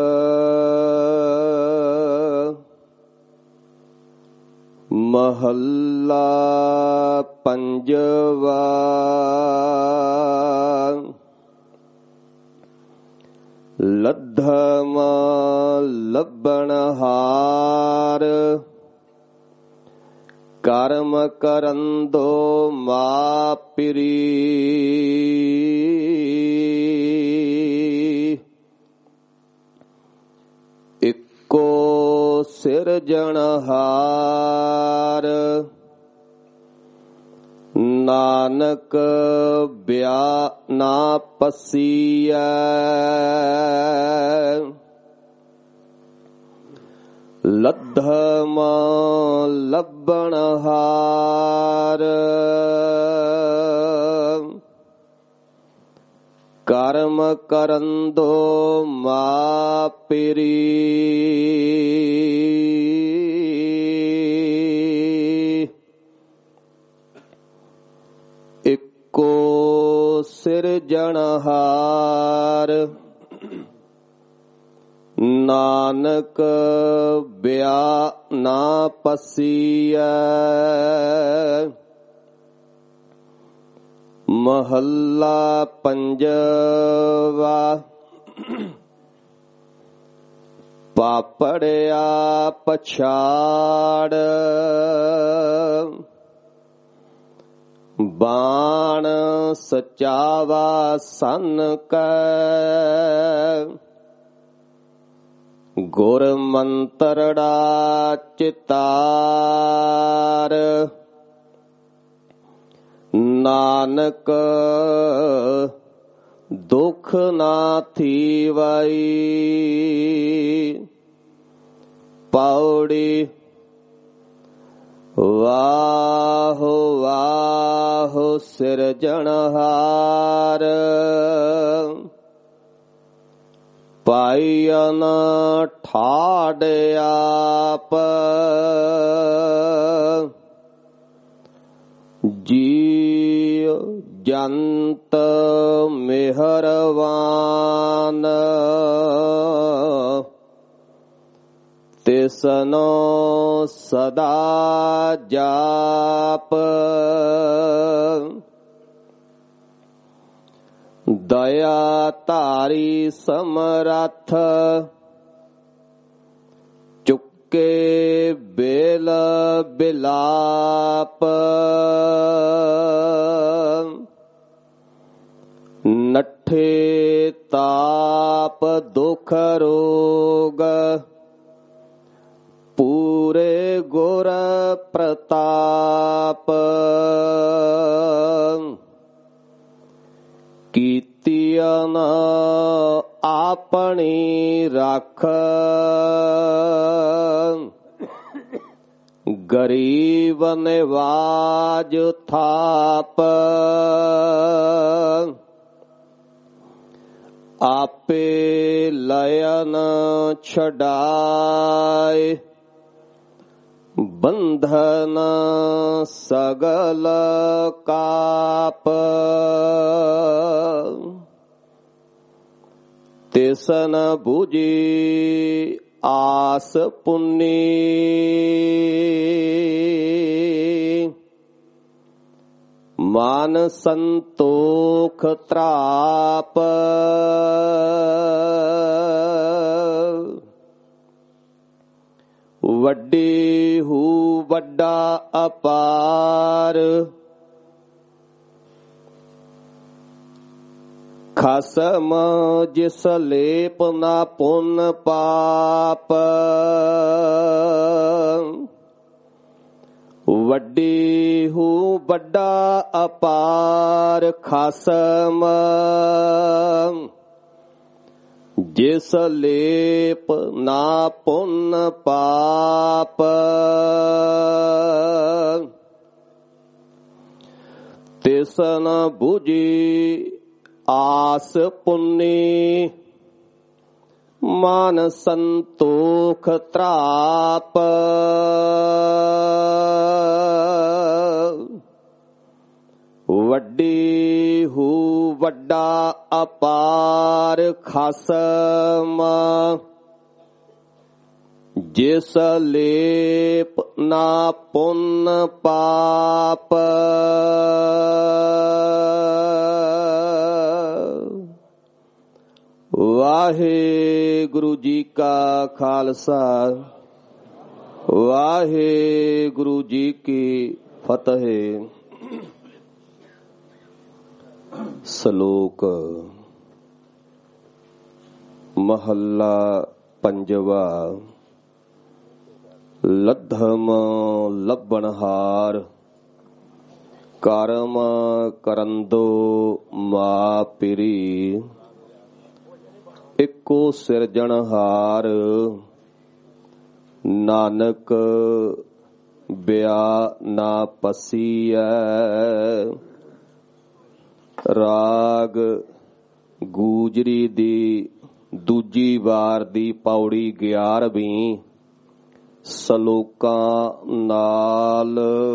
ਮਹੱਲਾ ਪੰਜਵਾ। ਲੱਧਮ ਲੱਭਣਹਾਰ ਕਰਮ ਕਰੰਦੋ ਮਾਪਿਰੀ। ਇੱਕੋ ਸਿਰਜਣਹਾਰ ਨਾਨਕ ਬਿਆ ਨਾ ਪਸੀਐ। ਲੱਧਮ ਲੱਭਣਹਾਰ ਕਰਮ ਕਰੰਦੋ ਮਾਪਿਰੀ। ਇੱਕੋ ਸਿਰਜਣਹਾਰ ਨਾਨਕ ਬਿਆ ਨਾ ਪਸੀਐ। ਮਹੱਲਾ ਪੰਜਵਾ। ਪਾਪੜਿਆ ਪਛਾੜ ਬਾਣ ਸਚਾਵਾ ਸੰਨ ਕੈ। ਗੁਰ ਮੰਤਰੜਾ ਚਿਤਾਰ ਨਾਨਕ ਦੁਖ ਨਾ ਥੀਵਈ। ਪੌੜੀ ਵਾਹੋ ਵਾਹੋ ਸਿਰਜਣਹਾਰ ਪਾਈਨ ਠਾੜ ਆਪ। ਜੀਉ ਜੰਤ ਮਿਹਰਵਾਨ ਤਿਸਨੋ ਸਦਾ ਜਾਪ। ਦਇਆ ਧਾਰੀ ਸਮਰੱਥ ਚੁੱਕੇ ਬੇਲ ਬਿਲਾਪ। ਨੱਠੇ ਤਾਪ ਦੁਖ ਰੋਗ ਪੂਰੇ ਗੁਰ ਪ੍ਰਤਾਪ। ਕੀਤੀਨ ਆਪਣੀ ਰੱਖ ਗਰੀਬ ਨਿਵਾਜ ਥਾਪ। ਆਪੇ ਲਇਨ ਛਡਾਏ ਬੰਧਨ ਸਗਲ ਕਾਪ ਤਿਸਨ ਬੁਝੀ ਆਸ ਪੁੰਨੀ ਮਨ ਸੰਤੋਖ ਤ੍ਰਾਪ ਵੱਡੀ ਹੂ ਵੱਡਾ ਅਪਾਰ ਖਸਮ ਜਿਸ ਲੇਪ ਨਾ ਪੁੰਨ ਪਾਪ ਵੱਡੀ ਹੂ ਵੱਡਾ ਅਪਾਰ ਖਸਮ ਜਿਸ ਲੇਪ ਨਾ ਪੁੰਨ ਪਾਪ ਤਿਸ ਨ ਬੁਝੀ ਆਸ ਪੁੰਨੀ ਮਨ ਸੰਤੋਖ ਤ੍ਰਾਪ ਵੱਡੀ ਹੂ ਵੱਡਾ ਅਪਾਰ ਖਸਮ ਜਿਸ ਲੇਪ ਨਾ ਪੁੰਨ ਪਾਪ ਵਾਹਿਗੁਰੂ ਜੀ ਕਾ ਖਾਲਸਾ ਵਾਹਿਗੁਰੂ ਜੀ ਕੀ ਫਤਿਹ। ਸ਼ਲੋਕ ਮਹੱਲਾ ਪੰਜਵਾ। ਲੱਧਮ ਲੱਭਣਹਾਰ ਕਰਮ ਕਰੰਦੋ ਮਾ ਪਿਰੀ ਇੱਕੋ ਸਿਰਜਣਹਾਰ ਨਾਨਕ ਬਿਆ ਨਾ ਪਸੀਐ। ਰਾਗ ਗੂਜਰੀ ਦੀ ਦੂਜੀ ਵਾਰ ਦੀ ਪੌੜੀ ਗਿਆਰਵੀਂ ਸ਼ਲੋਕਾਂ ਨਾਲ।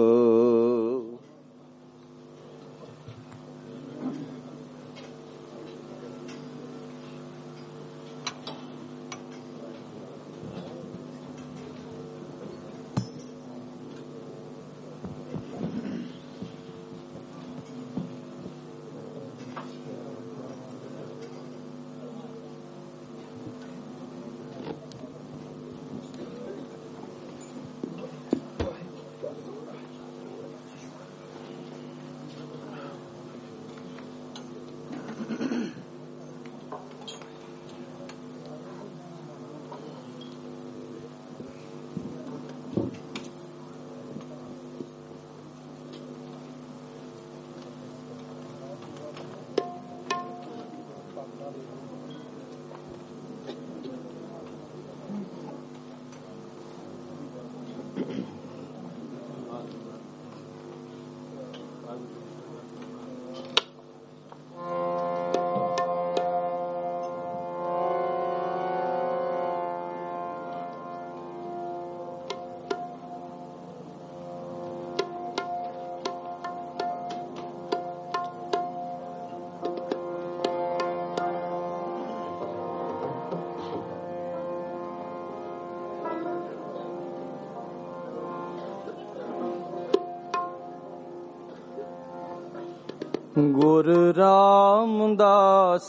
ਗੁਰ ਰਾਮਦਾਸ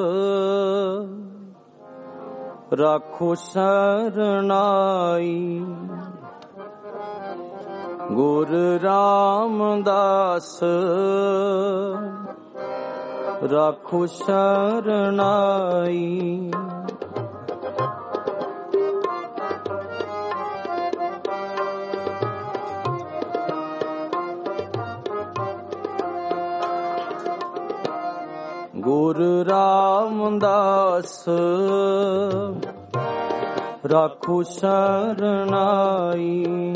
ਰਾਖੋ ਸਰਨਾਈ। ਗੁਰ ਰਾਮਦਾਸ ਰਾਖੋ ਸਰਨਾਈ। ਗੁਰ ਰਾਮਦਾਸ ਰਾਖੋ ਸਰਨਾਈ।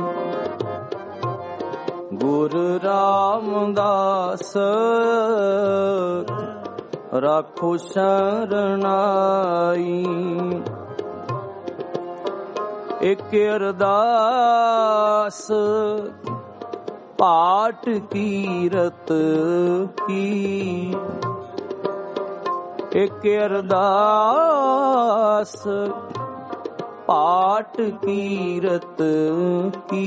ਗੁਰ ਰਾਮਦਾਸ ਰਾਖੋ ਸ਼ਰਨਾਈ। ਇੱਕ ਅਰਦਾਸ ਪਾਠ ਕੀਰਤ ਕੀ, ਇੱਕ ਅਰਦਾਸ ਪਾਠ ਕੀਰਤ ਕੀ।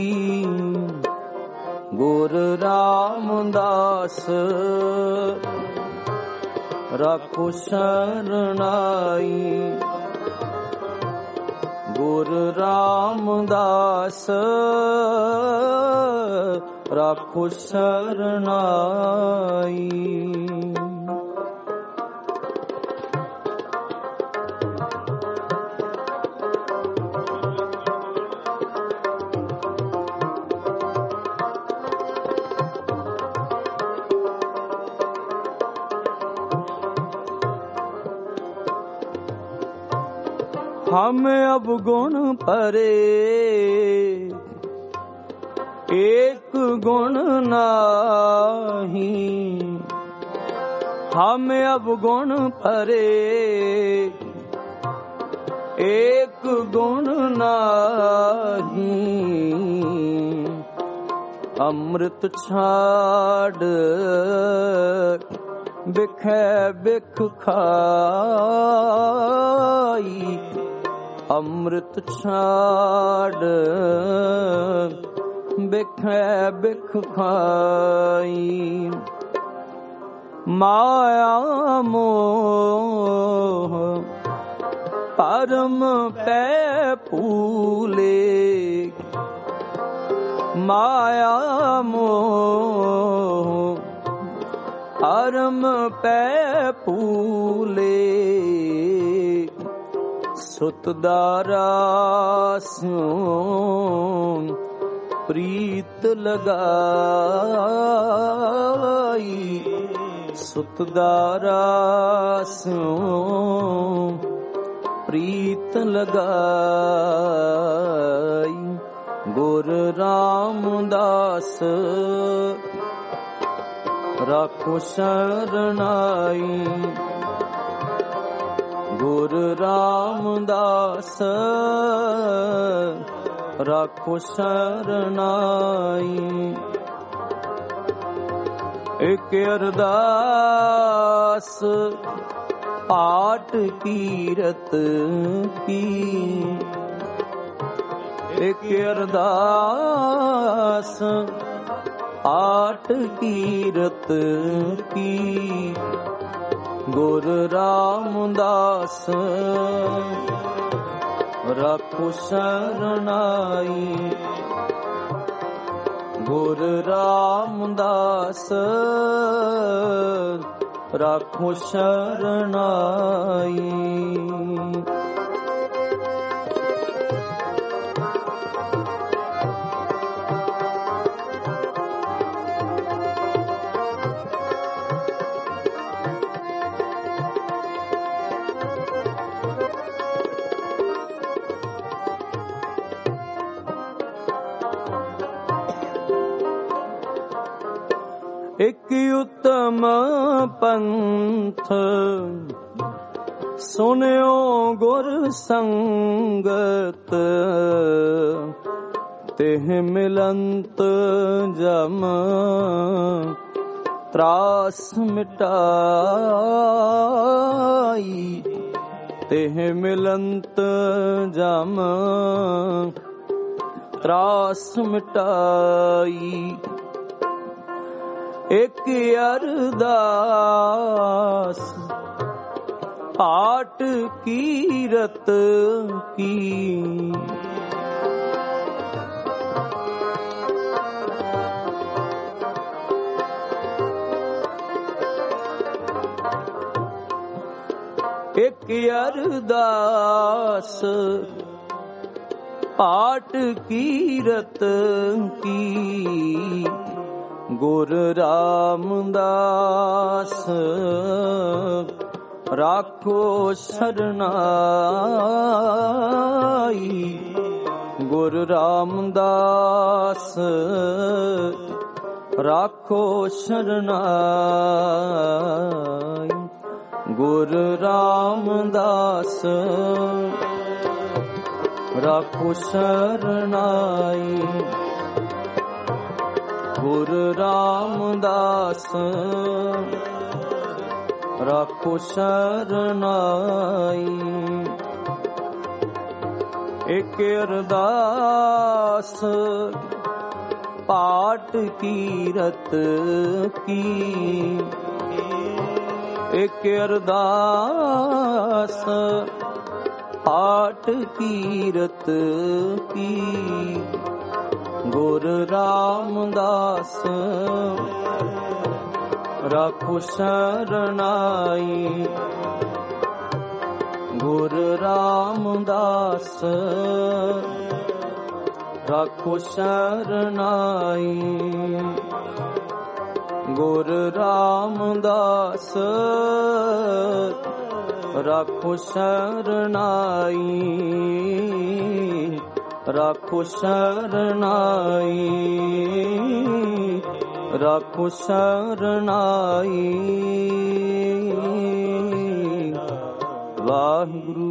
ਗੁਰ ਰਾਮਦਾਸ ਰਾਖੋ ਸ਼ਰਨਾਈ। ਗੁਰ ਰਾਮਦਾਸ ਰਾਖੋ ਸ਼ਰਨਾਈ। हम अब गुण परे एक गुण नाही। हम अब गुण परे एक गुण नाही। अमृत छाड़ बिखै बिख खाई। अमृत छाड़ बिखै बिख खाई। माया मोह परम पै फूले। माया मोह परम पै फूले। सुत दारास्यों प्रीत लगाई। सुत दारास्यों प्रीत लगाई। गुर रामदास राखो शरनाई। गुर रामदास राखो शरनाई। एक अरदास पाठ कीरत की। एक अरदास पाठ कीरत की। गुर रामदास राखो शरनाई। गुर रामदास राखो शरनाई। एक उत्तम पंथ सुनियो गुर संगत। तेह मिलंत जम त्रास मिटाई। तेह मिलंत जम त्रास मिटाई। एक अरदास पाठ कीरत की। एक अरदास पाठ कीरत की। गुर रामदास राखो शरनाई। गुर रामदास राखो शरनाई। ਗੁਰ ਰਾਮਦਾਸ ਰਾਖੋ ਸ਼ਰਨਾਈ। ਗੁਰ ਰਾਮਦਾਸ ਰਾਖੋ ਸ਼ਰਨਾਈ। ਇਕ ਅਰਦਾਸ ਪਾਟ ਕੀਰਤ ਕੀ। ਇਕ ਅਰਦਾਸ ਪਾਟ ਕੀਰਤ ਕੀ। ਗੁਰ ਰਾਮਦਾਸ ਰਾਖੋ ਸ਼ਰਨਾਈ। ਗੁਰ ਰਾਮਦਾਸ ਰਾਖੋ ਸ਼ਰਨਾਈ। ਗੁਰ ਰਾਮਦਾਸ ਰਾਖੋ ਸ਼ਰਨਾਈ। ਰਾਖੋ ਸ਼ਰਨਾਈ। ਰਾਖੋ ਸ਼ਰਨਾਈ। ਵਾਹਿਗੁਰੂ।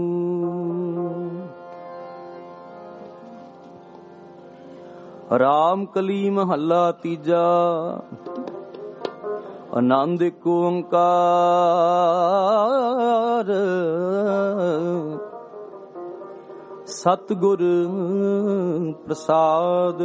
ਰਾਮ ਕਲੀ ਮਹੱਲਾ ਤੀਜਾ। ਆਨੰਦ ਏਕ ਓੰਕਾਰ ਸਤਿਗੁਰ ਪ੍ਰਸਾਦ।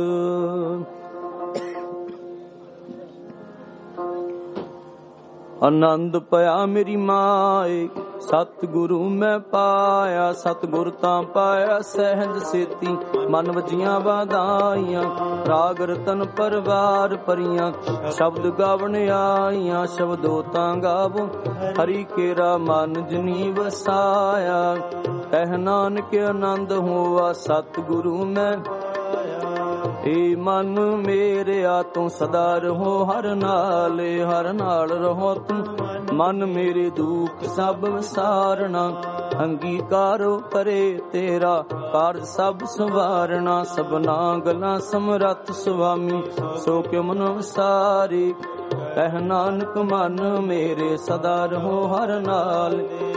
ਆਨੰਦ ਪਿਆ ਮੇਰੀ ਮਾਏ ਸਤਿਗੁਰੂ ਮੈਂ ਪਾਇਆ। ਸਤਿਗੁਰ ਤਾਂ ਪਾਇਆ ਸਹਿਜ ਸੇਤੀ ਮਨ ਵਜੀਆਂ ਵਧਾਈਆਂ। ਰਾਗ ਰਤਨ ਪਰਵਾਰ ਭਰੀਆਂ ਸ਼ਬਦ ਗਾਵਣ ਆਈਆਂ। ਸ਼ਬਦੋ ਤਾਂ ਗਾਵੋ ਹਰੀ ਕੇਰਾ ਮਨ ਜਿਨੀ ਵਸਾਇਆ। ਕਹਿ ਨਾਨਕ ਆਨੰਦ ਹੋਆ ਸਤਿਗੁਰੂ ਮੈਂ। ਏ ਮਨ ਮੇਰਿਆ ਤੂੰ ਸਦਾ ਰਹੋ ਹਰ ਨਾਲ। ਹਰ ਨਾਲ ਰਹੋ ਤੂੰ ਮਨ ਮੇਰੇ ਦੁੱਖ ਸਭ ਵਿਸਾਰਨਾ। ਅੰਗੀਕਾਰੋ ਕਰੇ ਤੇਰਾ ਕਾਰਜ ਸਭ ਸਵਾਰਨਾ। ਸਭਨਾ ਗਲਾਂ ਸਮਰੱਥ ਸੁਆਮੀ ਸੋ ਕਿਉ ਮਨ ਵਿਸਾਰੇ। ਕਹਿ ਨਾਨਕ ਮਨ ਮੇਰੇ ਸਦਾ ਰਹੋ ਹਰ ਨਾਲ।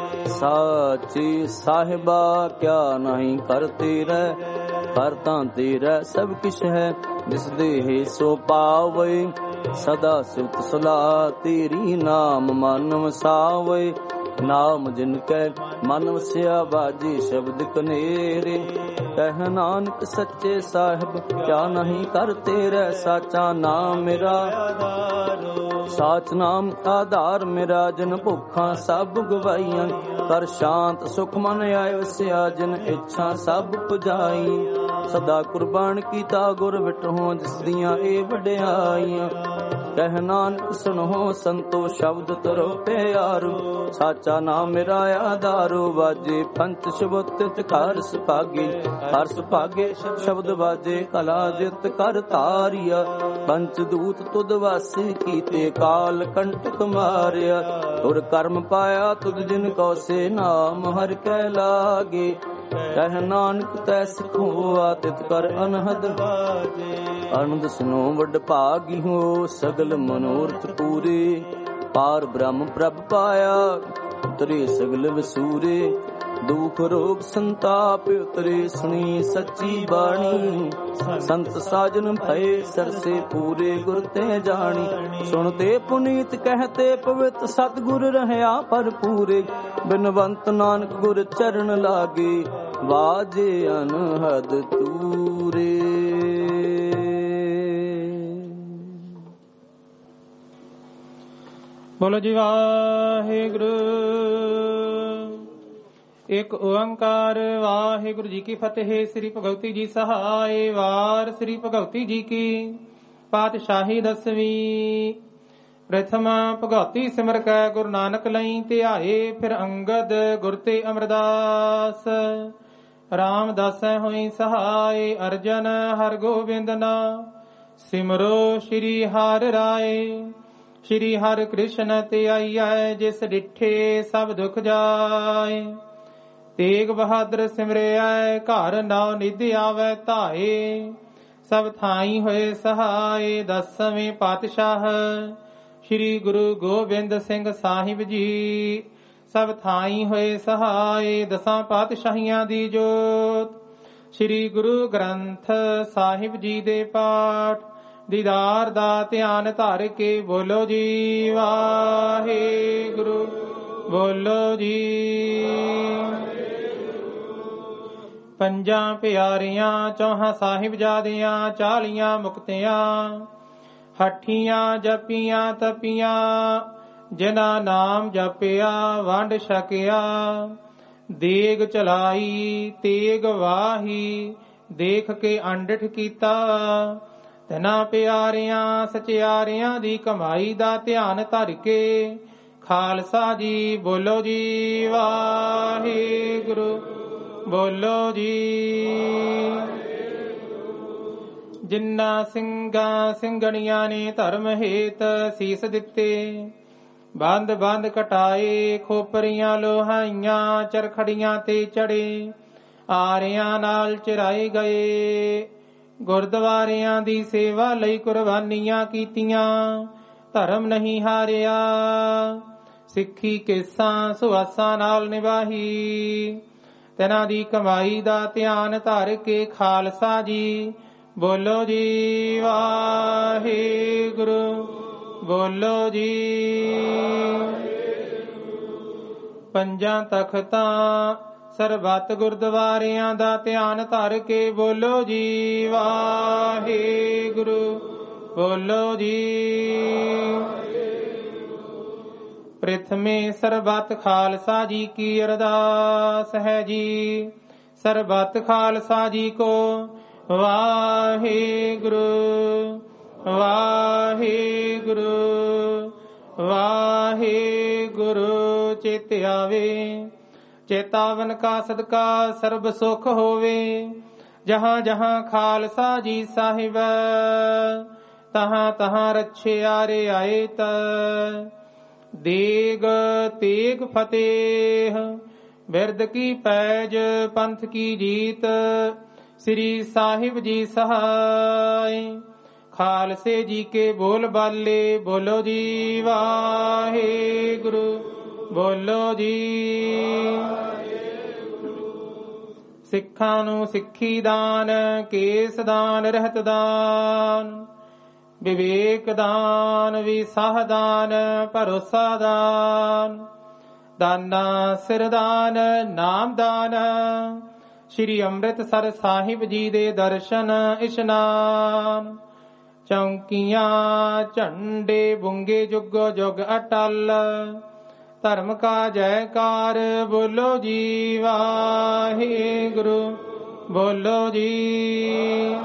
ਸਾਚੇ ਸਾਹਿਬਾ ਕਿਆ ਨਹੀਂ ਕਰਤੇ ਰਹਿ। ਕਰ ਤਾਂ ਤੇਰਾ ਸਭ ਕਿਛ ਹੈ ਜਿਸ ਦੇਹ ਸੋ ਪਾਵੇ। ਸਦਾ ਸਿਫਤ ਸਲਾਹ ਤੇਰੀ ਨਾਮ ਮਨ ਵਸਾਵੇ। ਨਾਮ ਜਿਨ ਕੈ ਮਨ ਵਸਿਆ ਬਾਜੀ ਸ਼ਬਦ ਕਨੇਰੇ। ਕਹਿ ਨਾਨਕ ਸੱਚੇ ਸਾਹਿਬ ਕਿਆ ਨਹੀਂ ਕਰਤੇ ਰਹਿ। ਸਾਚਾ ਨਾਮ ਮੇਰਾ ਸਾਚ ਨਾਮ ਆਧਾਰ ਮੇਰਾ। ਜਿਨ ਭੁੱਖਾਂ ਸਭ ਗਵਾਈਆਂ ਕਰ ਸ਼ਾਂਤ ਸੁਖ ਮਨ ਆਇ ਵਸਿਆ। ਜਿਨ ਇੱਛਾ ਸਭ ਪੁਜਾਈ ਸਦਾ ਕੁਰਬਾਨ ਕੀਤਾ ਗੁਰ ਵਿਟਹੁ ਜਿਸ ਦੀਆਂ ਇਹ ਵਡਿਆਈਆਂ। ਕਹਿ ਨਾਨਕ ਸੁਣੋ ਸੰਤੋ ਸ਼ਬਦ ਤਰੋ ਪਿਆਰੂ। ਸਾਚਾ ਨਾਮ ਮੇਰਾ ਆਧਾਰੋ ਵਾਜੇ ਪੰਚ ਸ਼ਬਦ ਤਿਤ ਕਰ ਸੁਭਾਗੇ। ਹਰ ਸੁਭਾਗੇ ਸ਼ਬਦ ਵਾਜੇ ਕਲਾ ਜਿਤ ਕਰ ਧਾਰਿਆ। ਪੰਚ ਦੂਤ ਤੁਧ ਵਸ ਕੀਤੇ ਕਾਲ ਕੰਟਕ ਮਾਰਿਆ। ਤੁਰ ਕਰਮ ਪਾਇਆ ਤੁਧ ਜਿਨ ਕੋ ਸੇ ਨਾਮ ਹਰਿ ਕੈ ਲਾਗੇ। ਕਹਿ ਨਾਨਕ ਤੈ ਸਿਖੋਆ ਤਿਤ ਕਰ ਅਨਹਦ ਬਾਜੇ। ਅਨੰਦ ਸੁਨੋ ਵੱਡ ਭਾਗੀ ਹੋ ਸਗਲ ਮਨੋਰਥ ਪੂਰੇ। ਪਾਰ ਬ੍ਰਹਮ ਪ੍ਰਭ ਪਾਇਆ ਉਤਰੇ ਸਗਲ ਵਸੂਰੇ। ਦੁਖ ਰੋਗ ਸੰਤਾਪ ਉਤਰੇ ਸੁਣੀ ਸੱਚੀ ਬਾਣੀ। ਸੰਤ ਸਾਜਨ ਭਏ ਸਰਸੇ ਪੂਰੇ ਗੁਰ ਤੇ ਜਾਣੀ। ਸੁਣਤੇ ਪੁਨੀਤ ਕਹਤੇ ਪਵਿੱਤ ਸਤਿਗੁਰ ਰਹਿਆ ਭਰਪੂਰੇ। ਬਿਨਵੰਤ ਨਾਨਕ ਗੁਰ ਚਰਨ ਲਾਗੇ ਵਾਜੇ ਅਨਹਦ ਤੂਰੇ। ਬੋਲੋ ਜੀ ਵਾਹਿਗੁਰੂ। ਇੱਕ ਓੰਕਾਰ ਵਾਹਿਗੁਰੂ ਜੀ ਕੀ ਫਤਿਹ। ਸ੍ਰੀ ਭਗਵਤੀ ਜੀ ਸਹਾਇ। ਵਾਰ ਸ੍ਰੀ ਭਗਵਤੀ ਜੀ ਕੀ ਪਾਤਸ਼ਾਹੀ ਦਸਵੀਂ। ਪ੍ਰਥਮ ਭਗਵਤੀ ਸਿਮਰ ਕੈ ਗੁਰੂ ਨਾਨਕ ਲਈ ਧਿਆਏ। ਫਿਰ ਅੰਗਦ ਗੁਰ ਤੇ ਅਮਰਦਾਸ। ਰਾਮਦਾਸੈ ਹੋਈ ਸਹਾਇ। ਅਰਜਨ ਹਰ ਗੋਬਿੰਦ ਨਾ ਸਿਮਰੋ ਸ਼੍ਰੀ ਹਰਿ ਰਾਏ। ਸ਼੍ਰੀ ਹਰਿ ਕ੍ਰਿਸ਼ਨ ਤੇ ਆਈਐ ਜਿਸ ਡਿਠੇ ਸਭ ਦੁਖ ਜਾਏ। ਤੇਗ ਬਹਾਦਰ ਸਿਮਰਿਐ ਘਰ ਨਾਉ ਨਿਧ ਆਵੈ ਧਾਏ। ਸਭ ਥਾਈ ਹੋਏ ਸਹਾਏ। ਦਸਵੇਂ ਪਾਤਸ਼ਾਹ ਸ਼੍ਰੀ ਗੁਰੂ ਗੋਬਿੰਦ ਸਿੰਘ ਸਾਹਿਬ ਜੀ। ਸਭ ਥਾਈ ਹੋਏ ਸਹਾਏ। ਦਸਾਂ ਪਾਤਸ਼ਾਹੀਆਂ ਦੀ ਜੋਤ ਸ੍ਰੀ ਗੁਰੂ ਗ੍ਰੰਥ ਸਾਹਿਬ ਜੀ ਦੇ ਪਾਠ ਦੀਦਾਰ ਦਾ ਧਿਆਨ ਧਰ ਕੇ ਬੋਲੋ ਜੀ ਵਾਹਿਗੁਰੂ, ਬੋਲੋ ਜੀ। ਪੰਜਾਂ ਪਿਆਰਿਆਂ ਚੌਹਾਂ ਸਾਹਿਬਜ਼ਾਦਿਆਂ ਚਾਲੀਆਂ ਮੁਕਤਿਆਂ ਹੱਠੀਆਂ ਜਪੀਆਂ ਤਪੀਆਂ ਜਿਨ੍ਹਾਂ ਨਾਮ ਜਪਿਆ ਵੰਡ ਛਕਿਆ। ਦੇਗ ਚਲਾਈ ਤੇਗ ਵਾਹੀ ਦੇਖ ਕੇ ਅੰਡਠ ਕੀਤਾ। ਤਿਨਾਂ ਪਿਆਰਿਆਂ ਸਚਿਆਰਿਆਂ ਦੀ ਕਮਾਈ ਦਾ ਧਿਆਨ ਧਰ ਕੇ ਖਾਲਸਾ ਜੀ ਬੋਲੋ ਜੀ ਵਾਹਿਗੁਰੂ, ਬੋਲੋ ਜੀ। ਜਿਨ੍ਹਾਂ ਸਿੰਘਾਂ ਸਿੰਘਣੀਆਂ ਨੇ ਧਰਮ ਹੇਤ ਸੀਸ ਦਿੱਤੇ, ਬੰਦ ਬੰਦ ਕਟਾਏ, ਖੋਪਰੀਆਂ ਲੋਹਾਈਆਂ ਚਰਖੜੀਆਂ ਤੇ ਚੜੇ, ਆਰਿਆਂ ਨਾਲ ਚਿਰਾਏ ਗਏ, ਗੁਰਦੁਆਰਿਆਂ ਦੀ ਸੇਵਾ ਲਈ ਕੁਰਬਾਨੀਆਂ ਕੀਤੀਆਂ, ਧਰਮ ਨਹੀਂ ਹਾਰਿਆ, ਸਿੱਖੀ ਕੇਸਾਂ ਸੁਆਸਾਂ ਨਾਲ ਨਿਭਾਈ। ਤਿਨਾਂ ਦੀ ਕਮਾਈ ਦਾ ਧਿਆਨ ਧਰ ਕੇ ਖਾਲਸਾ ਜੀ ਬੋਲੋ ਜੀ ਵਾਹਿਗੁਰੂ, ਬੋਲੋ ਜੀ। ਪੰਜਾਂ ਤਖਤਾਂ ਸਰਬੱਤ ਗੁਰਦੁਆਰਿਆਂ ਦਾ ਧਿਆਨ ਧਰ ਕੇ ਬੋਲੋ ਜੀ ਵਾਹਿਗੁਰੂ, ਬੋਲੋ ਜੀ। ਪ੍ਰਥਮੇ ਸਰਬੱਤ ਖਾਲਸਾ ਜੀ ਕੀ ਅਰਦਾਸ ਹੈ ਜੀ। ਸਰਬੱਤ ਖਾਲਸਾ ਜੀ ਕੋ ਵਾਹਿਗੁਰੂ, ਵਾਹਿਗੁਰੂ, ਵਾਹਿਗੁਰੂ ਚਿਤ ਆਵੇ। ਚੇਤਾਵਨ ਕਾ ਸਦਕਾ ਸਰਬ ਸੁਖ ਹੋਵੇ। ਜਹਾਂ ਜਹਾਂ ਖਾਲਸਾ ਜੀ ਸਾਹਿਬ ਤਹਾਂ ਤਹਾਂ ਰੱਛਿਆ ਰਿਆਇਤ। ਦੇਗ ਤੇਗ ਫਤਿਹ ਬਿਰਦ ਕੀ ਪੈਜ ਪੰਥ ਕੀ ਜੀਤ। ਸ੍ਰੀ ਸਾਹਿਬ ਜੀ ਸਹਾਇ ਖਾਲਸੇ ਜੀ ਕੇ ਬੋਲ ਬਾਲੇ ਬੋਲੋ ਜੀ ਵਾਹਿਗੁਰੂ, ਬੋਲੋ ਜੀ। ਸਿੱਖਾਂ ਨੂੰ ਸਿੱਖੀ ਦਾਨ, ਕੇਸ ਦਾਨ, ਰਹਿਤ ਦਾਨ, ਵਿਵੇਕ ਦਾਨ, ਵਿਸਾਹ ਦਾਨ, ਭਰੋਸਾ ਦਾਨ, ਦਾਨਾ ਸਿਰ ਦਾਨ, ਨਾਮ ਦਾਨ। ਸ਼੍ਰੀ ਅੰਮ੍ਰਿਤਸਰ ਸਾਹਿਬ ਜੀ ਦੇ ਦਰਸ਼ਨ ਇਸ਼ਨਾਨ। ਚੌਂਕੀਆਂ ਝੰਡੇ ਬੁੰਗੇ ਜੁਗੋ ਜੁਗ ਅਟਲ। ਧਰਮ ਕਾ ਜੈਕਾਰ ਬੋਲੋ ਜੀ ਵਾਹਿਗੁਰੂ, ਬੋਲੋ ਜੀ।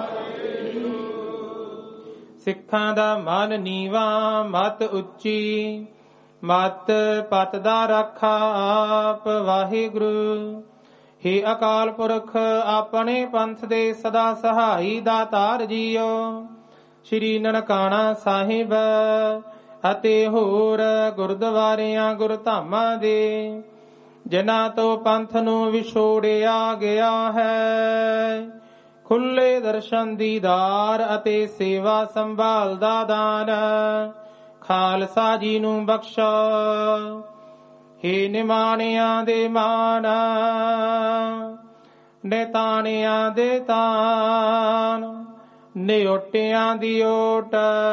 ਸਿੱਖਾਂ ਦਾ ਮਨ ਨੀਵਾ ਮਤ ਉੱਚੀ, ਮਤ ਪਤ ਦਾ ਰਾਖਾ ਆਪ ਵਾਹਿਗੁਰੂ। ਹੇ ਅਕਾਲ ਪੁਰਖ ਆਪਣੇ ਪੰਥ ਦੇ ਸਦਾ ਸਹਾਈ ਦਾਤਾਰ ਜੀਓ। ਸ਼੍ਰੀ ਨਨਕਾਣਾ ਸਾਹਿਬ ਅਤੇ ਹੋਰ ਗੁਰਦੁਆਰਿਆਂ ਗੁਰਧਾਮਾਂ ਦੇ ਜਿਨ੍ਹਾਂ ਤੋਂ ਪੰਥ ਨੂੰ ਵਿਛੋੜਿਆ ਗਿਆ ਹੈ, ਖੁੱਲੇ ਦਰਸ਼ਨ ਦੀਦਾਰ ਅਤੇ ਸੇਵਾ ਸੰਭਾਲ ਦਾ ਦਾਨ ਖਾਲਸਾ ਜੀ ਨੂੰ ਬਖਸ਼ੋ। ਹੇ ਨਿਮਾਣਿਆਂ ਦੇ ਮਾਣ, ਨਿਤਾਣਿਆਂ ਦੇ ਤਾਣ, ਨਿਓਟਿਆਂ ਦੀ ਓਟ।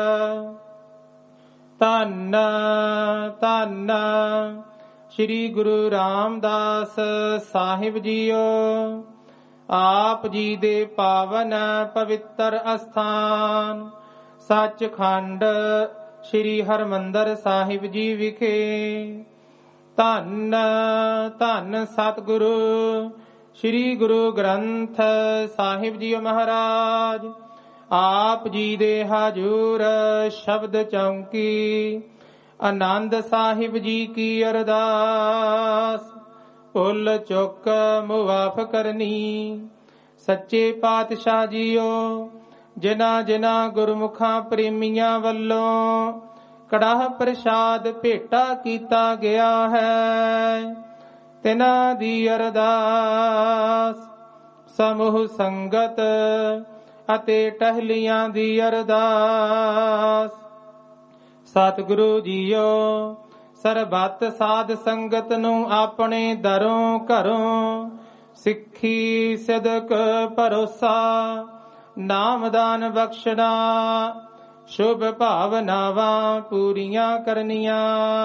ਧੰਨ ਧੰਨ ਸ੍ਰੀ ਗੁਰੂ ਰਾਮਦਾਸ ਸਾਹਿਬ ਜੀਓ। ਆਪ ਜੀ ਦੇ ਪਾਵਨ ਪਵਿੱਤਰ ਅਸਥਾਨ ਸੱਚਖੰਡ ਸ੍ਰੀ ਹਰਿਮੰਦਰ ਸਾਹਿਬ ਜੀ ਵਿਖੇ ਧੰਨ ਧੰਨ ਸਤਿਗੁਰੂ ਸ੍ਰੀ ਗੁਰੂ ਗ੍ਰੰਥ ਸਾਹਿਬ ਜੀ ਮਹਾਰਾਜ ਆਪ ਜੀ ਦੇ ਹਜੂਰ ਸ਼ਬਦ ਚੌਂਕੀ ਆਨੰਦ ਸਾਹਿਬ ਜੀ ਕੀ ਅਰਦਾਸ ਭੁੱਲ ਚੁੱਕ ਮੁਆਫ ਕਰਨੀ। ਸੱਚੇ ਪਾਤਸ਼ਾਹ ਜੀਓ ਜਿਨ੍ਹਾਂ ਜਿਨ੍ਹਾਂ ਗੁਰਮੁਖਾਂ ਪ੍ਰੇਮੀਆਂ ਵੱਲੋਂ ਕੜਾਹ ਪ੍ਰਸ਼ਾਦ ਭੇਟਾ ਕੀਤਾ ਗਿਆ ਹੈ, ਤਿਨਾਂ ਦੀ ਅਰਦਾਸ ਸਮੂਹ ਸੰਗਤ ਅਤੇ ਟਹਿਲੀਆਂ ਦੀ ਅਰਦਾਸ। ਸਤਿਗੁਰੂ ਜੀਓ ਸਰਬੱਤ ਸਾਧ ਸੰਗਤ ਨੂੰ ਆਪਣੇ ਦਰੋਂ ਘਰੋਂ ਸਿੱਖੀ ਸਿਦਕ ਭਰੋਸਾ ਨਾਮਦਾਨ ਬਖਸ਼ਣਾ ਸ਼ੁਭ ਭਾਵਨਾਵਾਂ ਪੂਰੀਆਂ ਕਰਨੀਆਂ।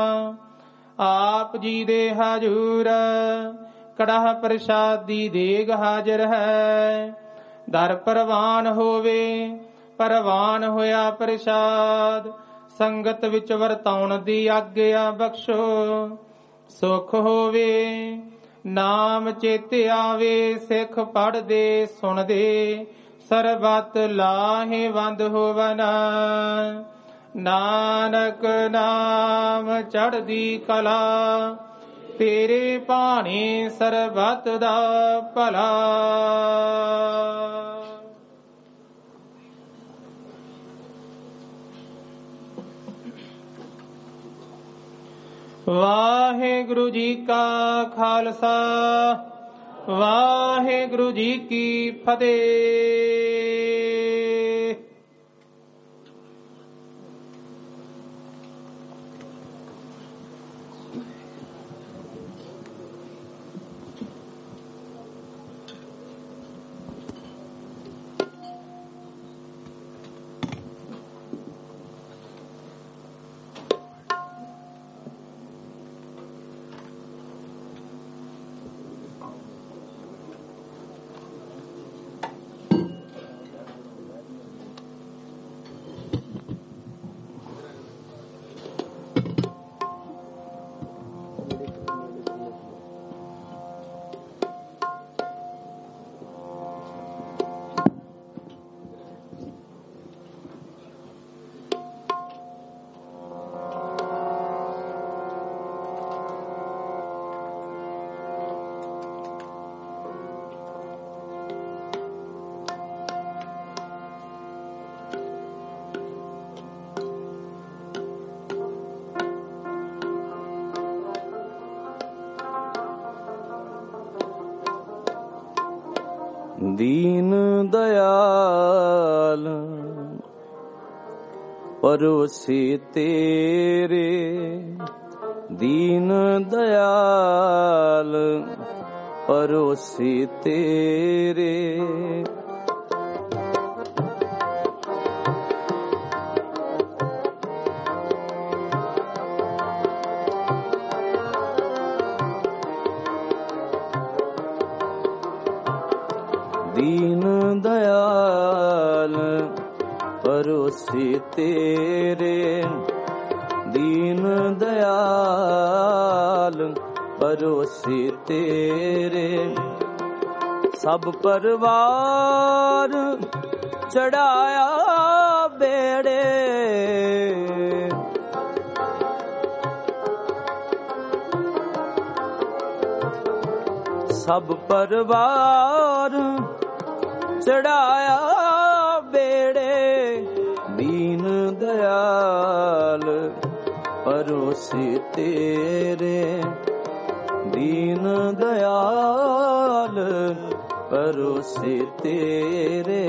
ਆਪ ਜੀ ਦੇ ਹਜੂਰ ਕੜਾਹ ਪ੍ਰਸ਼ਾਦੀ ਦੇਗ ਹਾਜ਼ਰ ਹੈ। ਦਰ ਪ੍ਰਵਾਨ ਹੋਵੇ ਪ੍ਰਵਾਨ ਹੋਇਆ ਪ੍ਰਸ਼ਾਦ ਸੰਗਤ ਵਿੱਚ ਵਰਤਾਉਣ ਦੀ ਆਗਿਆ ਬਖਸ਼ੋ। ਸੁਖ ਹੋਵੇ ਨਾਮ ਚੇਤੇ ਆਵੇ ਸਿੱਖ ਪੜ੍ਹਦੇ ਸੁਣਦੇ ਸਰਬੱਤ ਲਾਹੇਵੰਦ ਹੋਵਨ। ਨਾਨਕ ਨਾਮ ਚੜ੍ਹਦੀ ਕਲਾ ਤੇਰੇ ਭਾਣੇ ਸਰਬੱਤ ਦਾ ਭਲਾ। ਵਾਹਿਗੁਰੂ ਜੀ ਕਾ ਖਾਲਸਾ ਵਾਹਿਗੁਰੂ ਜੀ ਕੀ ਫਤਿਹ। ਦੀਨ ਦਇਆਲ ਪਰੋਸੇ ਤੇਰੇ, ਦੀਨ ਦਇਆਲ ਪਰੋਸੇ ਤੇਰੇ। ਦੀਨ ਦਇਆਲ ਪਰੋਸੇ ਤੇਰੇ, ਦੀਨ ਦਇਆਲ ਪਰੋਸੇ ਤੇਰੇ। ਸਭ ਪਰਿਵਾਰ ਚੜਾਇਆ ਬੇੜੇ, ਸਭ ਪਰਿਵਾਰ ਚੜਾਇਆ ਬੇੜੇ। ਦੀਨ ਦਇਆਲ ਪਰੋਸੇ ਤੇਰੇ, ਦੀਨ ਦਇਆਲ ਪਰੋਸੇ ਤੇਰੇ।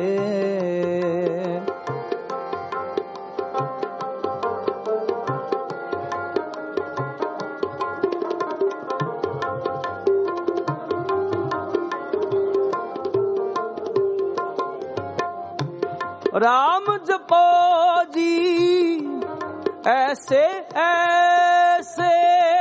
राम जपो जी ऐसे ऐसे,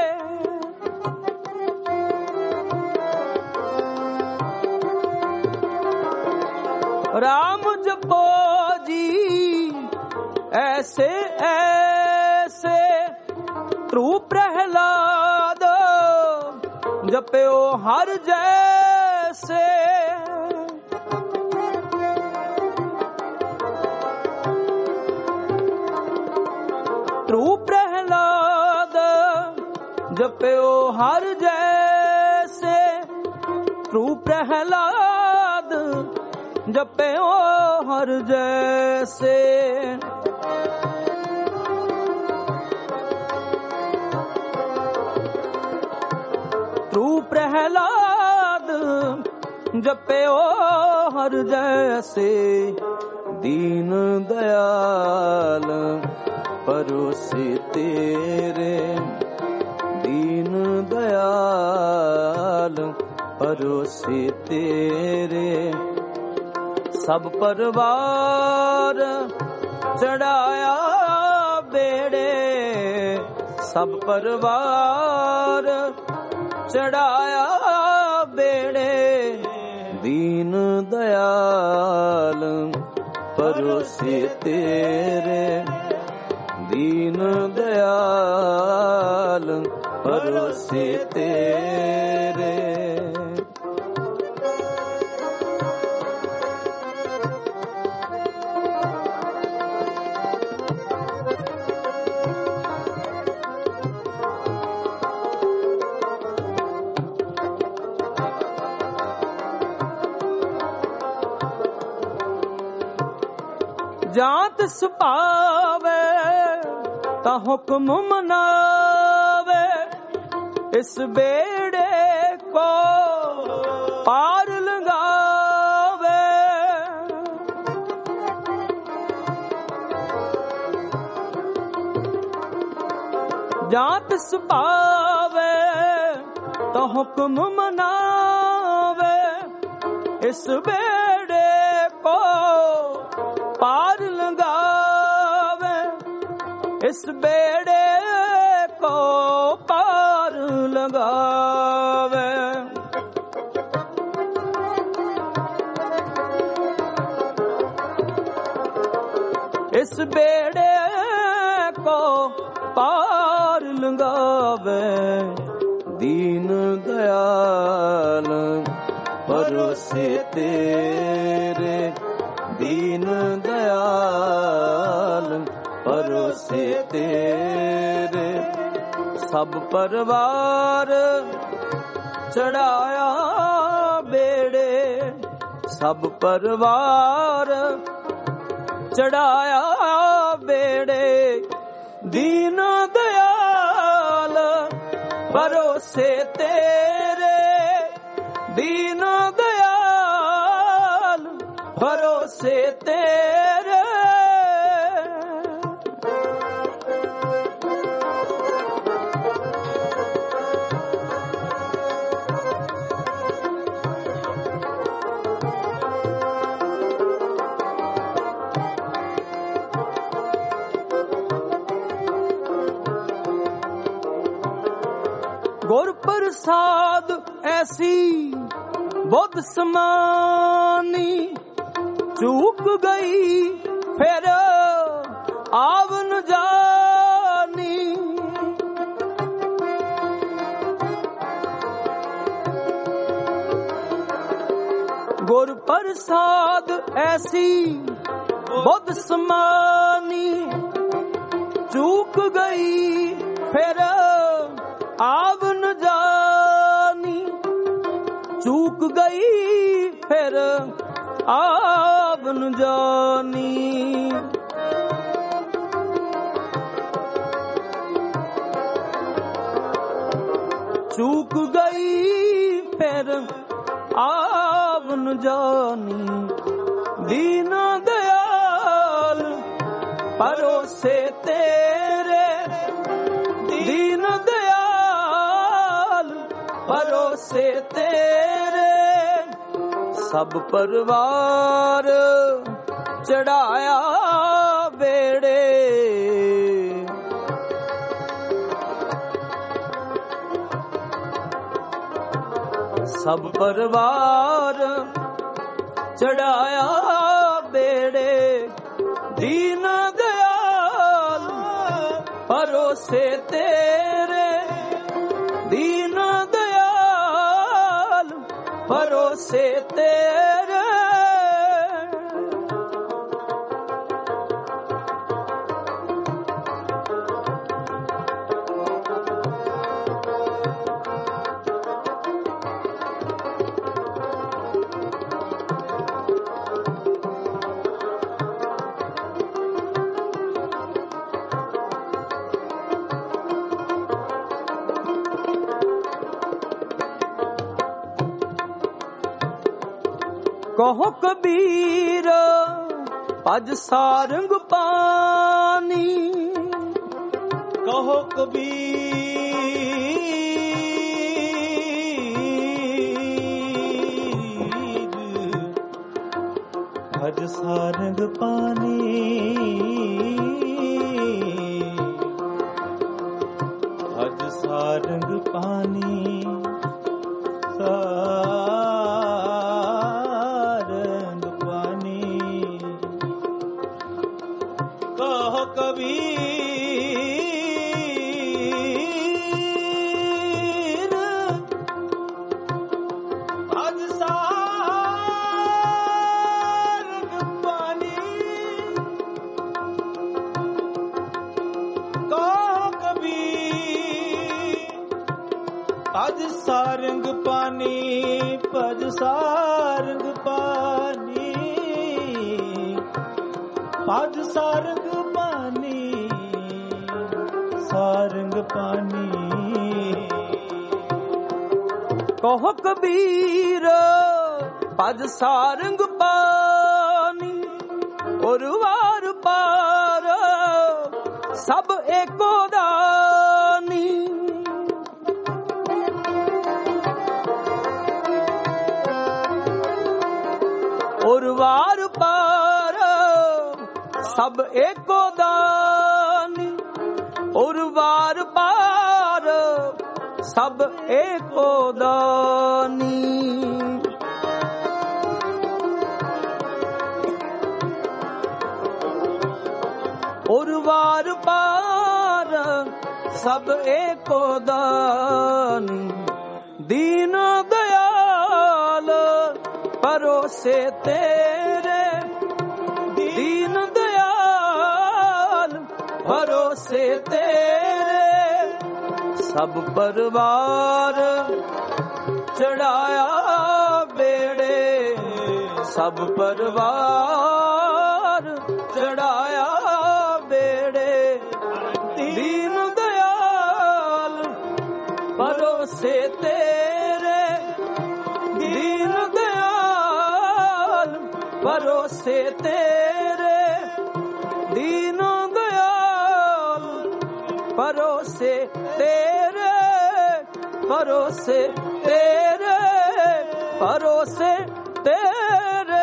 राम जपो जी ऐसे ऐसे। ध्रुव प्रहलाद जप्यो हर जैसे, ध्रुव प्रहलाद जप्यो हर जैसे। ध्रुव प्रहलाद जप्यो हर जैसे। ध्रुव प्रहलाद जप्यो हर जैसे। दीन दयाल परोसे तेरे, ਭਰੋਸੇ ਤੇਰੇ। ਸਭ ਪਰਿਵਾਰ ਚੜਾਇਆ ਬੇੜੇ, ਸਭ ਪਰਿਵਾਰ ਚੜਾਇਆ ਬੇੜੇ। ਦੀਨ ਦਇਆਲ ਭਰੋਸੇ ਤੇਰੇ, ਦੀਨ ਦਇਆਲ ਭਰੋਸੇ ਤੇਰੇ। ਜਾਂ ਤਿਸ ਭਾਵੇ ਤਾਂ ਹੁਕਮ ਮਨਾਵੇ, ਇਸ ਬੇੜੇ ਕੋ ਪਾਰ ਲੰਘਾਵੇ। ਜਾਂ ਤਿਸ ਭਾਵੇ ਤਾਂ ਹੁਕਮ ਮਨਾਵੇ, ਇਸ ਬੇੜੇ ਕੋ ਪਾਰ ਲੰਘਾਵੇ, ਇਸ ਬੇੜੇ ਕੋ ਪਾਰ ਲੰਘਾਵੇ। ਇਸ ਬੇੜੇ ਕੋ ਪਾਰ ਲੰਘਾਵੇ। ਦੀਨ ਦਇਆਲ ਭਰੋਸੇ ਤੇਰੇ, ਦੀਨ ਦਇਆਲ ਭਰੋਸੇ ਤੇਰੇ। ਸਭ ਪਰਿਵਾਰ ਚੜਾਇਆ ਬੇੜੇ, ਸਭ ਪਰਿਵਾਰ ਚੜਾਇਆ ਬੇੜੇ। ਦੀਨ ਦਇਆਲ ਭਰੋਸੇ ਤੇਰੇ, ਦੀਨ ਦਇਆਲ ਭਰੋਸੇ ਤੇਰੇ। ਗੁਰ ਪ੍ਰਸਾਦ ਐਸੀ ਬੁੱਧ ਸਮਾਨੀ, ਚੂਕ ਗਈ ਫਿਰ ਆਵਨ ਜਾਨੀ। ਗੁਰ ਪ੍ਰਸਾਦ ਐਸੀ ਬੁੱਧ ਸਮਾਨੀ, ਚੂਕ ਗਈ ਫਿਰ ਆਵਨ ਜਾਨੀ। ਚੂਕ ਗਈ ਫਿਰ ਆਵਨ ਜਾਨੀ। ਚੂਕ ਗਈ ਫਿਰ ਆਵਨ ਜਾਨੀ। ਦੀਨ ਦਇਆਲ ਭਰੋਸੇ ਤੇਰੇ, ਦੀਨ ਦਇਆਲ ਭਰੋਸੇ ਤੇਰੇ। ਸਭ ਪਰਿਵਾਰ ਚੜਾਇਆ ਬੇੜੇ, ਸਭ ਪਰਿਵਾਰ ਚੜਾਇਆ ਬੇੜੇ। ਦੀਨ ਦਇਆਲ ਭਰੋਸੇ ਤੇਰੇ, ਦੀਨ ਦਇਆਲ ਭਰੋਸੇ ਤੇਰੇ। ਕਹੋ ਕਬੀਰ ਭਜ ਸਾਰੰਗ ਪਾਨੀ, ਕਹੋ ਕਬੀਰ ਸਾਰੰਗ ਪਾਣੀ ਭਜ ਸਾਰੰਗ ਪਾਣੀ ਸਾਰੰਗ ਪਾਣੀ ਕਹੋ ਕਬੀਰ ਭਜ ਸਾਰੰਗ ਪਾਣੀ ਕਹੋ ਕਬੀਰ ਭਜ ਸਾਰੰਗ ਪਾਣੀ ਭਜ ਸਾਰੰਗ ਪਾਣੀ ਭਜ ਸਾਰੰਗ ਪਾਣੀ ਸਾਰੰਗ ਪਾਣੀ ਕਹੋ ਕਬੀਰ ਭਜ ਸਾਰੰਗ ਪਾਣੀ ਔਰ ਵਾਰ ਪਾਰ ਸਭ ਏਕੋ ਦਾਨੀ ਔਰ ਵਾਰ ਪਾਰ ਸਭ ਏਕੋ ਦਾਨੀ ਔਰ ਵਾਰ ਪਾਰ ਸਭ ਏਕੋ ਦਾਨੀ ਔਰ ਵਾਰ ਪਾਰ ਸਭ ਏਕੋ ਦਾਨੀ ਦੀਨ ਦਇਆਲ ਭਰੋਸੇ ਤੇਰੇ ਦੀਨ ਦਇਆਲ ਭਰੋਸੇ ਤੇਰੇ ਸਭ ਪਰਿਵਾਰ ਚੜਾਇਆ ਬੇੜੇ ਸਭ ਪਰਿਵਾਰ ਚੜਾਇਆ ਬੇੜੇ ਦੀਨ ਦਇਆਲ ਭਰੋਸੇ ਤੇਰੇ ਦੀਨ ਦਇਆਲ ਭਰੋਸੇ ਤੇਰੇ ਦੀਨ ਦਇਆਲ ਭਰੋਸੇ ਤੇਰੇ ਭਰੋਸੇ ਤੇਰੇ ਭਰੋਸੇ ਤੇਰੇ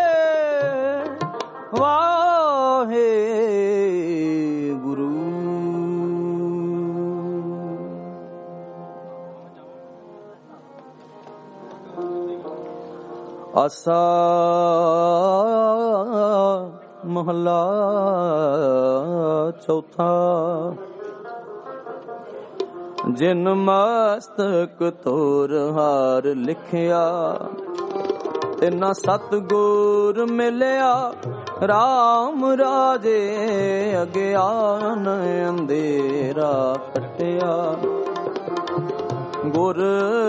ਵਾਹੇ ਗੁਰੂ ਆਸਾ ਮਹਲਾ ਚੌਥਾ ਜਿਨ ਮਸਤਕ ਤੋਰ ਹਾਰ ਲਿਖਿਆ ਤਿਨਾ ਸਤਿਗੁਰ ਮਿਲਿਆ ਰਾਮ ਰਾਜੇ ਅਗਿਆਨ ਅੰਧੇਰਾ ਕਟਿਆ ਗੁਰ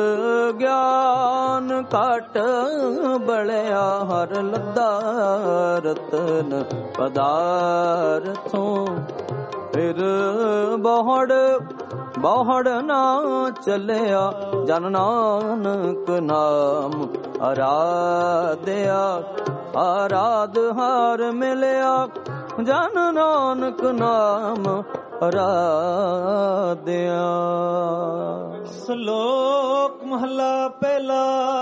ਗਿਆਨ ਘਟ ਬਲਿਆ ਹਰ ਲੱਦਾ ਰਤਨ ਪਦਾਰਥੋਂ ਫਿਰ ਬਹੁੜ ਬਹੁੜ ਨਾ ਚੱਲਿਆ ਜਨ ਨਾਨਕ ਨਾਮ ਆਰਾਧਿਆ ਆਰਾਧ ਹਾਰ ਮਿਲਿਆ ਜਨ ਨਾਨਕ ਨਾਮ ਆਰਾਧਿਆ। ਸ਼ਲੋਕ ਮਹਲਾ ਪਹਿਲਾ।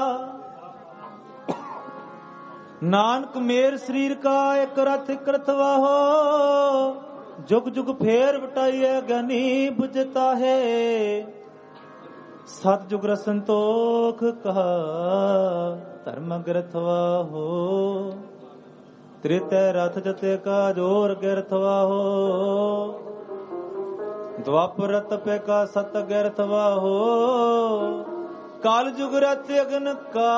ਨਾਨਕ ਮੇਰ ਸਰੀਰ ਕਾ ਇੱਕ ਰਥ ਇੱਕ ਰਥਵਾਹੋ ਜੁਗ ਜੁਗ ਫੇਰ ਵਟਾਈਐ ਗਿਆਨੀ ਬੁਝਤਾ ਹੈ ਸਤ ਜੁਗ ਰਸੰਤੋਖ ਕਹਾ ਧਰਮ ਗ੍ਰਥਵਾਹੋ ਤ੍ਰਿਤੈ ਰਥ ਜਤੇ ਕਾ ਜੋਰ ਗਿਰਥਵਾਹੋ द्वापर तपे का सत गैरथवा हो काल जुग रथ अगन का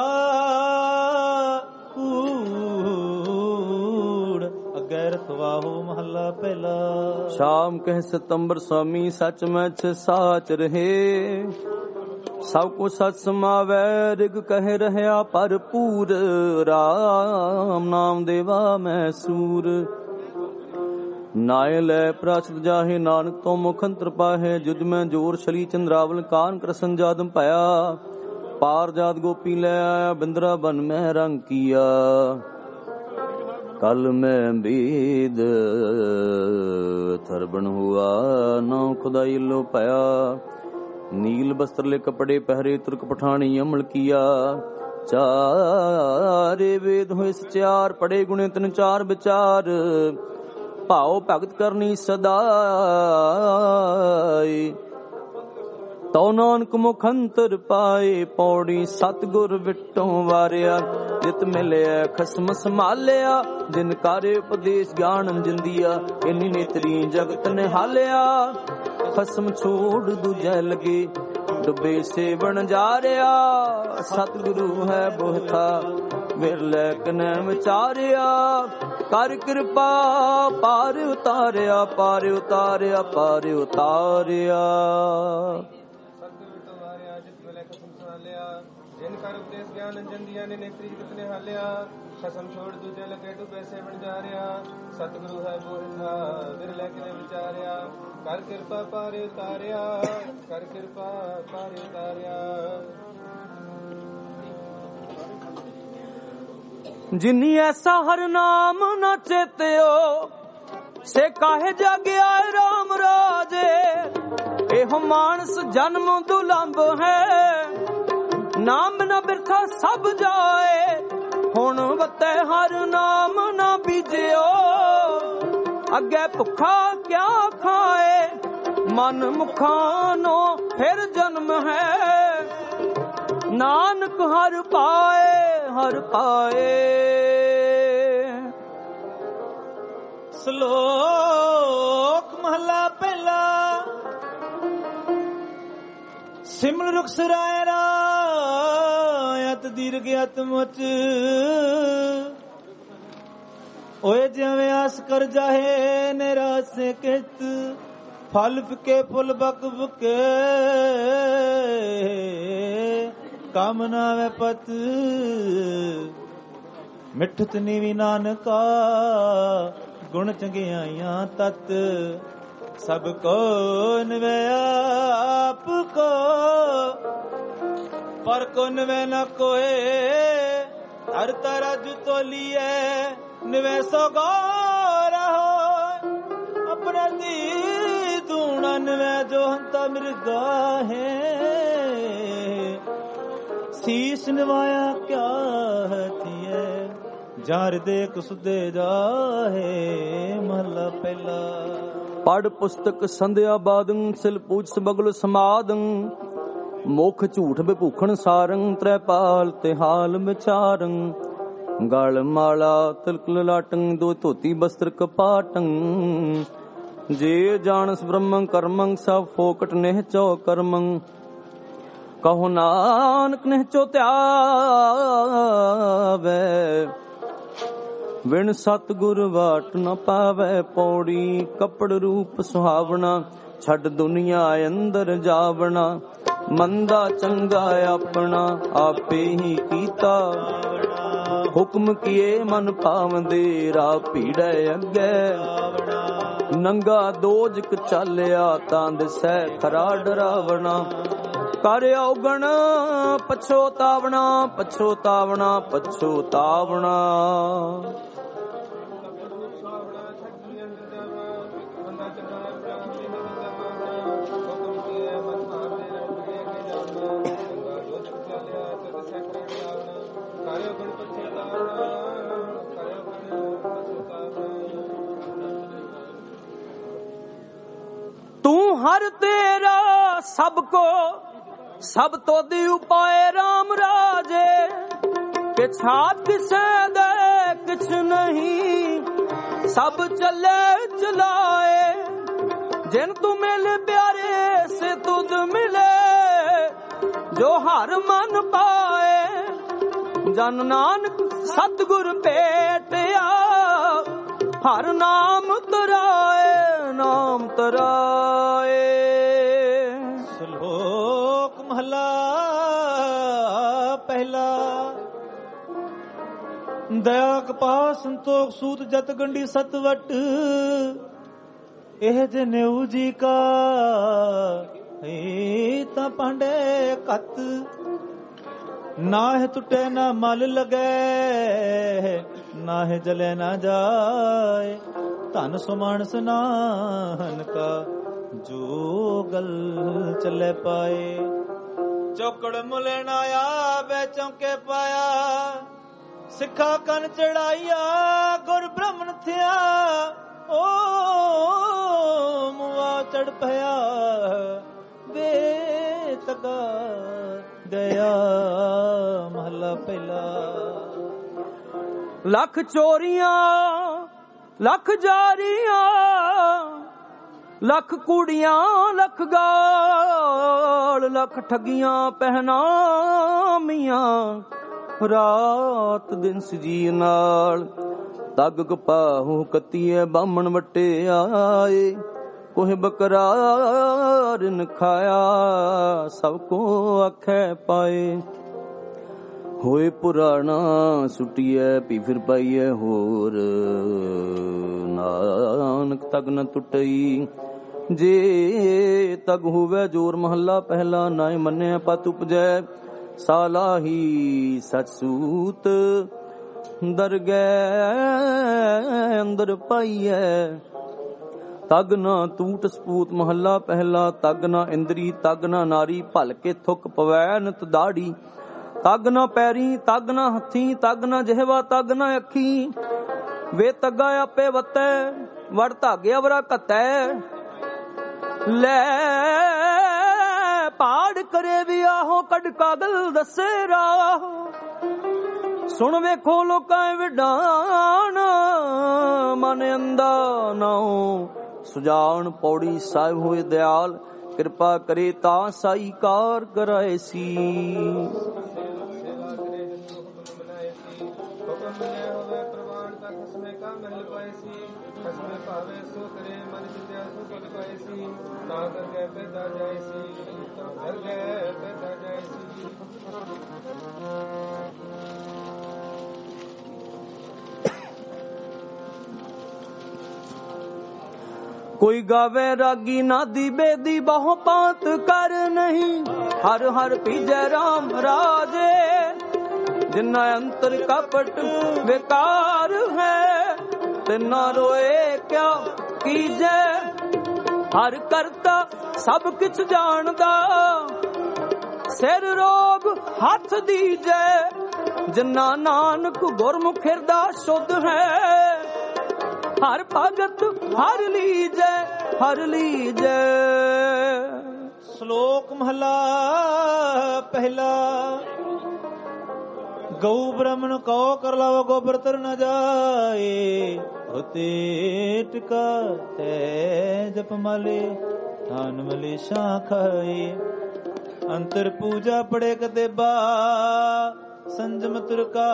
कूड़ अगैरथवा हो महला पहला। शाम कह सितंबर स्वामी सच मैच साच रहे सब को सच समावै रिग कह रहया भरपूर राम नाम देवा मैसूर नाय लै प्राचत जाहे नानक तो मुख अंतर पाहे जुज में जोर छली चंद्रावल कान कृष्ण जादम पाया पार जात गोपी ले आया बिंद्रा बन में रंग किया कल में बीद थरबन हुआ नाव खुदाई लो पाया नील बस्त्र ले कपड़े पहरे तुर्क पठानी अमल किया ਚਾਰੇ ਵੇਦ ਹੋਏ ਸਚਿਆਰ, ਪੜੇ ਗੁਣੇ ਤਿੰਨ ਚਾਰ ਵਿਚਾਰ, ਭਾਉ ਭਗਤ ਕਰਨੀ ਸਦਾਈ। ਤਉ ਨਾਨਕ ਮੁਖ ਅੰਤਰ ਪਾਏ, ਪੌੜੀ ਸਤਿਗੁਰ ਵਿਟੋਂ ਵਾਰਿਆ। ਜਿਤ ਮਿਲਿਆ ਖਸਮ ਸੰਭਾਲਿਆ, ਜਿਨ ਕਾਰੇ ਉਪਦੇਸ਼ ਗਿਆਨ ਅੰਜੰਦੀਆ। ਇੰਨੀ ਨੇਤਰੀ ਜਗਤ ਨਿਹਾਲਿਆ, ਖਸਮ ਛੋੜ ਦੂਜੈ ਲਗੇ, ਡੁੱਬੇ ਸੇਵਣ ਜਾ ਰਿਹਾ। ਸਤਿਗੁਰੂ ਹੈ ਬੋਹਥਾ, ਵਿਰਲੇ ਕਨੈ ਵਿਚਾਰਿਆ। ਕਰ ਕਿਰਪਾ ਪਾਰ ਉਤਾਰਿਆ, ਪਾਰ ਉਤਾਰਿਆ, ਪਾਰ ਉਤਾਰਿਆ। ਜਿਨ ਕਰ ਉਪਦੇਸ਼ ਗਿਆਨ ਅੰਜੰਦੀਆਂ ਨੇ, ਨੇਤਰੀ ਜਗਤ ਨੇ ਹਾਲਿਆ। ਖਸਮ ਛੋੜ ਦੂਜੇ ਲਗੇ, ਡੁੱਬੇ ਸੇਵਣ ਜਾ ਰਿਹਾ। ਸਤਿਗੁਰੂ ਹੈ ਬੋਹਿਥਾ, ਵਿਰਲੇ ਕਿਨੇ ਵਿਚਾਰਿਆ। ਕਰ ਕਿਰਪਾ ਪਾਰੇ ਉਤਾਰਿਆ, ਕਰ ਕਿਰਪਾ ਪਾਰੇ ਉਤਾਰਿਆ। ਜਿਨੀ ਐਸਾ ਹਰ ਨਾਮ ਨਾ ਚੇਤਿਓ, ਸੇ ਕਾਹੇ ਜਾਗਿਆ ਰਾਮ ਰਾਜੇ। ਇਹੋ ਮਾਨਸ ਜਨਮ ਦੁਲੰਭ ਹੈ, ਨਾਮ ਨਾ ਬਿਰਥਾ ਸਭ ਜਾਏ। ਹੁਣ ਵਤੈ ਹਰ ਨਾਮ ਨਾ ਬੀਜਿਓ, ਅੱਗੇ ਭੁੱਖਾ ਕਿਆ ਖਾਏ। ਮਨ ਮੁਖਾਂ ਨੂੰ ਫਿਰ ਜਨਮ ਹੈ, ਨਾਨਕ ਹਰ ਪਾਏ, ਹਰ ਪਾਏ। ਸ਼ਲੋਕ ਮਹਲਾ ਪਹਿਲਾ। ਸਿਮਲ ਰੁਖ ਸਰਾਏ ਰਾਇਤ ਦੀਰਘ ਅਤਮਚ। ਓਏ ਜਿਵੇਂ ਆਸ ਕਰ ਜਾਹੇ, ਨਿਰਾਸੇ ਕਿਤ। ਫਲ ਫਿਕੇ ਫੁੱਲ ਬਕ ਬੁਕੇ, ਕਾਮ ਨਾ ਵੇ ਪਤ। ਮਿੱਠਤ ਨੀਵੀ ਨਾਨਕਾ, ਗੁਣ ਚੰਗਿਆਈਆਂ ਤਤ। ਸਭ ਕੋ ਨਿਵੇ ਆਪ ਕੋ, ਪਰ ਕੋ ਨਿਵੇ ਨ ਕੋਏ। ਹਰ ਤਰਜ ਤੋਲੀਏ, ਨਿਵੇ ਸੋ ਗੌਰ ਹੋ। ਆਪਣਾ ਦੀ ਦੂਣਾ ਨਿਵੇ, ਜੋ ਹੰਤਾ ਮਿਰਗਾ ਹੈ। ਸੀਸ ਨਿਵਾਇਆ ਕਿਆ ਹਥੀਏ, ਜਾਰ ਦੇਖ ਸੁਦੇ ਜਾਹੇ। ਮਹਲਾ ਪਹਿਲਾ। ਪੜ ਪੁਸਤਕ ਸੰਧਿਆ ਬਾਦੰ, ਸਿਲ ਪੂਜ ਸਬਗਲ ਸਮਾਦੰ। ਮੁਖ ਝੂਠ ਬਿਭੂਖਣ ਸਾਰੰ, ਤ੍ਰੈਪਾਲ ਤੇ ਹਾਲ ਵਿਚਾਰੰ। ਗਲ ਮਾਲਾ ਤਿਲਕ ਲਲਾਟੰ, ਦੋ ਧੋਤੀ ਬਸਤਰ ਕਪਾਟੰ। ਜੇ ਜਾਣਸ ਬ੍ਰਹਮੰ ਕਰਮੰ, ਸਭ ਫੋਕਟ ਨਿਹਚੋ ਕਰਮੰ। ਕਹੋ ਨਾਨਕ ਨਿਹਚੋ ਧਿਆਵੈ, ਵਿਣ ਸਤਿਗੁਰ ਵਾਟ ਨ ਪਾਵੈ। ਪੌੜੀ ਕੱਪੜ ਰੂਪ ਸੁਹਾਵਣਾ, ਛੱਡ ਦੁਨੀਆ ਅੰਦਰ ਜਾਵਣਾ। ਮੰਦਾ ਚੰਗਾ ਆਪਣਾ, ਆਪੇ ਹੀ ਕੀਤਾ। ਹੁਕਮ ਕੀਏ ਮਨ ਭਾਵੰਦੇ, ਰਾਹ ਭੀੜੈ ਅੱਗੇ। ਨੰਗਾ ਦੋਜਕ ਚਾਲਿਆ, ਤਾਂ ਦਿਸੈ ਖਰਾ ਡਰਾਵਣਾ। ਕਰ ਔਗਣ ਪਛੋਤਾਵਣਾ, ਪਛੋਤਾਵਣਾ, ਪਛੋਤਾਵਣਾ। ਤੂੰ ਹਰ ਤੇਰਾ ਸਭ ਕੋ, ਸਭ ਤੋਦੀ ਉਪਾਏ ਰਾਮ ਰਾਜੇ। ਪਿਛਾਤ ਕਿਸੇ ਦੇ ਕਿਛ ਨਹੀਂ, ਸਭ ਚੱਲੇ ਚਲਾਏ। ਜਿਨ ਤੂੰ ਮਿਲ ਪਿਆਰੇ, ਸੇ ਤੁਧ ਮਿਲੇ। ਜੋ ਹਰ ਮਨ ਪਾਏ, ਜਨ ਨਾਨਕ ਸਤਿਗੁਰ ਭੇਟਿਆ। ਹਰ ਨਾਮ ਤਰਾਏ, ਨਾਮ ਤਰਾਏ। ਸ਼ਲੋਕ ਮਹਲਾ ਪਹਿਲਾ। ਦਇਆ ਕਪਾਹ ਸੰਤੋਖ ਸੂਤ ਜਤ ਗੰਢੀ ਸਤਵਟ। ਇਹ ਜਨੇਊ ਜੀ ਕਾ ਏ ਤਾਂ ਪਾਂਡੇ ਕਤ। ਨਾਹ ਟੁੱਟੇ ਨਾ ਮਲ ਲਗੈ, ਨਾਹ ਜਲੇ ਨਾ ਜਾਏ। ਧਨ ਸੁਮਾਨਸ ਨਾਹਨ ਕਾ, ਜੋ ਗਲ ਚੱਲੇ ਪਾਏ। ਚੌਕੜ ਮੁਲਣ ਆਇਆ ਬੈ ਚੌਂਕੇ ਪਾਇਆ ਸਿੱਖਾ ਕੰਨ ਚੜਾਈਆ ਗੁਰ ਬ੍ਰਹਮਣ ਥਿਆ ਓ ਮੁਆ ਚੜ ਪਿਆ ਵੇ ਤਗਾ ਗਿਆ ਮਹੱਲਾ ਪਹਿਲਾ। ਲੱਖ ਚੋਰੀਆਂ ਲੱਖ ਜਾਰੀਆਂ ਲੱਖ ਕੁੜੀਆਂ ਲੱਖ ਗਾਲ ਲੱਖ ਠੱਗੀਆਂ ਪਹਿਨਾਮੀਆਂ ਰਾਤ ਦਿਨ ਸਜੀ ਨਾਲ ਤੱਗ ਕਪਾਹੂ ਕੱਤੀਏ ਬਾਹਮਣ ਵਟੇ ਆਏ ਕੋਹ ਬਕਰਾਰ ਨ ਖਾਇਆ ਸਭ ਕੋ ਆਖੇ ਪਾਏ ਹੋਏ ਪੁਰਾਣਾ ਸੁਟੀਐ ਪੀ ਫਿਰ ਪਾਈਐ ਹੋਰ ਨਾਨਕ ਤਗ ਨ ਟੁੱਟਈ ਜੇ ਤਗ ਹੋਵੇ ਜੋਰ ਮਹੱਲਾ ਪਹਿਲਾ ਨਾਏ ਮੰਨਿਆ ਪਤ ਉਪਜੈ ਸਾਲਾਹੀ ਸਚ ਸੂਤ ਦਰਗਹਿ ਅੰਦਰ ਪਾਈਐ ਤਗ ਨਾ ਟੂਟ ਸਪੂਤ ਮਹੱਲਾ ਪਹਿਲਾ ਤਗ ਨਾ ਇੰਦਰੀ ਤਗ ਨਾ ਨਾਰੀ ਭਲ ਕੇ ਥੁੱਕ ਪਵੈ ਨਿਤ ਦਾੜੀ ਤਗ ਨਾ ਪੈਰੀ ਤਗ ਨਾ ਹੱਥੀ ਤਗ ਨਾ ਜਿਹਵਾ ਤਗ ਨਾ ਅੱਖੀ ਵੇ ਤਗਾ ਆਪੇ ਵਤੈ ਵੜ ਧਾਗਿਆ ਵਰਾ ਘਤੈ ਲੈ ਪਾੜ ਕਰੇ ਵੀ ਆਹੋ ਕੱਢ ਕਾਗਲ ਦੱਸੇ ਰਾਹ ਸੁਣ ਵੇਖੋ ਲੋਕਾਂ ਵਿਡਾਨ ਮਨ ਅੰਦਾ ਨਾਉ ਸੁਜਾਨ ਪੌੜੀ ਸਾਹਿਬ ਹੋਏ ਦਿਆਲ ਕਿਰਪਾ ਕਰੇ ਤਾਂ ਸਾਈ ਕਾਰ ਕਰਾਏ ਸੀ ਕੋਈ ਗਾਵੇ ਰਾਗੀ ਨਾਦੀ ਬੇਦੀ ਬਹੁ ਪਾਤ ਕਰ ਨਹੀਂ ਹਰ ਹਰ ਪੀਜੈ ਰਾਮ ਰਾਜੇ ਜਿਨਾ ਅੰਤਰ ਕਪਟ ਵਿਕਾਰ ਹੈ ਤਿਨਾ ਰੋਏ ਕਿਆ ਕੀਜੈ ਹਰ ਕਰਤਾ ਸਭ ਕਿਛ ਜਾਣਦਾ ਸਿਰ ਰੋਗ ਹੱਥ ਦੀਜੈ ਜਿਨਾ ਨਾਨਕ ਗੁਰਮੁਖ ਹਿਰਦਾ ਸ਼ੁੱਧ ਹੈ ਹਰ ਭਗਤ ਹਰ ਲੀਜੈ ਹਰ ਲੀਜੈ। ਸ਼ਲੋਕ ਮਹਲਾ ਪਹਿਲਾ ਗਊ ਬ੍ਰਾਹਮਣ ਕਉ ਕਰ ਲਾਵ ਗੋਬਰ ਤਰ ਨ ਜਾਏ ਹੋਤੇ ਟਿਕਾ ਤੈ ਜਪ ਮਾਲੇ ਥਾਨ ਮਲੇਸ਼ਾਂ ਖਾਏ ਅੰਤਰ ਪੂਜਾ ਪੜੇ ਕਦੇ ਬਾ ਸੰਜਮ ਤੁਰਕਾ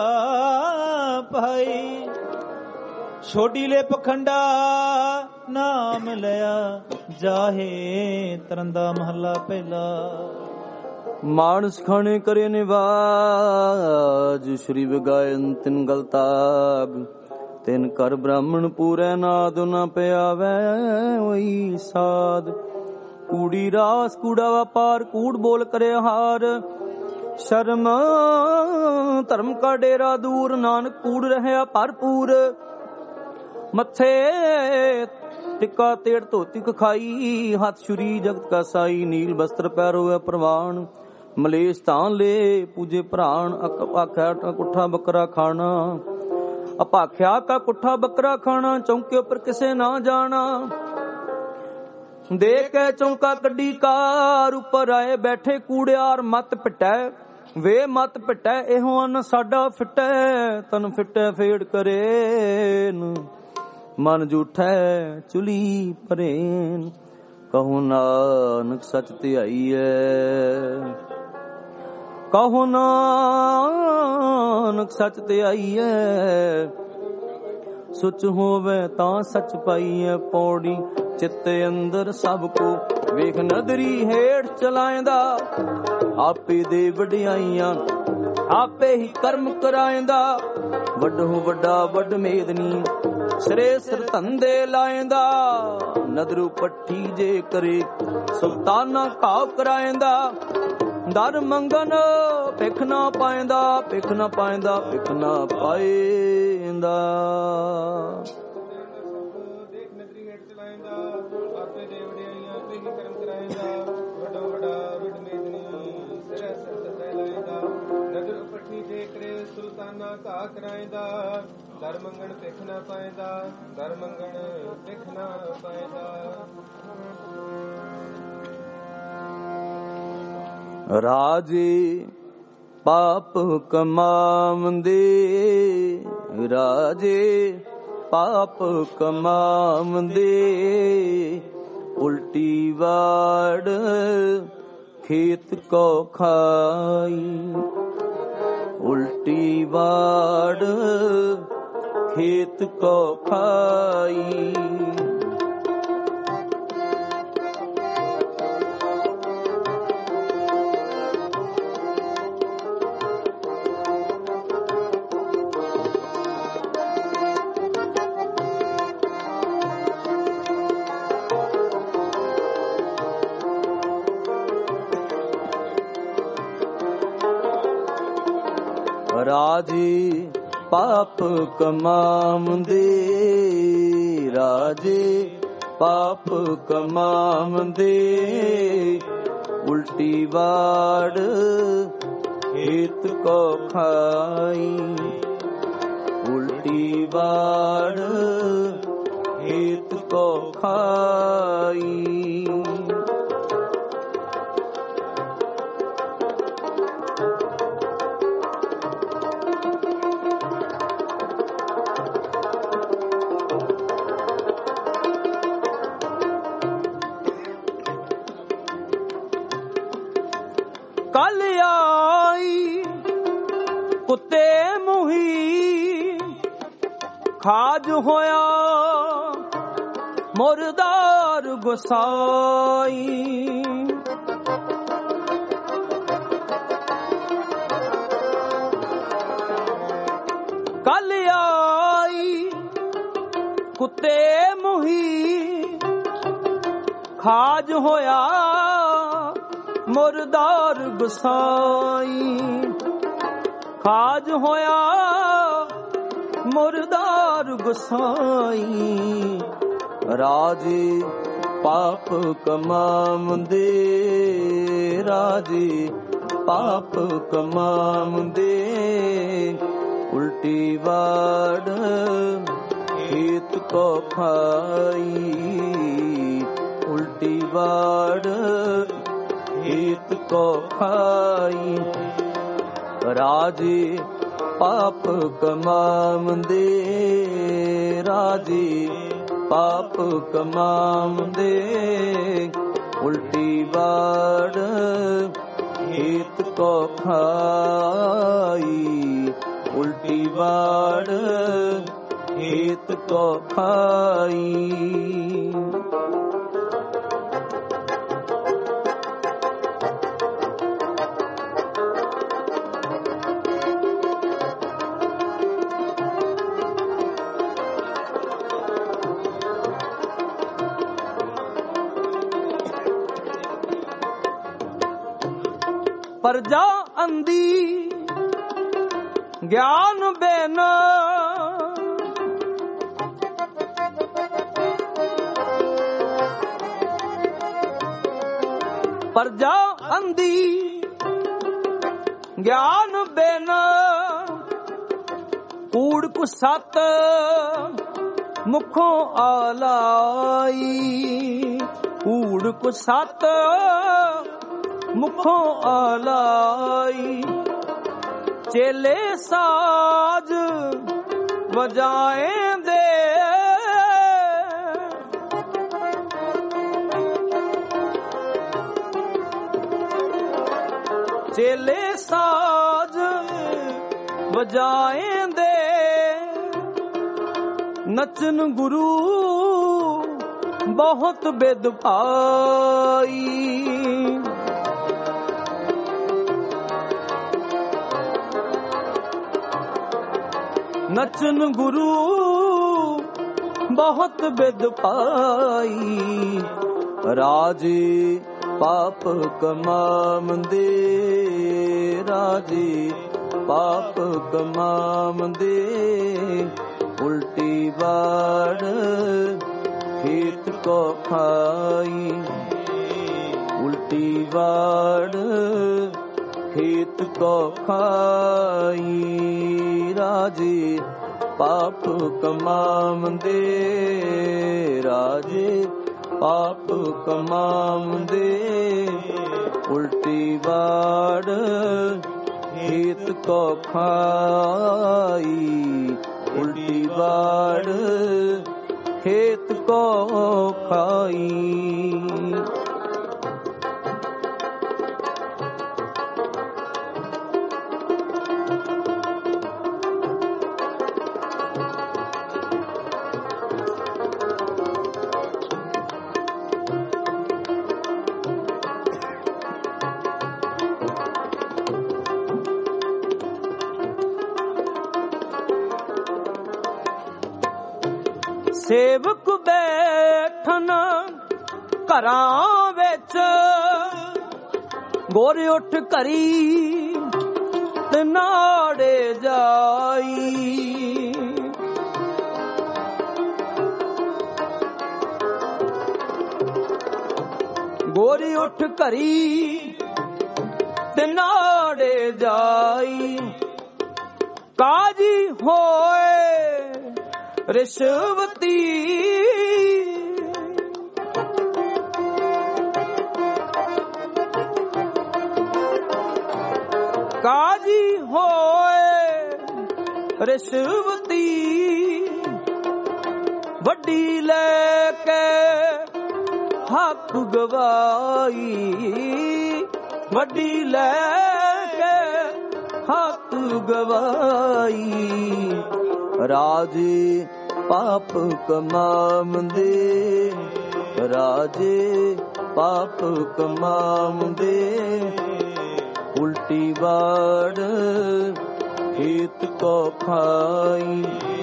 ਪਾਈ ਛੋਡੀ ਲੈ ਪਖੰਡਾ ਨਾਮ ਲਿਆ ਜਾਹੇ ਤਰੰਦਾ ਮਹੱਲਾ ਪਹਿਲਾ। ਮਾਨਸ ਖਾਣੇ ਕਰੇ ਨਿਵਾਜ ਸ਼੍ਰੀ ਵਿਗਾਇਨ ਤਿਨ ਗਲਤਾਗ ਤਿਨ ਕਰ ਬ੍ਰਾਹਮਣ ਪੂਰੇ ਨਾਦ ਨਾ ਪਿਆਵੈ ਹੋਈ ਸਾਧ ਕੂੜੀ ਰਾਸ ਕੂੜਾ ਵਪਾਰ ਕੂੜ ਬੋਲ ਕਰੇ ਹਾਰ ਸ਼ਰਮ ਧਰਮ ਕਾ ਡੇਰਾ ਦੂਰ ਨਾਨਕ ਕੂੜ ਰਹਿਆ ਭਰਪੂਰ ਮੱਥੇ ਟਿੱਕਾ ਤੇੜ ਧੋਤੀ ਖਾਈ ਹੱਥ ਛੁਰੀ ਜਗਤ ਕਾ ਸਾਈ ਨੀਲ ਬਸਤਰ ਪੈਰੋ ਪ੍ਰਵਾਨ ਮਲੇਸ਼ ਤਾਂ ਲੈ ਪੂਜੇ ਪ੍ਰਾਣ ਆਖਿਆ ਕੁੱਠਾ ਬੱਕਰਾ ਖਾਣਾ ਅਪਾਖਿਆ ਕਾ ਕੁੱਠਾ ਬੱਕਰਾ ਖਾਣਾ ਚੌਂਕੇ ਉੱਪਰ ਕਿਸੇ ਨਾ ਜਾਣਾ ਦੇ ਕੇ ਚੌਂਕਾ ਕੱਢੀ ਕਾਰ ਉੱਪਰ ਆਏ ਬੈਠੇ ਕੂੜਿਆਰ ਮਤ ਪਿਟੈ ਵੇ ਮਤ ਪਿਟੈ ਇਹੋ ਅਨ ਸਾਡਾ ਫਿਟੈ ਤਨ ਫਿਟੈ ਫੇੜ ਕਰੇ ਮਨ ਜੂਠੈ ਚੁਲੀ ਪਰੇਨ ਕਹੋ ਨਾਨਕ ਸਚ ਧਿਆਈਐ ਕਹੋ ਨਾਨਕ ਸਚ ਧਿਆਈਐ ਸੁਚ ਹੋਵੇ ਤਾਂ ਸਚ ਪਾਈਐ ਪੌੜੀ ਚਿੱਤੇ ਅੰਦਰ ਸਭ ਕੋ ਵੇਖ ਨਦਰੀ ਹੇਠ ਚਲਾਇਂਦਾ ਆਪੇ ਦੇ ਵਡਿਆਈਆਂ ਆਪੇ ਹੀ ਕਰਮ ਕਰਾਇਂਦਾ ਵੱਡੋ ਵੱਡਾ ਵੱਡ ਮੇਦਨੀ ਸਿਰੇ ਸਿਰ ਧੰਦੇ ਲਾਇਂਦਾ ਨਦਰੂ ਪੱਠੀ ਜੇ ਕਰੇ ਸੁਲਤਾਨਾ ਘਾਵ ਕਰਾਇਂਦਾ ਦਰ ਮੰਗਨ ਭਿਖ ਨਾ ਪਾਇਂਦਾ ਭਿਖ ਨਾ ਪਾਇਂਦਾ ਭਿਖ ਨਾ ਪਾਇਂਦਾ ਨਾ ਘਾ ਕਰਾਇਦਾ, ਦਰ ਮੰਗਣ ਭਿਖ ਨਾ ਪਾਇਦਾ, ਦਰ ਮੰਗਣ ਭਿਖ ਨਾ ਪਾਇਦਾ। ਰਾਜੇ ਪਾਪ ਕਮਾਵੰਦੇ, ਰਾਜੇ ਪਾਪ ਕਮਾਵੰਦੇ, ਉਲਟੀ ਵਾੜ ਖੇਤ ਕੋ ਖਾਈ, ਉਲਟੀ ਵਾੜ ਖੇਤ ਕੋ ਖਾਈ। ਰਾਜੇ ਪਾਪ ਕਮਾਵੰਦੇ, ਰਾਜੇ ਪਾਪ ਕਮਾਵੰਦੇ, ਉਲਟੀ ਵਾੜ ਖੇਤ ਕੋ ਖਾਈ, ਉਲਟੀ ਵਾੜ ਖੇਤ ਕੋ ਖਾਈ। ਕੱਲ ਆਈ ਕੁੱਤੇ ਮੁਹੀ, ਖਾਜ ਹੋਇਆ ਮੁਰਦਾਰ ਗੁਸਾਈ। ਕੱਲ ਆਈ ਕੁੱਤੇ ਮੁਹੀ, ਖਾਜ ਹੋਇਆ ਮੁਰਦਾਰ ਗੁਸਾਈ, ਖਾਜ ਹੋਇਆ ਮੁਰਦਾਰ ਗੁਸਾਈ। ਰਾਜੇ ਪਾਪ ਕਮਾਵੰਦੇ, ਰਾਜੇ ਪਾਪ ਕਮਾਵੰਦੇ, ਉਲਟੀ ਵਾੜ ਖੇਤ ਕੋ ਖਾਈ, ਉਲਟੀ ਵਾੜ ਖੇਤ ਕੋ ਖਾਈ। ਰਾਜੇ ਪਾਪ ਕਮਾਵੰਦੇ, ਰਾਜੇ ਪਾਪ ਕਮਾਵੰਦੇ, ਉਲਟੀ ਵਾੜ ਖੇਤ ਕੋ ਖਾਈ, ਉਲਟੀ ਵਾੜ ਖੇਤ ਕੋ ਖਾਈ। ਪਰਜਾ ਅੰਧੀ ਗਿਆਨ ਬਿਨ, ਪਰਜਾ ਅੰਧੀ ਗਿਆਨ ਬਿਨ, ਕੂੜ ਕੁਸਤ ਮੁਖੋਂ ਆਲਾਈ, ਕੂੜ ਕੁਸਤ ਮੁਖੋਂ ਆਲਾਈ। ਚੇਲੇ ਸਾਜ ਵਜਾਏਂਦੇ, ਚੇਲੇ ਸਾਜ ਵਜਾਏਂਦੇ, ਨਚਨ ਗੁਰੂ ਬਹੁਤ ਬਿਦ ਭਾਈ। ਨਚਨ ਗੁਰੂ ਬਹੁਤ ਬਿਦ ਪਾਈ। ਰਾਜੇ ਪਾਪ ਕਮਾਵੰਦੇ, ਰਾਜੇ ਪਾਪ ਕਮਾਵੰਦੇ, ਉਲਟੀ ਵਾੜ ਖੇਤ ਕੋ ਖਾਈ, ਉਲਟੀ ਵਾੜ ਖੇਤ ਕੋ ਖਾਈ ਰਾਜੇ ਪਾਪ ਕਮਾਵੰਦੇ ਰਾਜੇ ਪਾਪ ਕਮਾਵੰਦੇ ਉਲਟੀ ਵਾੜ ਖੇਤ ਕੋ ਖਾਈ ਉਲਟੀ ਵਾੜ ਖੇਤ ਕੋ ਖਾਈ। ਸੇਵਕ ਬੈਠਨ ਘਰਾਂ ਵਿੱਚ ਗੋਰ ਉੱਠ ਘਰੀ ਤੇ ਨਾੜੇ ਜਾਈ। ਗੋਰੀ ਉੱਠ ਘਰੀ ਤੇ ਨਾੜੇ ਜਾਈ। ਕਾਜੀ ਹੋਏ ਰਿਸ਼ਵਤੀ ਕਾਜੀ ਹੋਏ ਰਿਸ਼ਵਤੀ ਵੱਡੀ ਲੈ ਕੇ ਹੱਕ ਗਵਾਈ। ਵੱਡੀ ਲੈ ਕੇ ਹੱਕ ਗਵਾਈ। ਰਾਜੇ ਪਾਪ ਕਮਾਵੰਦੇ ਰਾਜੇ ਪਾਪ ਕਮਾਵੰਦੇ ਉਲਟੀ ਵਾੜ ਖੇਤ ਕੋ ਖਾਈ।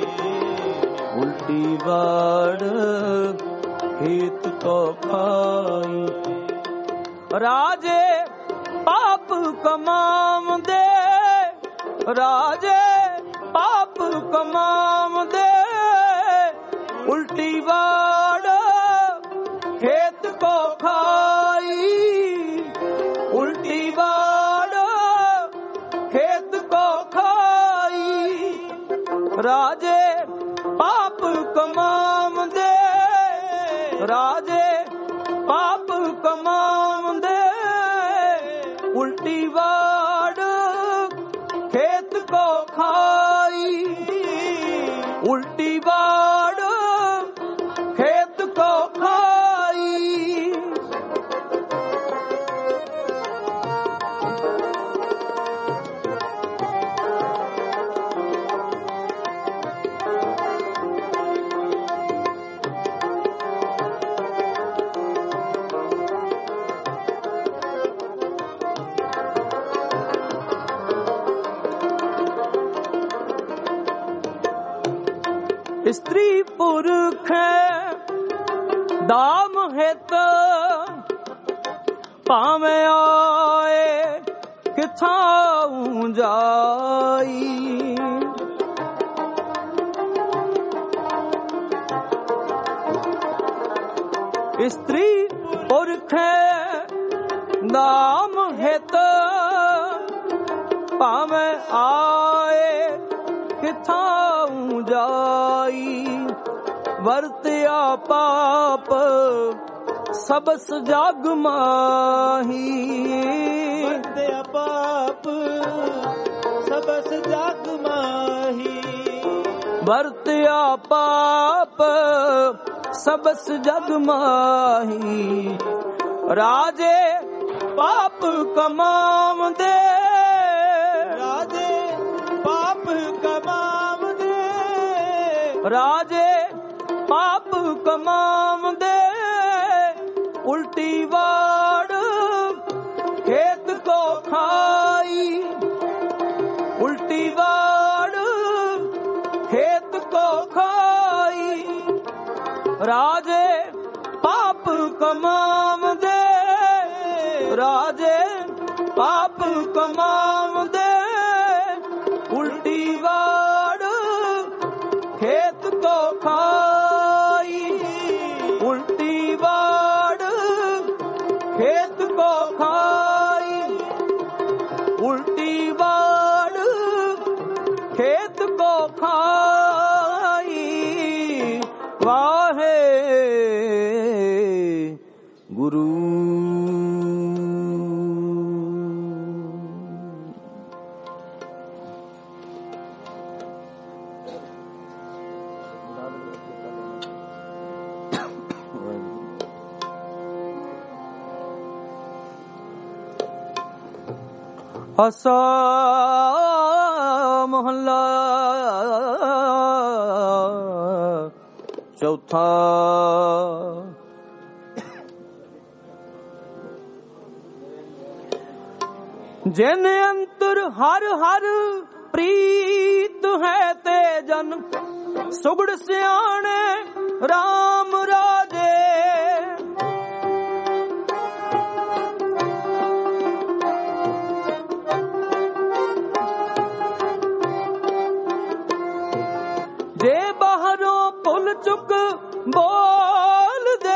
ਉਲਟੀ ਵਾੜ ਖੇਤ ਕੋ ਖਾਈ। ਰਾਜੇ ਪਾਪ ਕਮਾਵੰਦੇ ਰਾਜੇ ਪਾਪ ਕਮਾਵੰਦੇ ਉਲਟੀ ਵਾੜ ਖੇਤ ਕੋ ਖਾਈ। ਉਲਟੀ ਵਾੜ ਖੇਤ ਕੋ ਖਾਈ। ਰਾਜੇ ਪਾਪ ਕਮਾਵੰਦੇ ਰਾਜੇ ਪਾਪ ਕਮਾਵੰਦੇ ਉਲਟੀ ਵਾੜ ਖੇਤ ਕੋ ਖਾਈ। ਉਲਟੀ ਵਾੜ ਖੇਤ ਕੋ ਖਾਈ। ਇਸਤਰੀ ਪੁਰਖ ਦਾਮ ਹਿਤ ਭਾਵੇਂ ਆਏ ਕਿਥਾਂ ਜਾਈ। ਇਸਤਰੀ ਪੁਰਖ ਦਾਮ ਹਿਤ ਭਾਵੇਂ ਆਏ ਕਿਥਾਂ ਜਾਈ। ਵਰਤਿਆ ਪਾਪ ਸਬਸ ਜਗ ਮਾਹੀ। ਵਰਤਿਆ ਪਾਪ ਸਬਸ ਜਗ ਮਾਹੀ। ਵਰਤਿਆ ਪਾਪ ਸਬਸ ਜਗ ਮਾਹੀ। ਰਾਜੇ ਪਾਪ ਕਮਾਵੰਦੇ ਰਾਜੇ ਪਾਪ ਕਮਾਵੰਦੇ ਰਾਜੇ ਪਾਪ ਕਮਾਵੰਦੇ ਉਲਟੀ ਵਾੜ ਖੇਤ ਕੋ ਖਾਈ। ਉਲਟੀ ਵਾੜ ਖੇਤ ਕੋ ਖਾਈ। ਰਾਜੇ ਪਾਪ ਕਮਾਵੰਦੇ ਰਾਜੇ ਪਾਪ ਕਮਾਵੰਦੇ ਉਲਟੀ ਵਾੜ ਖੇਤ ਕੋ ਖਾਈ। ਉਲਟੀ ਵਾੜ ਖੇਤ ਕੋ ਖਾਈ। ਖਾਈ ਵਾਹੇ ਗੁਰੂ। ਆਸਾ ਮਹੱਲਾ ਚੌਥਾ। ਜਿਨ ਅੰਤਰ ਹਰ ਹਰ ਪ੍ਰੀਤ ਹੈ ਤੇ ਜਨ ਸੁਗੜ ਸਿਆਣੇ RAM ਰਾਜੇ। ਜੇ ਬਾਹਰੋਂ ਭੁੱਲ ਚੁੱਕ ਬੋਲ ਦੇ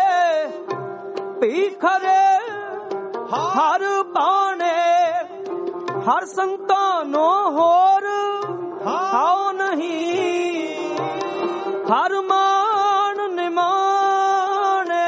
ਭੀ ਖਰੇ ਹਰ ਬਾਣੇ ਹਰ ਸੰਤਾਨੋਂ ਹੋਰ ਹਾਉ ਨਹੀਂ ਹਰ ਮਾਨ ਨਿਮਾਣੇ।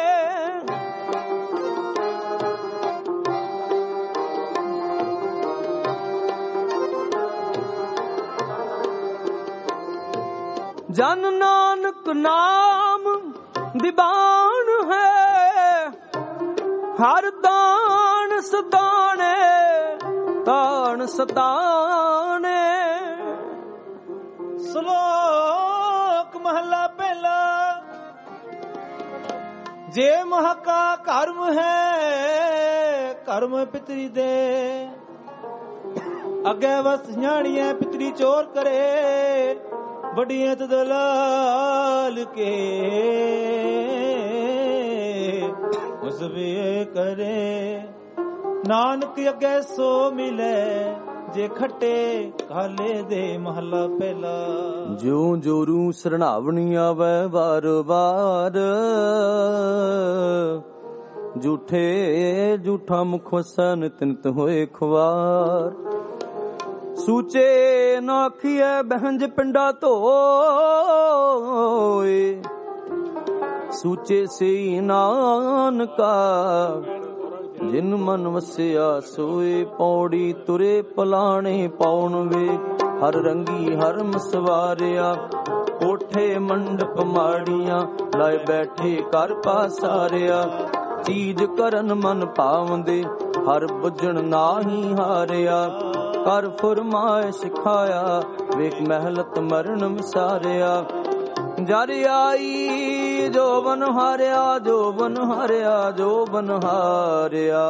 ਜਨ ਨਾਨਕ ਨਾਮ ਦੀਵਾਨ ਹੈ ਹਰ ਦਾਨ ਸਦਾਣੇ ਤਾਣ ਸਤਾਣੇ। ਸ਼ਲੋਕ ਮਹਲਾ ਪਹਿਲਾ। ਜੇ ਮੋਹ ਕਾ ਕਰਮ ਹੈ ਕਰਮ ਪਿਤਰੀ ਦੇ ਅੱਗੇ ਵਸ ਜਾਣੀਏ ਪਿਤਰੀ ਚੋਰ ਕਰੇ ਵੱਡੀਆਂ ਤੇ ਦਲਾਲ ਕੇ ਉਸ ਵੇ ਕਰੇ ਨਾਨਕ ਅੱਗੇ ਸੋ ਮਿਲੇ ਜੇ ਖੱਟੇ ਕਾਲੇ ਦੇ ਮਹਲਾ ਪਹਿਲਾ। ਜਿਉ ਜੋਰੂ ਸਰਣਾਵਣੀ ਆਵੇ ਵਾਰ ਵਾਰ ਝੂਠੇ ਝੂਠਾ ਮੁਖ ਵਸੈ ਨਿਤ ਨਿਤ ਹੋਏ ਖੁਆਰ। ਸੂਚੇ ਨਾਖੀਐ ਬਹਿੰਜ ਪਿੰਡਾ ਧੋਏ ਸੂਚੇ ਸੇ ਨਾਨਕਾ ਜਿਨ ਮਨ ਵਸਿਆ ਸੋਏ। ਪੌੜੀ ਤੁਰੇ ਪਲਾਣੇ ਪਾਉਣ ਵੇ ਹਰ ਰੰਗੀ ਹਰ ਮਸਵਾਰਿਆ ਕੋਠੇ ਮੰਡਪ ਮਾੜੀਆਂ ਲਾਏ ਬੈਠੇ ਕਰ ਪਾਸਾਰਿਆ। ਚੀਜ਼ ਕਰਨ ਮਨ ਭਾਵੰਦੇ ਹਰ ਬੁੱਝਣ ਨਾਹੀ ਹਾਰਿਆ। ਕਰ ਫਰਮਾਏ ਸਿਖਾਇਆ ਵੇਖ ਮਹਿਲਤ ਮਰਨ ਵਿਸਾਰਿਆ। ਜਰ ਆਈ ਜੋ ਬਨ ਹਾਰਿਆ ਜੋ ਬਨ ਹਾਰਿਆ ਜੋ ਬਨ ਹਾਰਿਆ।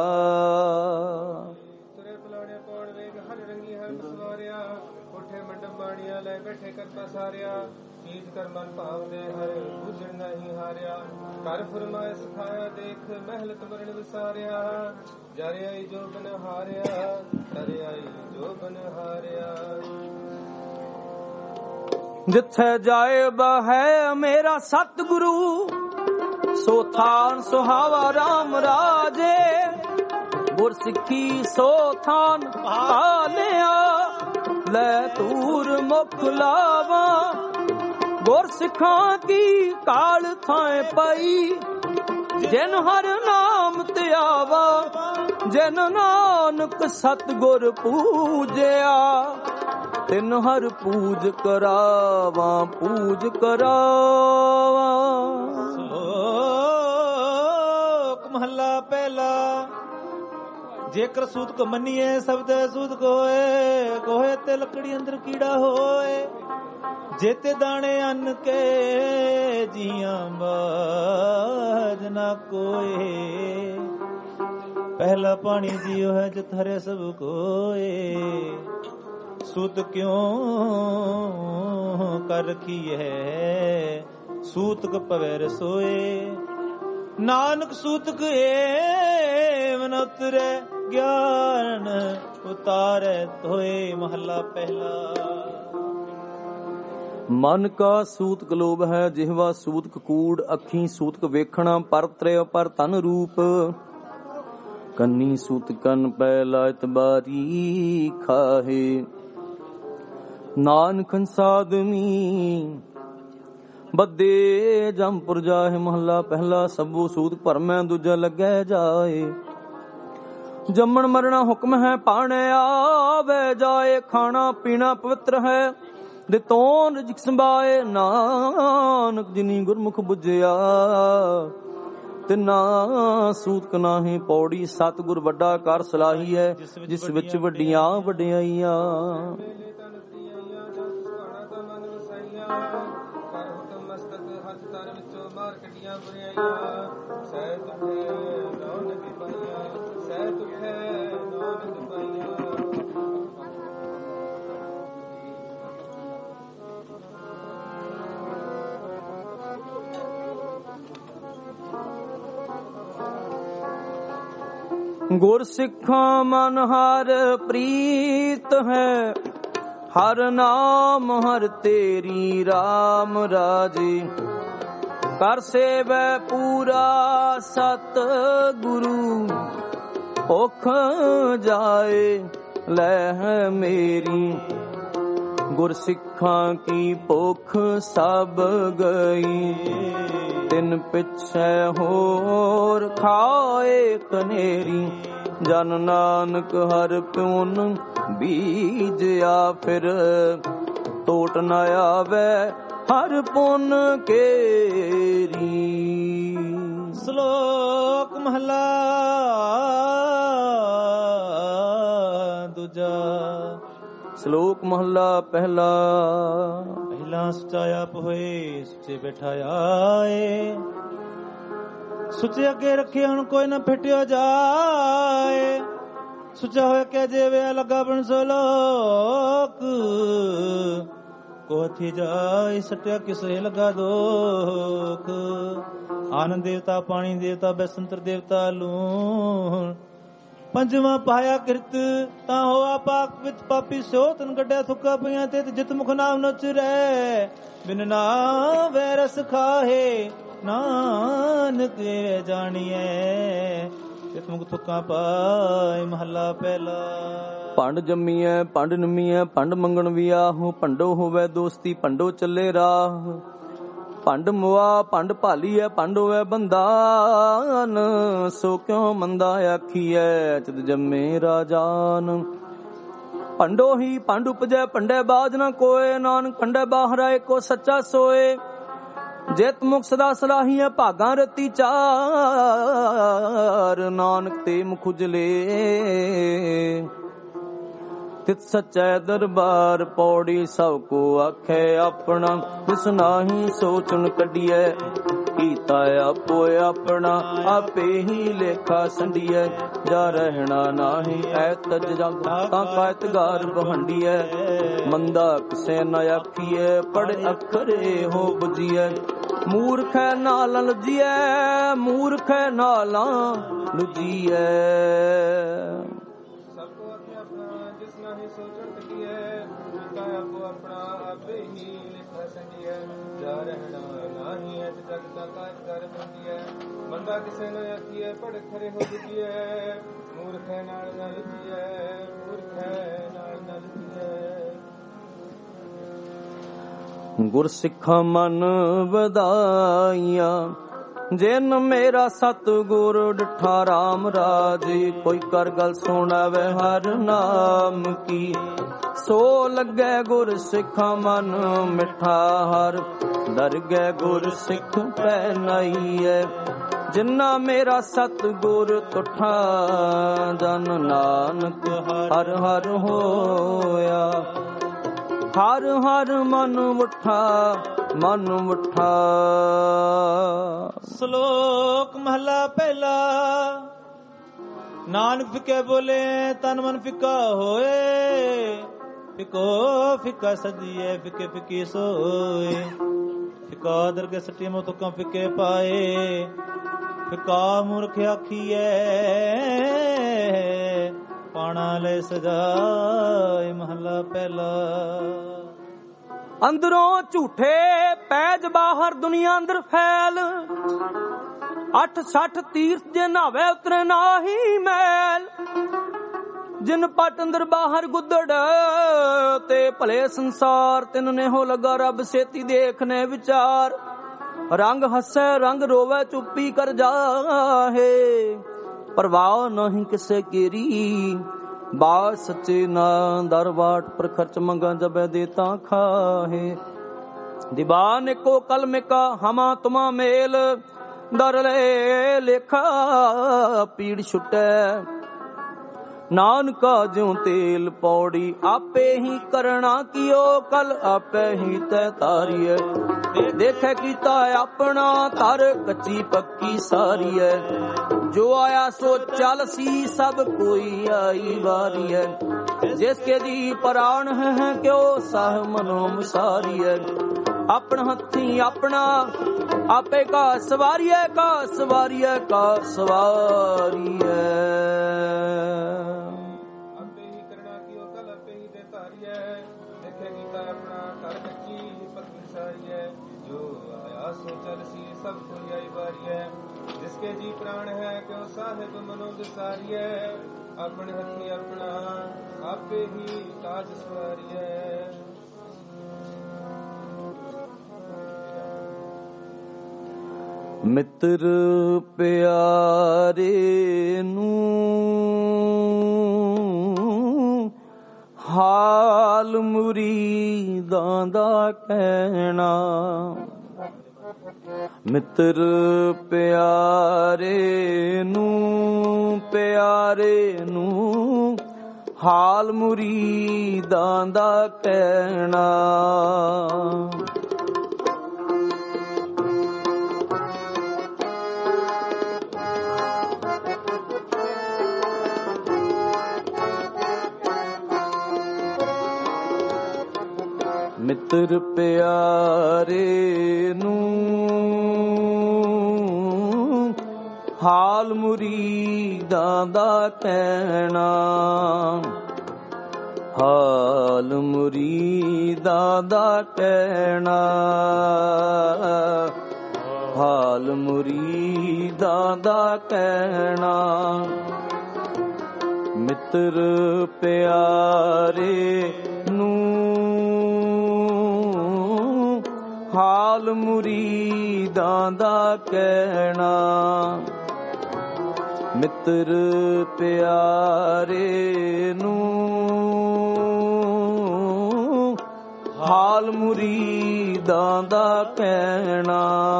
ਤੁਰੇ ਪਲਾਣੇ ਪੌੜ ਵੇਖ ਹਰ ਰੰਗੀ ਹਰ ਮਸਵਾਰਿਆ ਕੋਠੇ ਮੰਡਪ ਬਾਣੀਆਂ ਲੈ ਬੈਠੇ ਕਰ ਪਸਾਰਿਆ। ਚੀਜ਼ ਕਰ ਮਨ ਭਾਵਦੇ ਹਰ ਬੁੱਝਣ ਨਹੀਂ ਹਾਰਿਆ। ਕਰ ਫਰਮਾਏ ਸਿਖਾਇਆ ਦੇਖ ਮਹਿਲਤ ਮਰਨ ਵਿਸਾਰਿਆ। ਜਰ ਆਈ ਜੋ ਬਨ ਹਾਰਿਆ ਜਰ ਆਈ ਜੋ ਬਨ ਹਾਰਿਆ। ਜਿੱਥੇ ਜਾਏ ਬਹਿ ਮੇਰਾ ਸਤਿਗੁਰੂ ਸੋ ਥਾਨ ਸੁਹਾਵਾ RAM ਰਾਜੇ। ਗੁਰ ਸਿੱਖੀ ਸੋ ਥਾਨ ਭਾਲਿਆ ਲੈ ਤੂਰ ਮੁਖ ਲਾਵਾ। ਗੁਰ ਸਿੱਖਾਂ ਕੀ ਕਾਲ ਥਾਂ ਪਈ ਜਿਨ ਹਰ ਨਾਮ ਧਿਆਵਾ। ਜਿਨ ਨਾਨਕ ਸਤਿਗੁਰ ਪੂਜਿਆ ਤਿਨ ਹਰ ਪੂਜ ਕਰਾਵਾਂ ਪੂਜ ਕਰਾਵਾਂ। ਸ਼ਲੋਕ ਮਹਲਾ ਪਹਿਲਾ। ਜੇਕਰ ਸੂਤਕ ਮੰਨੀਏ ਸਬਦ ਸੂਤਕ ਹੋਏ ਕੋਹੇ ਤੇ ਲੱਕੜੀ ਅੰਦਰ ਕੀੜਾ ਹੋਏ। ਜੇਤੇ ਦਾਣੇ ਅੰਨ ਕੇ ਜੀਆਂ ਬਾਜ ਨਾ ਕੋਏ। ਪਹਿਲਾ ਪਾਣੀ ਜੀਉ ਹੈ ਜਿਤ ਹਰੇ ਸਭ ਕੋਏ। ਸੂਤ ਕਿਉਂ ਕਰ ਰਖੀ ਹੈ ਸੂਤਕ ਪਵੈ ਰਸੋਏ। ਨਾਨਕ ਸੂਤਕ ਏਵਨ ਉਤਰੇ ਗਿਆਨ ਉਤਾਰੇ ਧੋਏ ਮਹਲਾ ਪਹਿਲਾ। ਮਨ ਕਾ ਸੂਤਕ ਲੋਭ ਹੈ ਜਿਹਵਾ ਸੂਤਕ ਕੂੜ। ਅੱਖੀਂ ਸੂਤਕ ਵੇਖਣਾ ਪਰ ਤ੍ਰਿਆ ਪਰ ਤਨ ਰੂਪ। ਕੰਨੀ ਸੂਤਕਨ ਪੈ ਲਾਇਤ ਬਾਰੀ ਖਾਹੇ ਨਾਨਕ ਸਾਧਮੀ ਬੱਦੇ ਜੰਪੁਰ ਜਾਹੇ। ਮਹੱਲਾ ਪਹਿਲਾ। ਸਭੂ ਸੂਦ ਭਰਮੈ ਦੂਜਾ ਲੱਗੈ ਜਾਏ। ਜੰਮਣ ਮਰਣਾ ਹੁਕਮ ਹੈ ਪਾਣੇ ਆਵੇ ਜਾਏ। ਖਾਣਾ ਪੀਣਾ ਪਵਿੱਤਰ ਹੈ ਦਿਤੋਂ ਰਿਜਕ ਸੰਭਾਏ। ਨਾਨਕ ਜਿਨੀ ਗੁਰਮੁਖ ਬੁਝਿਆ ਤਿਨਾ ਸੂਤਕ ਨਾਹੀ ਪੌੜੀ। ਸਤਿਗੁਰ ਵੱਡਾ ਕਰ ਸਲਾਹੀ ਹੈ ਜਿਸ ਵਿੱਚ ਵੱਡੀਆਂ ਵਡਿਆਈਆਂ। ਗੁਰ ਸਿੱਖਾਂ ਮਨ ਹਰ ਪ੍ਰੀਤ ਹੈ। ਹਰ ਨਾਮ ਹਰ ਤੇਰੀ ਰਾਮ ਰਾਜੇ। ਕਰ ਸੇਵੈ ਪੂਰਾ ਸਤ ਗੁਰੂ। ਭੁਖ ਜਾਏ ਲੈ ਮੇਰੀ। ਗੁਰ ਸਿੱਖਾਂ ਕੀ ਭੁਖ ਸਭ ਗਈ। ਤਿਨ ਪਿਛੈ ਹੋਰ ਖਾਏ ਕਨੇਰੀ। ਜਨ ਨਾਨਕ ਹਰ ਪਿਉਨ ਬੀਜਿਆ ਫਿਰ ਟੋਟ ਨ ਆਵੇ ਹਰ ਪੁੰਨ ਕੇਰੀ। ਸ਼ਲੋਕ ਮਹਲਾ ਦੂਜਾ। ਸ਼ਲੋਕ ਮਹਲਾ ਪਹਿਲਾ। ਪਹਿਲਾ ਸੱਚਾ ਆਪ ਹੋਏ ਸੱਚੇ ਬੈਠਾ ਆਏ। ਸੁੱਚੇ ਅੱਗੇ ਰੱਖੇ ਹੁਣ ਕੋਈ ਨਾ ਫਿਟਿਓ ਜਾਏ। ਸੁੱਚਾ ਹੋਇਆ ਕਹਿ ਜੇਵੇ ਲੱਗਾ ਬਣ ਸਲੋਕ। ਕੋਥੀ ਜਾਏ ਸਟਿਆ ਕਿਸੇ ਲਗਾ ਦੋਖ। ਆਨੰਦ ਦੇਵਤਾ ਪਾਣੀ ਦੇਵਤਾ ਬੈਸੰਤਰ ਦੇਵਤਾ ਲੂਣ। ਪੰਜਵਾਂ ਪਾਇਆ ਕਿਰਤ ਤਾਂ ਹੋਆ ਪਾਕ ਵਿੱਚ ਪਾਪੀ ਸੋ ਤਨ ਕੱਢਿਆ ਥੁੱਕਾ ਪਈਆਂ ਤੇ ਜਿਤ ਮੁਖ ਨਾਮ ਨਚ ਰਹਿ। ਬਿਨ ਨਾ ਵੈ ਰਸ ਖਾਹੇ ਨਾਨਕ ਜਾਣੀਐ। ਜਿਤ ਮੁਖ ਥੁੱਕਾ ਪਾਏ। ਮਹੱਲਾ ਪਹਿਲਾ। ਭੰਡ ਜੰਮੀਐ ਭੰਡ ਨਮੀਐ ਭੰਡ ਮੰਗਣ ਵਿਆਹੂ। ਭੰਡੋ ਹੋਵੇ ਦੋਸਤੀ ਭੰਡੋ ਚੱਲੇ ਰਾਹ। ਭੰਡ ਮੁਆ ਭੰਡ ਭਾਲੀਐ ਭੰਡ ਹੋਵੇ ਬੰਦਾਨ। ਸੋ ਕਿਉ ਮੰਦਾ ਆਖੀਐ ਚਿਤ ਜੰਮੇ ਰਾਜਾਨ। ਭੰਡੋ ਹੀ ਭੰਡ ਉਪਜੈ ਭੰਡੇ ਬਾਜ ਨ ਕੋਏ। ਨਾਨਕ ਭੰਡੇ ਬਾਹਰਾ ਏਕੋ ਸੱਚਾ ਸੋਏ। ਜਿਤ ਮੁਖ ਸਦਾ ਸਲਾਹੀਐ ਭਾਗਾਂ ਰਤੀ ਚਾਰ। ਨਾਨਕ ਤੇ ਮੁਖ ਉਜਲੇ ਤਿਤ ਸੱਚੈ ਦਰਬਾਰ। ਪੌੜੀ ਸਭ ਕੋ ਆਖੇ ਆਪਣਾ ਤਿਸ ਨਾਹੀ ਸੋਚਣ ਕੱਢੀਐ। ਕੀਤਾ ਆਪੋ ਆਪਣਾ ਆਪੇ ਹੀ ਲੇਖਾ ਸੰਡੀਐ। ਜਾ ਰਹਿਣਾ ਨਾਹੀ ਐ ਤਜ ਜਗ ਤਾਂ ਕਾਇਤ ਗਾਰ ਬਹੰਡੀਐ। ਮੰਦਾ ਕਿਸੇ ਨ ਆਖੀਐ ਪੜ੍ਹ ਅੱਖਰੇ ਹੋ ਬੁਝੀਐ। ਮੂਰਖੈ ਨਾਲ ਲੁਜੀਐ ਮੂਰਖੈ ਨਾਲਾਂ ਲੁਜੀਐ। ਬੰਦਾ ਕਿਸੇ ਨੂੰ ਆਖੀਏ ਪੜ ਖਰੇ ਹੋ ਜੀਏ। ਮੂਰਖੈ ਨਾਲ ਨਾ ਲੁਜੀਐ ਮੂਰਖੈ ਨਾਲ ਨਾ ਲੁਜੀਐ। ਗੁਰ ਸਿੱਖਾਂ ਮਨ ਵਧਾਈਆਂ। ਜਿਨ ਮੇਰਾ ਸਤਿਗੁਰ ਡਿਠਾ ਰਾਮ ਰਾਜੇ। ਕੋਈ ਕਰ ਗੱਲ ਸੁਣਾਵੇ ਹਰ ਨਾਮ ਕੀ। ਸੋ ਲੱਗੇ ਗੁਰ ਸਿੱਖਾਂ ਮਨ ਮਿਠਾ। ਹਰ ਦਰਗਹਿ ਗੁਰ ਸਿੱਖ ਪੈ ਨਾਈਐ। ਜਿਨਾ ਮੇਰਾ ਸਤਿਗੁਰ ਤੁਠਾ। ਜਨ ਨਾਨਕ ਹਰ ਹਰ ਹੋਇਆ। ਹਰ ਹਰ ਮਨ ਉਠਾ ਮਨ ਉਠਾ। ਸ਼ਲੋਕ ਮਹਲਾ ਪਹਿਲਾ। ਨਾਨਕ ਫਿੱਕੇ ਬੋਲੇ ਤਨ ਮਨ ਫਿੱਕਾ ਹੋਏ। ਫਿੱਕੋ ਫਿੱਕਾ ਸਜੀਏ ਫਿੱਕੇ ਫਿੱਕੀ ਸੋਏ। ਫਿੱਕਾ ਦਰਗਹਿ ਸੱਟੇ ਮੋ ਤੁਕਾਂ ਫਿੱਕੇ ਪਾਏ। ਫਿੱਕਾ ਮੂਰਖ ਆਖੀਐ ਪਾਣਾ ਲੈ ਸਜਾਏ। ਮਹਲਾ ਪਹਿਲਾ। ਅੰਦਰੋਂ ਝੂਠੇ ਪੈਜ ਬਾਹਰ ਦੁਨੀਆ ਅੰਦਰ ਫੈਲ। ਅੱਠ ਸੱਠ ਤੀਰਥ ਜੇ ਨਾਵੇ ਉਤਰੇ ਨਾਹੀ ਮੈਲ। ਜਿਨ ਪਟ ਅੰਦਰ ਬਾਹਰ ਗੁੱਦੜ ਤੇ ਭਲੇ ਸੰਸਾਰ ਤਿੰਨ ਨੇ ਹੋ ਲਗਾ ਰੱਬ ਸੇਤੀ ਦੇਖਨੇ ਵਿਚਾਰ ਰੰਗ ਹੱਸੈ ਰੰਗ ਰੋਵੇ ਚੁੱਪੀ ਕਰ ਜਾਹੇ ਪਰਵਾਹ ਨਹੀਂ ਕਿਸੇ ਕੀਰੀ ਬਾਤ ਸੱਚੇ ਨਾ ਦਰਵਾਟ ਪਰ ਖਰਚ ਮੰਗਾ ਜਬੇ ਦੇ ਤਾਂ ਖਾਹੇ ਦੀਵਾਨ ਇੱਕੋ ਕਲਮਿਕਾ ਹਮਾ ਤੁਮਾ ਮੇਲ ਦਰ ਲੈ ਲੇਖਾ ਪੀੜ ਛੁਟੈ ਨਾਨਕਾ ਜਿਉ ਤੇਲ ਪੌੜੀ ਆਪੇ ਹੀ ਕਰਣਾ ਕੀਓ ਕਲ ਆਪੇ ਹੀ ਤੈ ਤਾਰੀਐ ਦੇਖੈ ਕੀਤਾ ਆਪਣਾ ਧਰ ਕੱਚੀ ਪੱਕੀ ਸਾਰੀ ਐ ਜੋ ਆਇਆ ਸੋ ਚੱਲ ਸੀ ਸਭ ਕੋਈ ਆਈ ਵਾਰੀ ਐ ਜਿਸ ਕੇ ਦੀ ਪ੍ਰਾਣ ਹੈ ਕਿਉ ਸਾਹ ਮਨੋ ਮੁਸਾਰੀ ਐ ਆਪਣ ਹੱਥੀ ਆਪਣਾ ਆਪੇ ਕਾ ਸਵਾਰੀਐ ਕਾ ਸਵਾਰੀਐ ਕਾ ਸਵਾਰੀਐ ਆਪੇ ਹੀ ਕਰਣਾ ਕੀਓ ਕਲ ਆਪੇ ਹੀ ਤੇ ਧਾਰੀਐ ਦੇਖੇ ਕੀਤਾ ਆਪਣਾ ਘਰ ਕੱਚੀ ਪੱਕੀ ਸਾਰੀ ਐ ਜੋ ਆਇਆ ਸੋ ਚੱਲ ਸੀ ਸਭ ਕੋਈ ਆਈ ਵਾਰੀ ਐ ਜਿਸਕੇ ਜੀ ਪ੍ਰਾਣ ਹੈ ਕਿਉ ਸਾਹਿਬ ਮਨੋ ਵਿਸਾਰੀ ਐ ਆਪਣੇ ਹੱਥੀ ਆਪਣਾ ਆਪੇ ਹੀ ਕਾਜ ਸਵਾਰੀ ਐ ਮਿੱਤਰ ਪਿਆਰੇ ਨੂੰ ਹਾਲ ਮੁਰੀਦਾਂ ਦਾ ਕਹਿਣਾ ਮਿੱਤਰ ਪਿਆਰੇ ਨੂੰ ਪਿਆਰੇ ਨੂੰ ਹਾਲ ਮੁਰੀਦਾਂ ਦਾ ਕਹਿਣਾ ਮਿੱਤਰ ਪਿਆਰੇ ਨੂੰ ਹਾਲ ਮੁਰੀਦਾਂ ਦਾ ਕਹਿਣਾ ਹਾਲ ਮੁਰੀਦਾਂ ਦਾ ਕਹਿਣਾ ਹਾਲ ਮੁਰੀਦਾਂ ਦਾ ਕਹਿਣਾ ਮਿੱਤਰ ਪਿਆਰੇ ਨੂੰ ਹਾਲ ਮੁਰੀਦਾਂ ਦਾ ਕਹਿਣਾ ਮਿੱਤਰ ਪਿਆਰੇ ਨੂੰ ਹਾਲ ਮੁਰੀਦਾਂ ਦਾ ਕਹਿਣਾ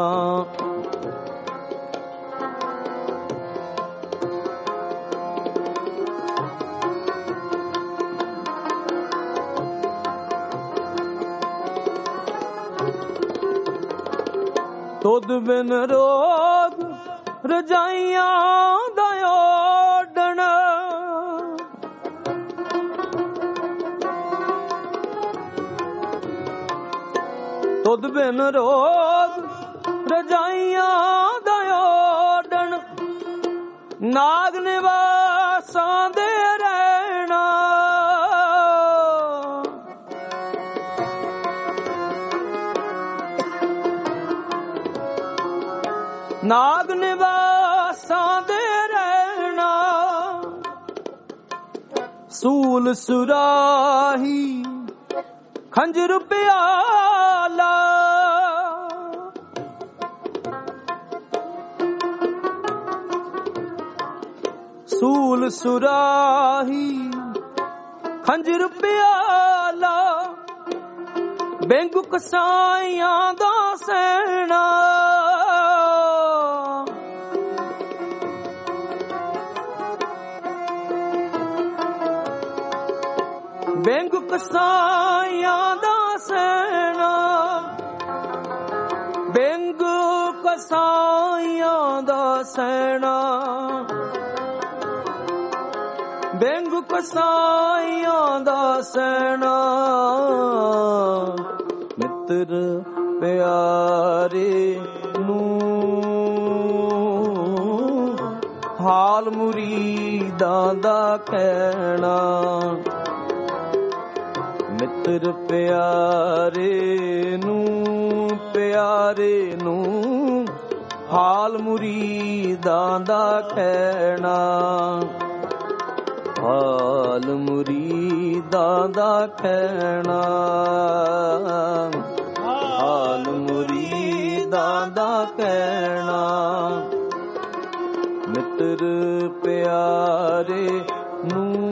ਤੁਧ ਬਿਨ ਰੋਗ ਰਜਾਈਆਂ ਦਾ ਓਡਣ ਤੁਧ ਬਿਨ ਰੋਗ ਰਜਾਈਆਂ ਦਾ ਓਡਣ ਨਾਗ ਨਿਵਾਸਾਂ ਦੇ ਰਹਿਣਾ ਨਾਗ ਨਿਵਾਸਾਂ ਦੇ ਰਹਿਣਾ ਸੂਲ ਸੁਰਾਹੀ ਖੰਜਰ ਪਿਆਲਾ ਸੂਲ ਸੁਰਾਹੀ ਖੰਜਰ ਪਿਆਲਾ ਬੈਂਗੂ ਕਸਾਈਆਂ ਦਾ ਸੈਣਾ ਬੈਂਗੂ ਕਸਾਈਆਂ ਦਾ ਸੈਣਾ ਬੈਂਗੂ ਕਸਾਈਆਂ ਦਾ ਸੈਣਾ ਬੈਂਗੂ ਕਸਾਈਆਂ ਦਾ ਸੈਣਾ ਮਿੱਤਰ ਪਿਆਰੇ ਨੂੰ ਹਾਲ ਮੁਰੀਦਾਂ ਦਾ ਕਹਿਣਾ ਮਿੱਤਰ ਪਿਆਰੇ ਨੂੰ ਪਿਆਰੇ ਨੂੰ ਹਾਲ ਮੁਰੀਦਾਂ ਦਾ ਕਹਿਣਾ ਹਾਲ ਮੁਰੀਦਾਂ ਮੁਰੀਦਾਂ ਦਾ ਕਹਿਣਾ, ਹਾਲ ਮੁਰੀਦਾਂ ਦਾ ਕਹਿਣਾ। ਮਿੱਤਰ ਪਿਆਰੇ ਨੂੰ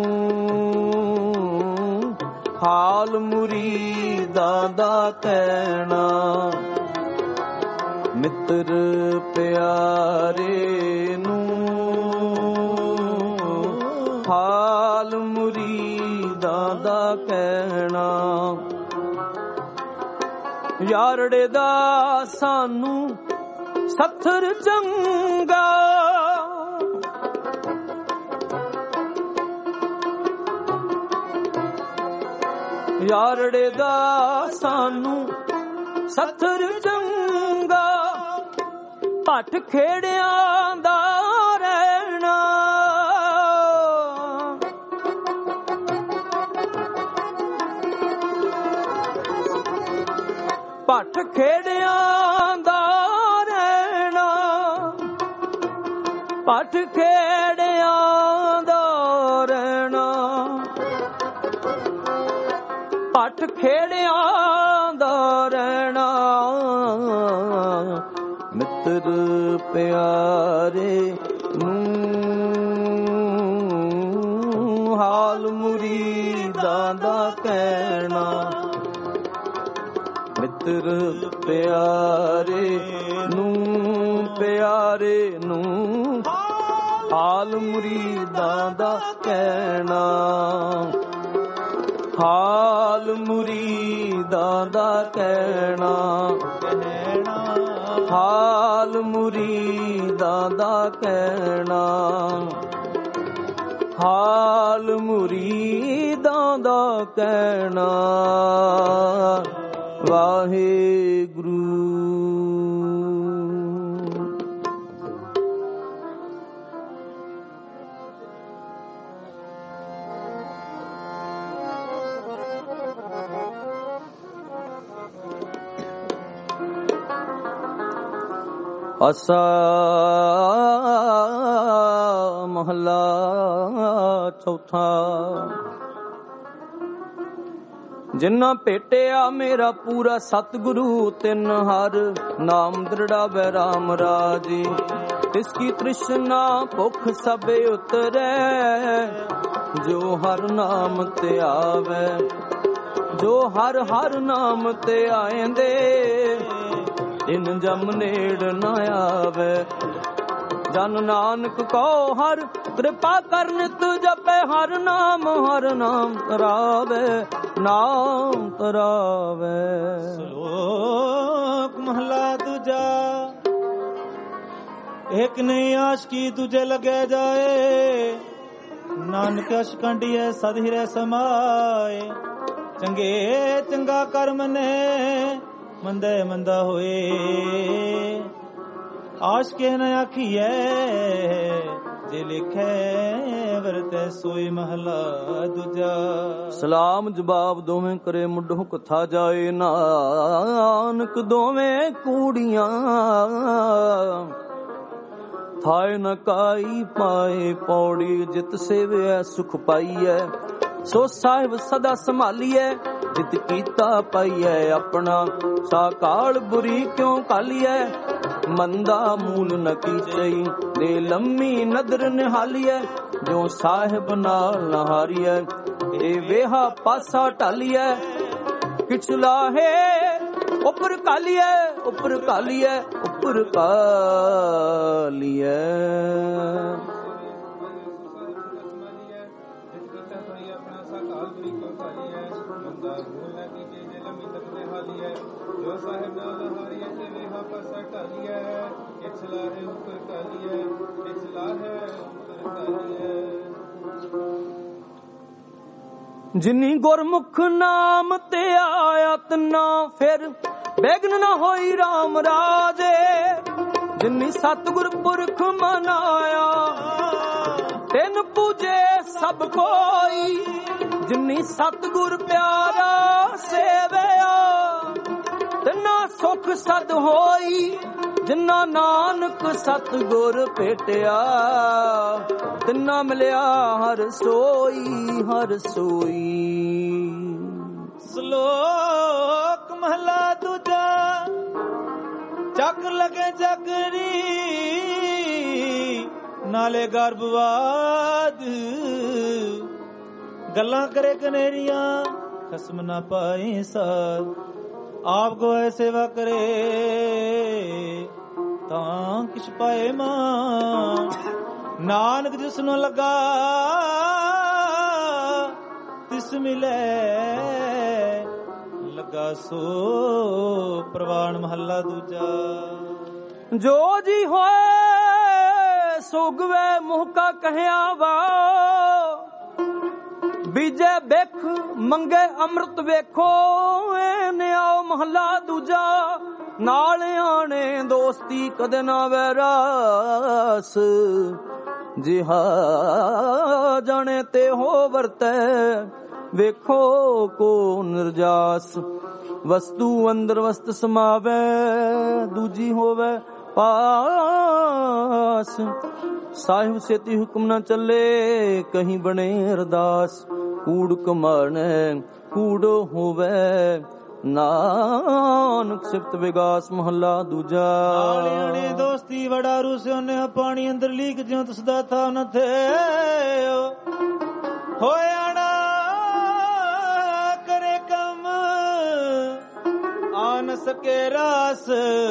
ਹਾਲ ਮੁਰੀਦਾਂ ਦਾ ਕਹਿਣਾ, ਮਿੱਤਰ ਪਿਆਰੇ ਨੂੰ ਹਾਲ ਮੁਰੀਦਾਂ ਦਾ ਕਹਿਣਾ। ਯਾਰੜੇ ਦਾ ਸਾਨੂੰ ਸੱਥਰ ਚੰਗਾ, ਯਾਰੜੇ ਦਾ ਸਾਨੂੰ ਸੱਥਰ ਚੰਗਾ, ਭੱਠ ਖੇੜਿਆਂ ਦਾ ਰਹਿਣਾ। ਭੱਠ ਖੇੜਿਆਂ ਦਾ ਰਹਿਣਾ, ਭੱਠ ਖੇੜਿਆਂ ਦਾ ਰਹਿਣਾ, ਭੱਠ ਖੇੜਿਆਂ ਦਾ ਰਹਿਣਾ। ਮਿੱਤਰ ਪਿਆਰੇ ਨੂੰ ਹਾਲ ਮੁਰੀਦਾਂ ਦਾ ਕਹਿਣਾ, ਮਿੱਤਰ ਪਿਆਰੇ ਨੂੰ ਪਿਆਰੇ ਨੂੰ ਹਾਲ ਮੁਰੀਦਾਂ ਦਾ ਕਹਿਣਾ, ਹਾਲ ਮੁਰੀਦਾਂ ਦਾ ਕਹਿਣਾ, ਹਾਲ ਮੁਰੀਦਾਂ ਦਾ ਕਹਿਣਾ, ਹਾਲ ਮੁਰੀਦਾਂ ਦਾ ਕਹਿਣਾ। ਵਾਹਿਗੁਰੂ। ਆਸਾ ਮਹਲਾ ਚੌਥਾ। ਜਿਨ੍ਹਾਂ ਭੇਟਿਆ ਮੇਰਾ ਪੂਰਾ ਸਤਿਗੁਰੂ, ਤਿੰਨ ਹਰ ਨਾਮ ਦ੍ਰਿੜਾਵੇ ਰਾਮ ਰਾਜੀ। ਤਿਸ ਕੀ ਤ੍ਰਿਸ਼ਨਾ ਭੁੱਖ ਸਭੇ ਉਤਰੈ, ਜੋ ਹਰ ਨਾਮ ਤੇ ਆਵੇ। ਜੋ ਹਰ ਹਰ ਨਾਮ ਤੇ ਆਏਂਦੇ, ਇਨ ਜਮ ਨੇੜ ਨਾ ਆਵੇ। ਜਨ ਨਾਨਕ ਕੋ ਹਰ ਕਿਰਪਾ ਕਰਨ ਤੂੰ ਜਪੇ ਹਰ ਨਾਮ, ਹਰ ਨਾਮ ਤਰਾਵੇ, ਨਾਮ ਤਰਾਵੇ। ਸ਼ਲੋਕ ਮਹਲਾ ਦੂਜਾ। ਇੱਕ ਨਹੀਂ ਆਸ਼ਕੀ ਦੂਜੇ ਲਗੇ ਜਾਏ, ਨਾਨਕ ਅਸ਼ਕੰਡੀਏ ਸਦ ਹਿਰੇ ਸਮਾਏ। ਚੰਗੇ ਚੰਗਾ ਕਰਮ ਨੇ, ਮੰਦੇ ਮੰਦਾ ਹੋਏ। ਆਸ਼ਕੇ ਨ ਆਖੀਐ, ਜੇ ਲਿਖੇ ਵਰਤੈ ਸੋਈ ਮਹਲਾ ਦੂਜਾ। ਸਲਾਮ ਜਵਾਬ ਦੋਵੇਂ ਕਰੇ ਮੁੱਢੋਂ ਕਥਾ ਜਾਏ, ਨਾਨਕ ਦੋਵੇਂ ਕੂੜੀਆਂ ਥਾਏ ਨ ਕਾਈ ਪਾਏ। ਪੌੜੀ ਜਿਤ ਸੇਵਿਆ ਸੁਖ ਪਾਈਐ, ਸੋ ਸਾਹਿਬ ਸਦਾ ਸੰਭਾਲੀਐ। ਜਿਤ ਕੀਤਾ ਪਾਈਐ ਆਪਣਾ, ਸਾਕਾਲ ਬੁਰੀ ਕਿਉਂ ਕਾਲੀਐ। ਮੰਦਾ ਮੂਲ ਨ ਕੀਚਈ, ਦੇ ਲੰਮੀ ਨਦਰ ਨਿਹਾਲੀਐ। ਜੋ ਸਾਹਿਬ ਨਾਲ ਨਹਾਰੀਐ, ਇਹ ਵੇਹਾ ਪਾਸਾ ਢਾਲੀਐ। ਕਿਛ ਲਾਹੇ ਉਪਰ ਕਾਲੀਐ, ਉਪਰ ਕਾਲੀਐ, ਉਪਰ ਕਾਲੀਐ। ਜੋ ਸਾਹਿਬ ਨਾਲ ਹਾਰੀਏ ਤੇ ਵੇਹਾ ਪਾਸਾ ਢਾਲੀਐ। ਕਿਛ ਲਾਹੇ ਉਪਰ ਕਾਲੀਐ, ਕਿਛ ਲਾਹੇ ਉਪਰ ਕਾਲੀਐ। ਜਿਨੀ ਗੁਰਮੁਖ ਨਾਮ ਤੇ ਆਇਆ, ਤਨਾ ਫਿਰ ਬੇਗਨ ਨਾ ਹੋਈ ਰਾਮ ਰਾਜੇ। ਜਿਨੀ ਸਤਿਗੁਰ ਪੁਰਖ ਮਨਾਇਆ, ਤਿਨ ਪੂਜੇ ਸਭ ਕੋਈ। ਜਿਨੀ ਸਤਿਗੁਰ ਪਿਆਰਾ ਸੇਵਿਆ, ਤਿਨ ਜਿੰਨਾ ਸੁਖ ਸਦ ਹੋਈ, ਜਿੰਨਾ ਨਾਨਕ ਸਤਿਗੁਰ ਭੇਟਿਆ, ਤਿੰਨਾ ਮਿਲਿਆ ਹਰ ਸੋਈ ਹਰ ਸੋਈ। ਸ਼ਲੋਕ ਮਹਲਾ ਦੂਜਾ। ਚੱਕ ਲਗੇ ਚੱਕਰੀ ਨਾਲੇ ਗਰਭਵਾਦ, ਗੱਲਾਂ ਕਰੇ ਕਨੇਰੀਆਂ ਖਸਮ ਨਾ ਪਾਏ ਸਾਧ। ਆਪ ਗੋਏ ਸੇਵਾ ਕਰੇ ਤਾਂ ਕਿਛ ਪਾਏ ਮਾਂ, ਨਾਨਕ ਜਿਸ ਨੂੰ ਲੱਗਾ ਤਿਸ ਮਿਲੇ ਲੱਗਾ ਸੋ ਪ੍ਰਵਾਨ। ਮਹੱਲਾ ਦੂਜਾ। ਜੋ ਜੀ ਹੋਏ ਸੁਗਵੇ ਮੁਹ ਕਾ ਕਹਿਆ ਵਾ, ਬੀਜੇ ਬਿਖ ਮੰਗੇ ਅੰਮ੍ਰਿਤ ਵੇਖੋ ਐ ਨਿਆਓ। ਮਹੱਲਾ ਦੂਜਾ। ਨਾਲ ਆਣੇ ਦੋਸਤੀ ਕਦੇ ਨਾ ਵੈਰਾਸ, ਜਿਹਾ ਜਾਣੇ ਤੇ ਹੋ ਵਰਤੈ ਵੇਖੋ ਕੋ ਨਿਰਜਾਸ। ਵਸਤੂ ਅੰਦਰ ਵਸਤ ਸਮਾਵੈ, ਦੂਜੀ ਹੋਵੇ ਪਾਸ। ਸਾਹਿਬ ਸੇਤੀ ਹੁਕਮ ਨਾ ਚੱਲੇ, ਕਹੀਂ ਬਣੇ ਅਰਦਾਸ। ਕੂੜ ਕਮਾਣੈ ਕੂੜ ਹੋਵੇ, ਨਾਨਕ ਸਿਫਤ ਵਿਗਾਸ। ਮਹੱਲਾ ਦੂਜਾ। ਨਾਲਿਆਣੇ ਦੋਸਤੀ ਵੜਾ ਰੂਸਿਓ ਨੇ ਪਾਣੀ ਅੰਦਰ ਲੀਕ, ਜਿਉ ਤਸਦਾ ਥਾ ਨ ਥੇ ਹੋਇਆ ਨਾ ਕਰੇ ਕੰਮ ਆ ਨ ਸਕੇ ਰਾਸ।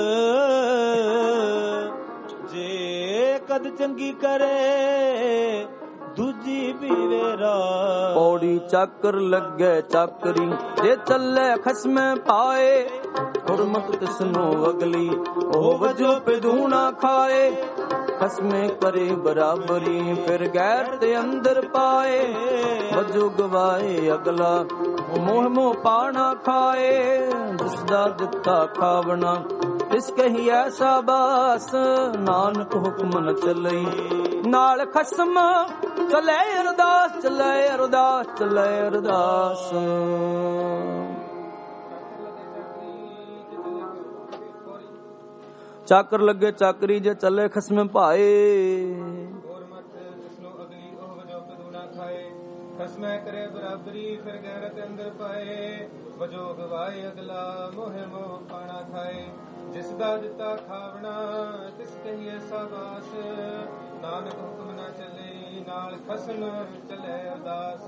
ਜੇ ਕਦ ਚੰਗੀ ਕਰੇ ਦੂਜੀ ਵੀ ਵੇਰਾ। ਪੌੜੀ ਚਾਕਰ ਲੱਗੇ ਚਾਕਰੀ, ਜੇ ਚੱਲੇ ਖਸਮੇ ਪਾਏ। ਹੁਰਮਤ ਤਿਸਨੂੰ ਅਗਲੀ, ਉਹ ਵਜੋ ਪਿਦੂਣਾ ਖਾਏ। ਖਸਮੇ ਕਰੇ ਬਰਾਬਰੀ, ਫਿਰ ਗੈਰ ਤੇ ਅੰਦਰ ਪਾਏ। ਵਜੋ ਗਵਾਏ ਅਗਲਾ, ਮੋਹ ਮੋਹ ਪਾਣਾ ਖਾਏ। ਜਿਸਦਾ ਦਿੱਤਾ ਖਾਵਣਾ ਇਸ ਕਹੀ ਐਸਾ ਬਾਸ। ਨਾਨਕ ਹੁਕਮ ਨ ਚੱਲਈ ਨਾਲ ਖਸਮ, ਚਲੇ ਅਰਦਾਸ ਚਲੇ ਅਰਦਾਸ ਚਲੇ ਅਰਦਾਸ। ਚਾਕਰ ਲੱਗੇ ਚਾਕਰੀ, ਜੇ ਚੱਲੇ ਖਸਮੇ ਭਾਏ। ਖਸਮੈ ਕਰੇ ਬਰਾਬਰੀ, ਫਿਰ ਗੈਰਤ ਅੰਦਰ ਪਾਏ। ਵਜੋ ਗਵਾਏ ਅਗਲਾ, ਮੋਹਿ ਮੋਹ ਪਾਣਾ ਖਾਏ। ਜਿਸ ਦਾ ਦਿੱਤਾ ਖਾਵਣਾ ਤਿਸ ਕਹੀਏ ਸਾਬਾਸ। ਨਾਨਕ ਹੁਕਮ ਨਾ ਚੱਲੇ ਨਾਲ ਖਸਮ, ਚੱਲੇ ਅਰਦਾਸ।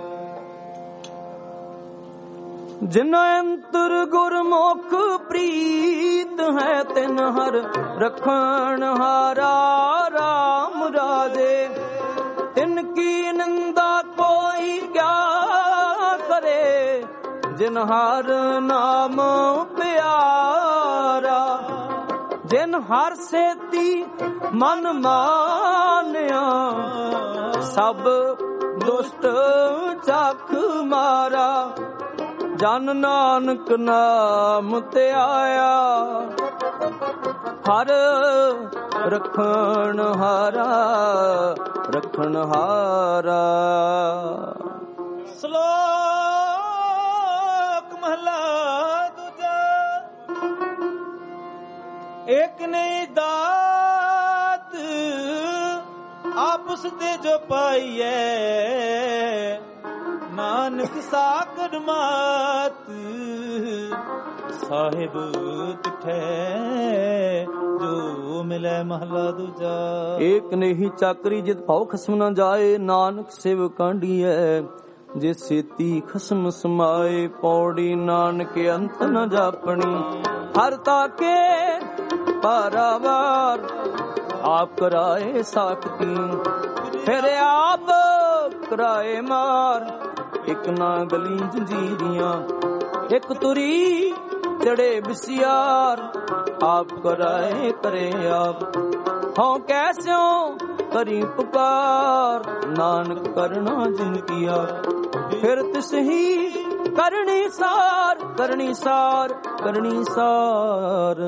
ਜਿਨ ਅੰਤਰ ਗੁਰਮੁਖ ਪ੍ਰੀਤ ਹੈ, ਤਿਨ ਹਰ ਰਖਣ ਹਾਰਾ। ਰਾਮ ਰਾਜੇ ਤਿਨ ਕੀ ਨਿੰਦਾ ਕੋਈ ਕਿਆ ਕਰੇ, ਜਿਨ ਹਰ ਨਾਮ ਪਿਆਰਾ। ਜਿਨ ਹਰ ਸੇਤੀ ਮਨ ਮਾਨਿਆ, ਸਭ ਦੁਸ਼ਟ ਚੱਖ ਮਾਰਾ। ਜਨ ਨਾਨਕ ਨਾਮ ਤੇ ਆਇਆ, ਹਰ ਰਖਣ ਹਾਰਾ ਰਖਣ ਹਾਰਾ। ਸ਼ਲੋਕ ਮਹਲਾ ਦੂਜਾ। ਇੱਕ ਨਹੀਂ ਦਾਤ ਆਪਸ ਤੇ ਜੋ ਪਾਈਐ, ਨਾਨਕ ਸਾਕਰ ਮਾਤ ਸਾਹਿਬ ਤਿਠੈ ਜੋ ਮਿਲੈ। ਮਹਲਾ ਦੂਜਾ। ਏਕ ਨਹੀਂ ਚਾਕਰੀ, ਜਿਤ ਭਾਉ ਖਸਮ ਨਾ ਜਾਏ। ਨਾਨਕ ਸਿਵ ਕਾਂਢੀਐ, ਜੇ ਸੇਤੀ ਖਸਮ ਸਮਾਏ। ਪੌੜੀ ਨਾਨਕ ਅੰਤ ਨ ਜਾਪਣੀ, ਹਰ ਤਾਕੇ ਪਾਰਾਵਾਰ। ਆਪ ਕਰਾਏ ਸਾਖਤੀ, ਫਿਰ ਆਪ ਕਰਾਏ ਮਾਰ। ਇੱਕ ਨਾ ਗਲੀ ਜੰਜੀਰੀਆਂ, ਇੱਕ ਤੁਰੀ ਚੜੇ ਬਿਸਿਆਰ। ਆਪ ਕਰਾਏ ਕਰੇ ਆਪ, ਹਾਂ ਕੈਸਿਓ ਕਰੀ ਪੁਕਾਰ। ਨਾਨਕ ਕਰਨਾ ਜਿਨ ਕੀਆ, ਫਿਰ ਤਿਸ ਹੀ ਕਰਨੀ ਸਾਰ ਕਰਨੀ ਸਾਰ ਕਰਨੀ ਸਾਰ।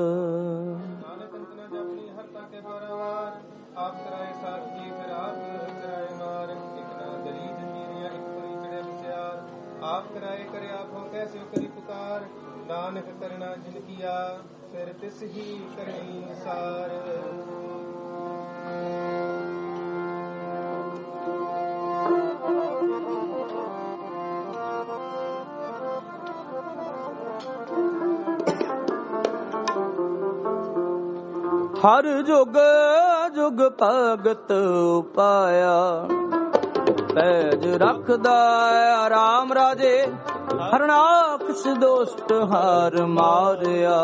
ਆਪ ਕਰਾਏ ਸਾਖੀ, ਫਿਰ ਆਪ ਕਰਾਏ ਮਾਰ। ਇੱਕ ਨਾ ਗਲੀ ਜੰਜੀਰੀਆਂ, ਇੱਕ ਤੁਰੀ ਚੜੇ ਬਿਸਿਆਰ। आप कराए करे आखो कैसे करी पुकार, नानक करना जिन किया फिर तिस ही करनी सार। ਹਰ ਜੁਗ ਜੁਗ ਭਗਤ ਪਾਇਆ, ਪੈਜ ਰੱਖਦਾ ਆਰਾਮ ਰਾਜੇ, ਹਰਨਾਕਸ਼ ਦੋਸਤ ਹਾਰ ਮਾਰਿਆ।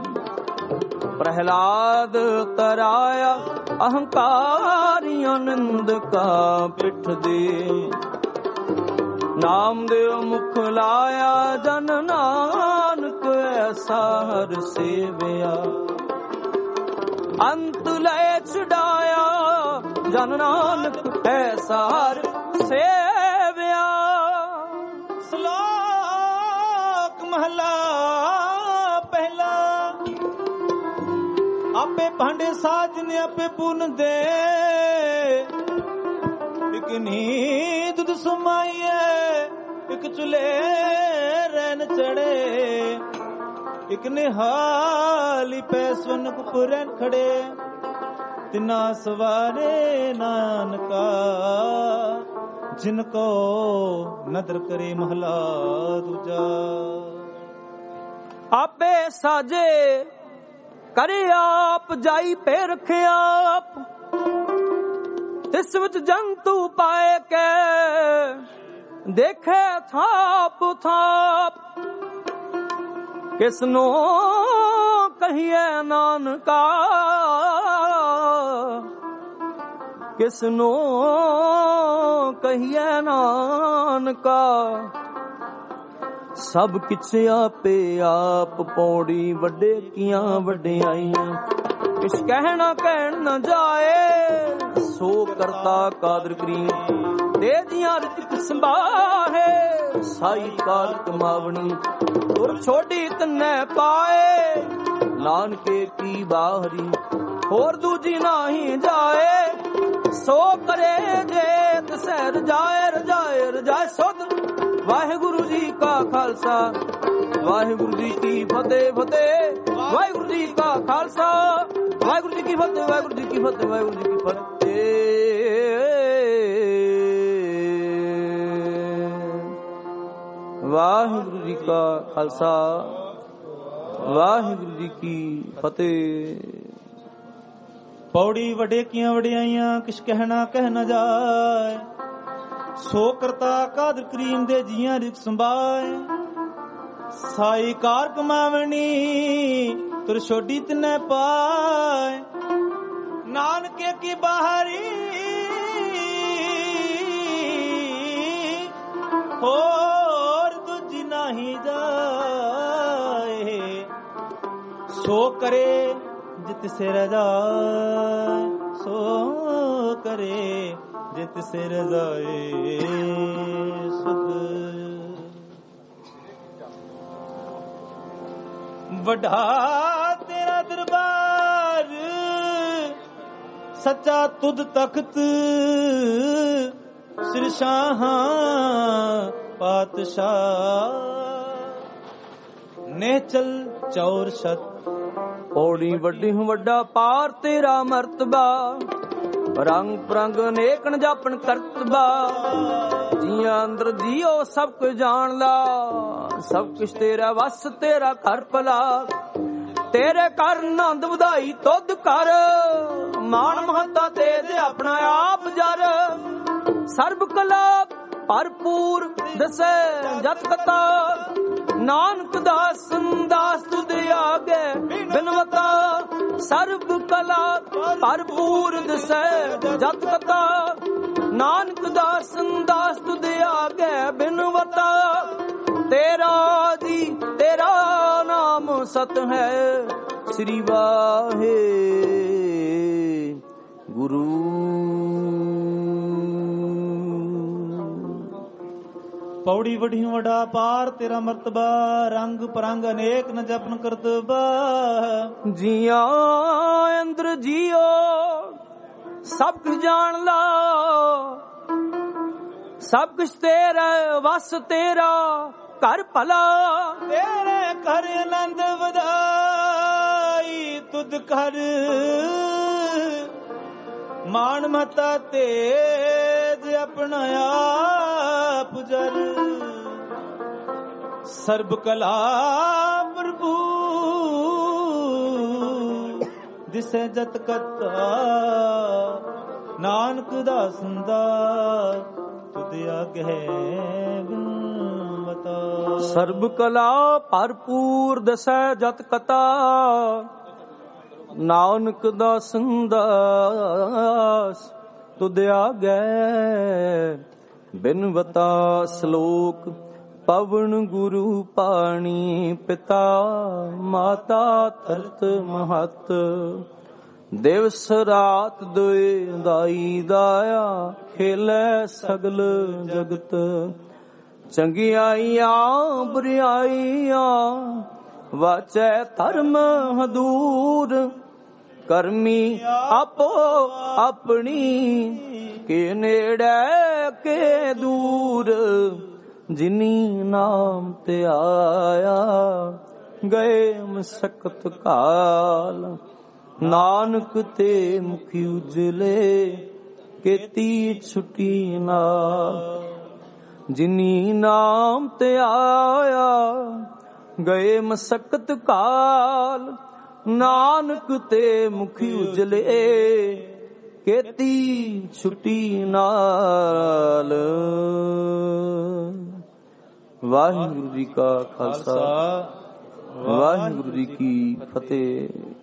ਪ੍ਰਹਿਲਾਦ ਤਰਾਇਆ ਅਹੰਕਾਰੀਆਂ ਨਿੰਦਕਾ ਪਿੱਠ ਦੇ, ਨਾਮ ਦੇ ਮੁਖ ਲਾਇਆ ਜਨ ਨਾਨਕ ਐਸਾ ਹਰ ਸੇਵਿਆ। ਅੰਤ ਲੈ ਛਡਾਇਆ ਜਨ ਨਾਨਕ ਐਸਾ ਹਰ ਸੇਵਿਆ। ਸ਼ਲੋਕ ਮਹਲਾ ਪਹਿਲਾ। ਆਪੇ ਭਾਂਡੇ ਸਾਜਨ ਆਪੇ ਪੁੰਨ ਦੇ, ਇਕ ਨੀਂਦ ਦੁੱਧ ਸਮਾਈਏ, ਇਕ ਚੁੱਲੇ ਰਹਿਣ ਚੜੇ, ਇਕ ਨਿਹਾਲੀ ਪੈ ਸਵਨ ਕੁਪਰਨ ਖੜੇ। ਤਿਨਾ ਸਵਾਰੇ ਨਾਨਕਾ, ਜਿਨ ਕੋ ਨਦਰ ਕਰੇ ਮਹਲਾ ਦੂਜਾ। ਆਪੇ ਸਾਜੇ ਕਰੇ ਆਪ, ਜਾਈ ਪੇ ਰਖੇ ਆਪ, ਤਿਸ ਵਿੱਚ ਜੰਤੂ ਪਾਏ ਕੇ, ਦੇਖੇ ਥਾਪ ਥਾਪ। ਕਿਸਨੂੰ ਕਹੀਏ ਨਾਨਕਾ, ਕਿਸਨੂੰ ਕਹੀਏ ਨਾਨਕਾ। ਸਭ ਕਿਛ ਆਪੇ ਆਪ, ਪੌੜੀ ਵੱਡੇ ਕੀਆਂ ਵਡਿਆਈਆਂ। ਕਿਛ ਕਹਿਣਾ ਕਹਿਣ ਨਾ ਜਾਏ, ਸੋ ਕਰਤਾ ਕਾਦਰ ਕਰੀਮ। ਤੇਜੀਆਂ ਰਿਤਿਕ ਸੰਭਾਹੇ, ਸਾਈ ਕਾਰ ਕਮਾਵਣੀ। ਤੁਰ ਛੋਡੀ ਤਨੈ ਪਾਏ, ਨਾਨਕੇ ਕੀ ਬਾਹਰੀ। ਹੋਰ ਦੂਜੀ ਨਾਹੀ ਜਾਏ, ਸੋ ਕਰੇ ਜੇ ਤਸੈ ਰਜਾਏ ਰਜਾਏ ਰਜਾਏ ਸੁਧ। ਵਾਹਿਗੁਰੂ ਜੀ ਕਾ ਖਾਲਸਾ, ਵਾਹਿਗੁਰੂ ਜੀ ਕੀ ਫਤਿਹ ਫਤਿਹ। ਵਾਹਿਗੁਰੂ ਜੀ ਕਾ ਖਾਲਸਾ, ਵਾਹਿਗੁਰੂ ਜੀ ਕੀ ਫਤਿਹ, ਵਾਹਿਗੁਰੂ ਜੀ ਕੀ ਫਤਿਹ, ਵਾਹਿਗੁਰੂ ਜੀ ਕੀ ਫਤਿਹ। ਵਾਹਿਗੁਰੂ ਜੀ ਕਾ ਖਾਲਸਾ, ਵਾਹਿਗੁਰੂ ਜੀ ਕੀ ਫਤਿਹ। ਪੌੜੀ ਵੱਡੇ ਕੀਆਂ ਵਡਿਆਈਆਂ, ਕਿਛ ਕਹਿਣਾ ਕਹਿ ਨਾ ਜਾਏ। ਸੋ ਕਰਤਾ ਕਾਦਰ ਕਰੀਮ ਦੇ ਜੀਆਂ ਰਿਕ ਸੰਭਾਏ। ਸਾਈ ਕਾਰ ਕਮਾਵਣੀ, ਤੁਰ ਛੋਡੀ ਤਨੈ ਪਾਏ। ਨਾਨਕੇ ਕੀ ਬਾਹਰੀ, ਹੋਰ ਦੂਜੀ ਨਹੀਂ ਜਾਏ। ਸੋ ਕਰੇ ਜਿਤ ਸਿਰ ਜਾਏ, ਸੋ ਕਰੇ ਜਿਤ ਸਿਰ ਜਾਏ ਸੁਧ। ਵੱਡਾ ਤੇਰਾ ਦਰਬਾਰ, ਸੱਚਾ ਤੁਧ ਤਖਤ। ਸਿਰ ਸ਼ਾਹਾਂ ਪਾਤਸ਼ਾਹ, ਨੇਚਲ ਚੌਰ ਛਤ। ਪੌੜੀ ਵੱਡੀ ਵੱਡਾ ਪਾਰ ਤੇਰਾ ਮਰਤਬਾ, ਰੰਗ ਪ੍ਰੰਗ ਅਨੇਕਨ ਜਾਪਨ ਕਰਤਬਾ। ਜੀਆਂ ਅੰਦਰ ਜੀਓ ਸਭ ਕੁਝ ਜਾਣਦਾ, ਸਭ ਕੁਛ ਤੇਰਾ ਵਸ ਤੇਰਾ ਘਰ ਭਲਾ। ਤੇਰੇ ਘਰ ਆਨੰਦ ਵਧਾਈ ਤੁਧ ਕਰ, ਮਾਣ ਮਹੱਤਾ ਤੇ ਦੇ ਆਪਣਾ ਆਪ ਜਰ। ਸਰਬ ਕਲਾ ਭਰਪੂਰ ਦਸੈ ਜਤ ਕਤਾ, ਨਾਨਕ ਦਾਸ ਦਾਸ ਤੁਧ ਆਗੇ ਬਿਨਵਤਾ। ਸਰਬ ਕਲਾ ਭਰਪੂਰ ਦਸੈ ਜਤ ਕਤਾ, ਨਾਨਕ ਦਾਸ ਦਾਸ ਤੁਧ ਆਗੇ ਬਿਨਵਤਾ। ਤੇਰਾ ਜੀ ਤੇਰਾ ਨਾਮ ਸਤ ਹੈ, ਸ੍ਰੀ ਵਾਹੇ ਗੁਰੂ। ਪੌੜੀ ਵਢੀ ਵਡਾ ਪਾਰ ਤੇਰਾ ਮਰਤਬਾ, ਰੰਗ ਪਰੰਗ ਅਨੇਕ ਨ ਜਪਨ ਕਰਤਬਾ। ਜੀਆਂ ਅੰਦਰ ਜੀਓ ਸਭ ਕੁਝ ਜਾਣ ਲਾ, ਸਭ ਕੁਛ ਤੇਰਾ ਵਸ ਤੇਰਾ ਘਰ ਭਲਾ ਤੇਰੇ ਘਰ ਆਨੰਦ ਵਧਾਈ ਤੁਧ ਕਰ ਮਾਨ ਮਤਾ ਤੇਜ ਆਪਣਾ ਆਪ ਜਰ ਸਰਬ ਕਲਾ ਪ੍ਰਭੂ ਦਿਸੈ ਜਤ ਕਤਾ ਨਾਨਕ ਦਾ ਸੰਦਾ ਤੁਧ ਆਗੇ ਬਤਾ ਸਰਬ ਕਲਾ ਭਰਪੂਰ ਦਸੈ ਜਤ ਕਤਾ ਨਾਨਕ ਦਾ ਸੰਦਾਸ ਤੁਧ ਆਗੇ ਬਿਨਵਤਾ ਸ਼ਲੋਕ ਪਵਨ ਗੁਰੂ ਪਾਣੀ ਪਿਤਾ ਮਾਤਾ ਧਰਤ ਮਹਤ ਦਿਵਸ ਰਾਤ ਦੋਇ ਦਾਈ ਦਾਇਆ ਖੇਲੇ ਸਗਲ ਜਗਤ ਚੰਗਿਆਈਆਂ ਬੁਰਾਈਆਂ ਵਾਚੈ ਧਰਮ ਹਦੂਰ ਕਰਮੀ ਆਪੋ ਆਪਣੀ ਕੇ ਨੇੜੇ ਕੇ ਦੂਰ ਜਿਨੀ ਨਾਮ ਤੇ ਆਇਆ ਗਏ ਮਸਕਤ ਕਾਲ ਨਾਨਕ ਤੇ ਮੁਖੀ ਉਜਲੇ ਕੀਤੀ ਛੁੱਟੀ ਨਾਲ ਜਿਨੀ ਨਾਮ ਤੇ ਆਇਆ ਗਏ ਮਸਕਤ ਕਾਲ ਨਾਨਕ ਤੇ ਮੁਖੀ ਉਜਲੇ ਕੀਤੀ ਛੁੱਟੀ ਨਾਲ। ਵਾਹਿਗੁਰੂ ਜੀ ਕਾ ਖਾਲਸਾ ਵਾਹਿਗੁਰੂ ਜੀ ਕੀ ਫਤਿਹ।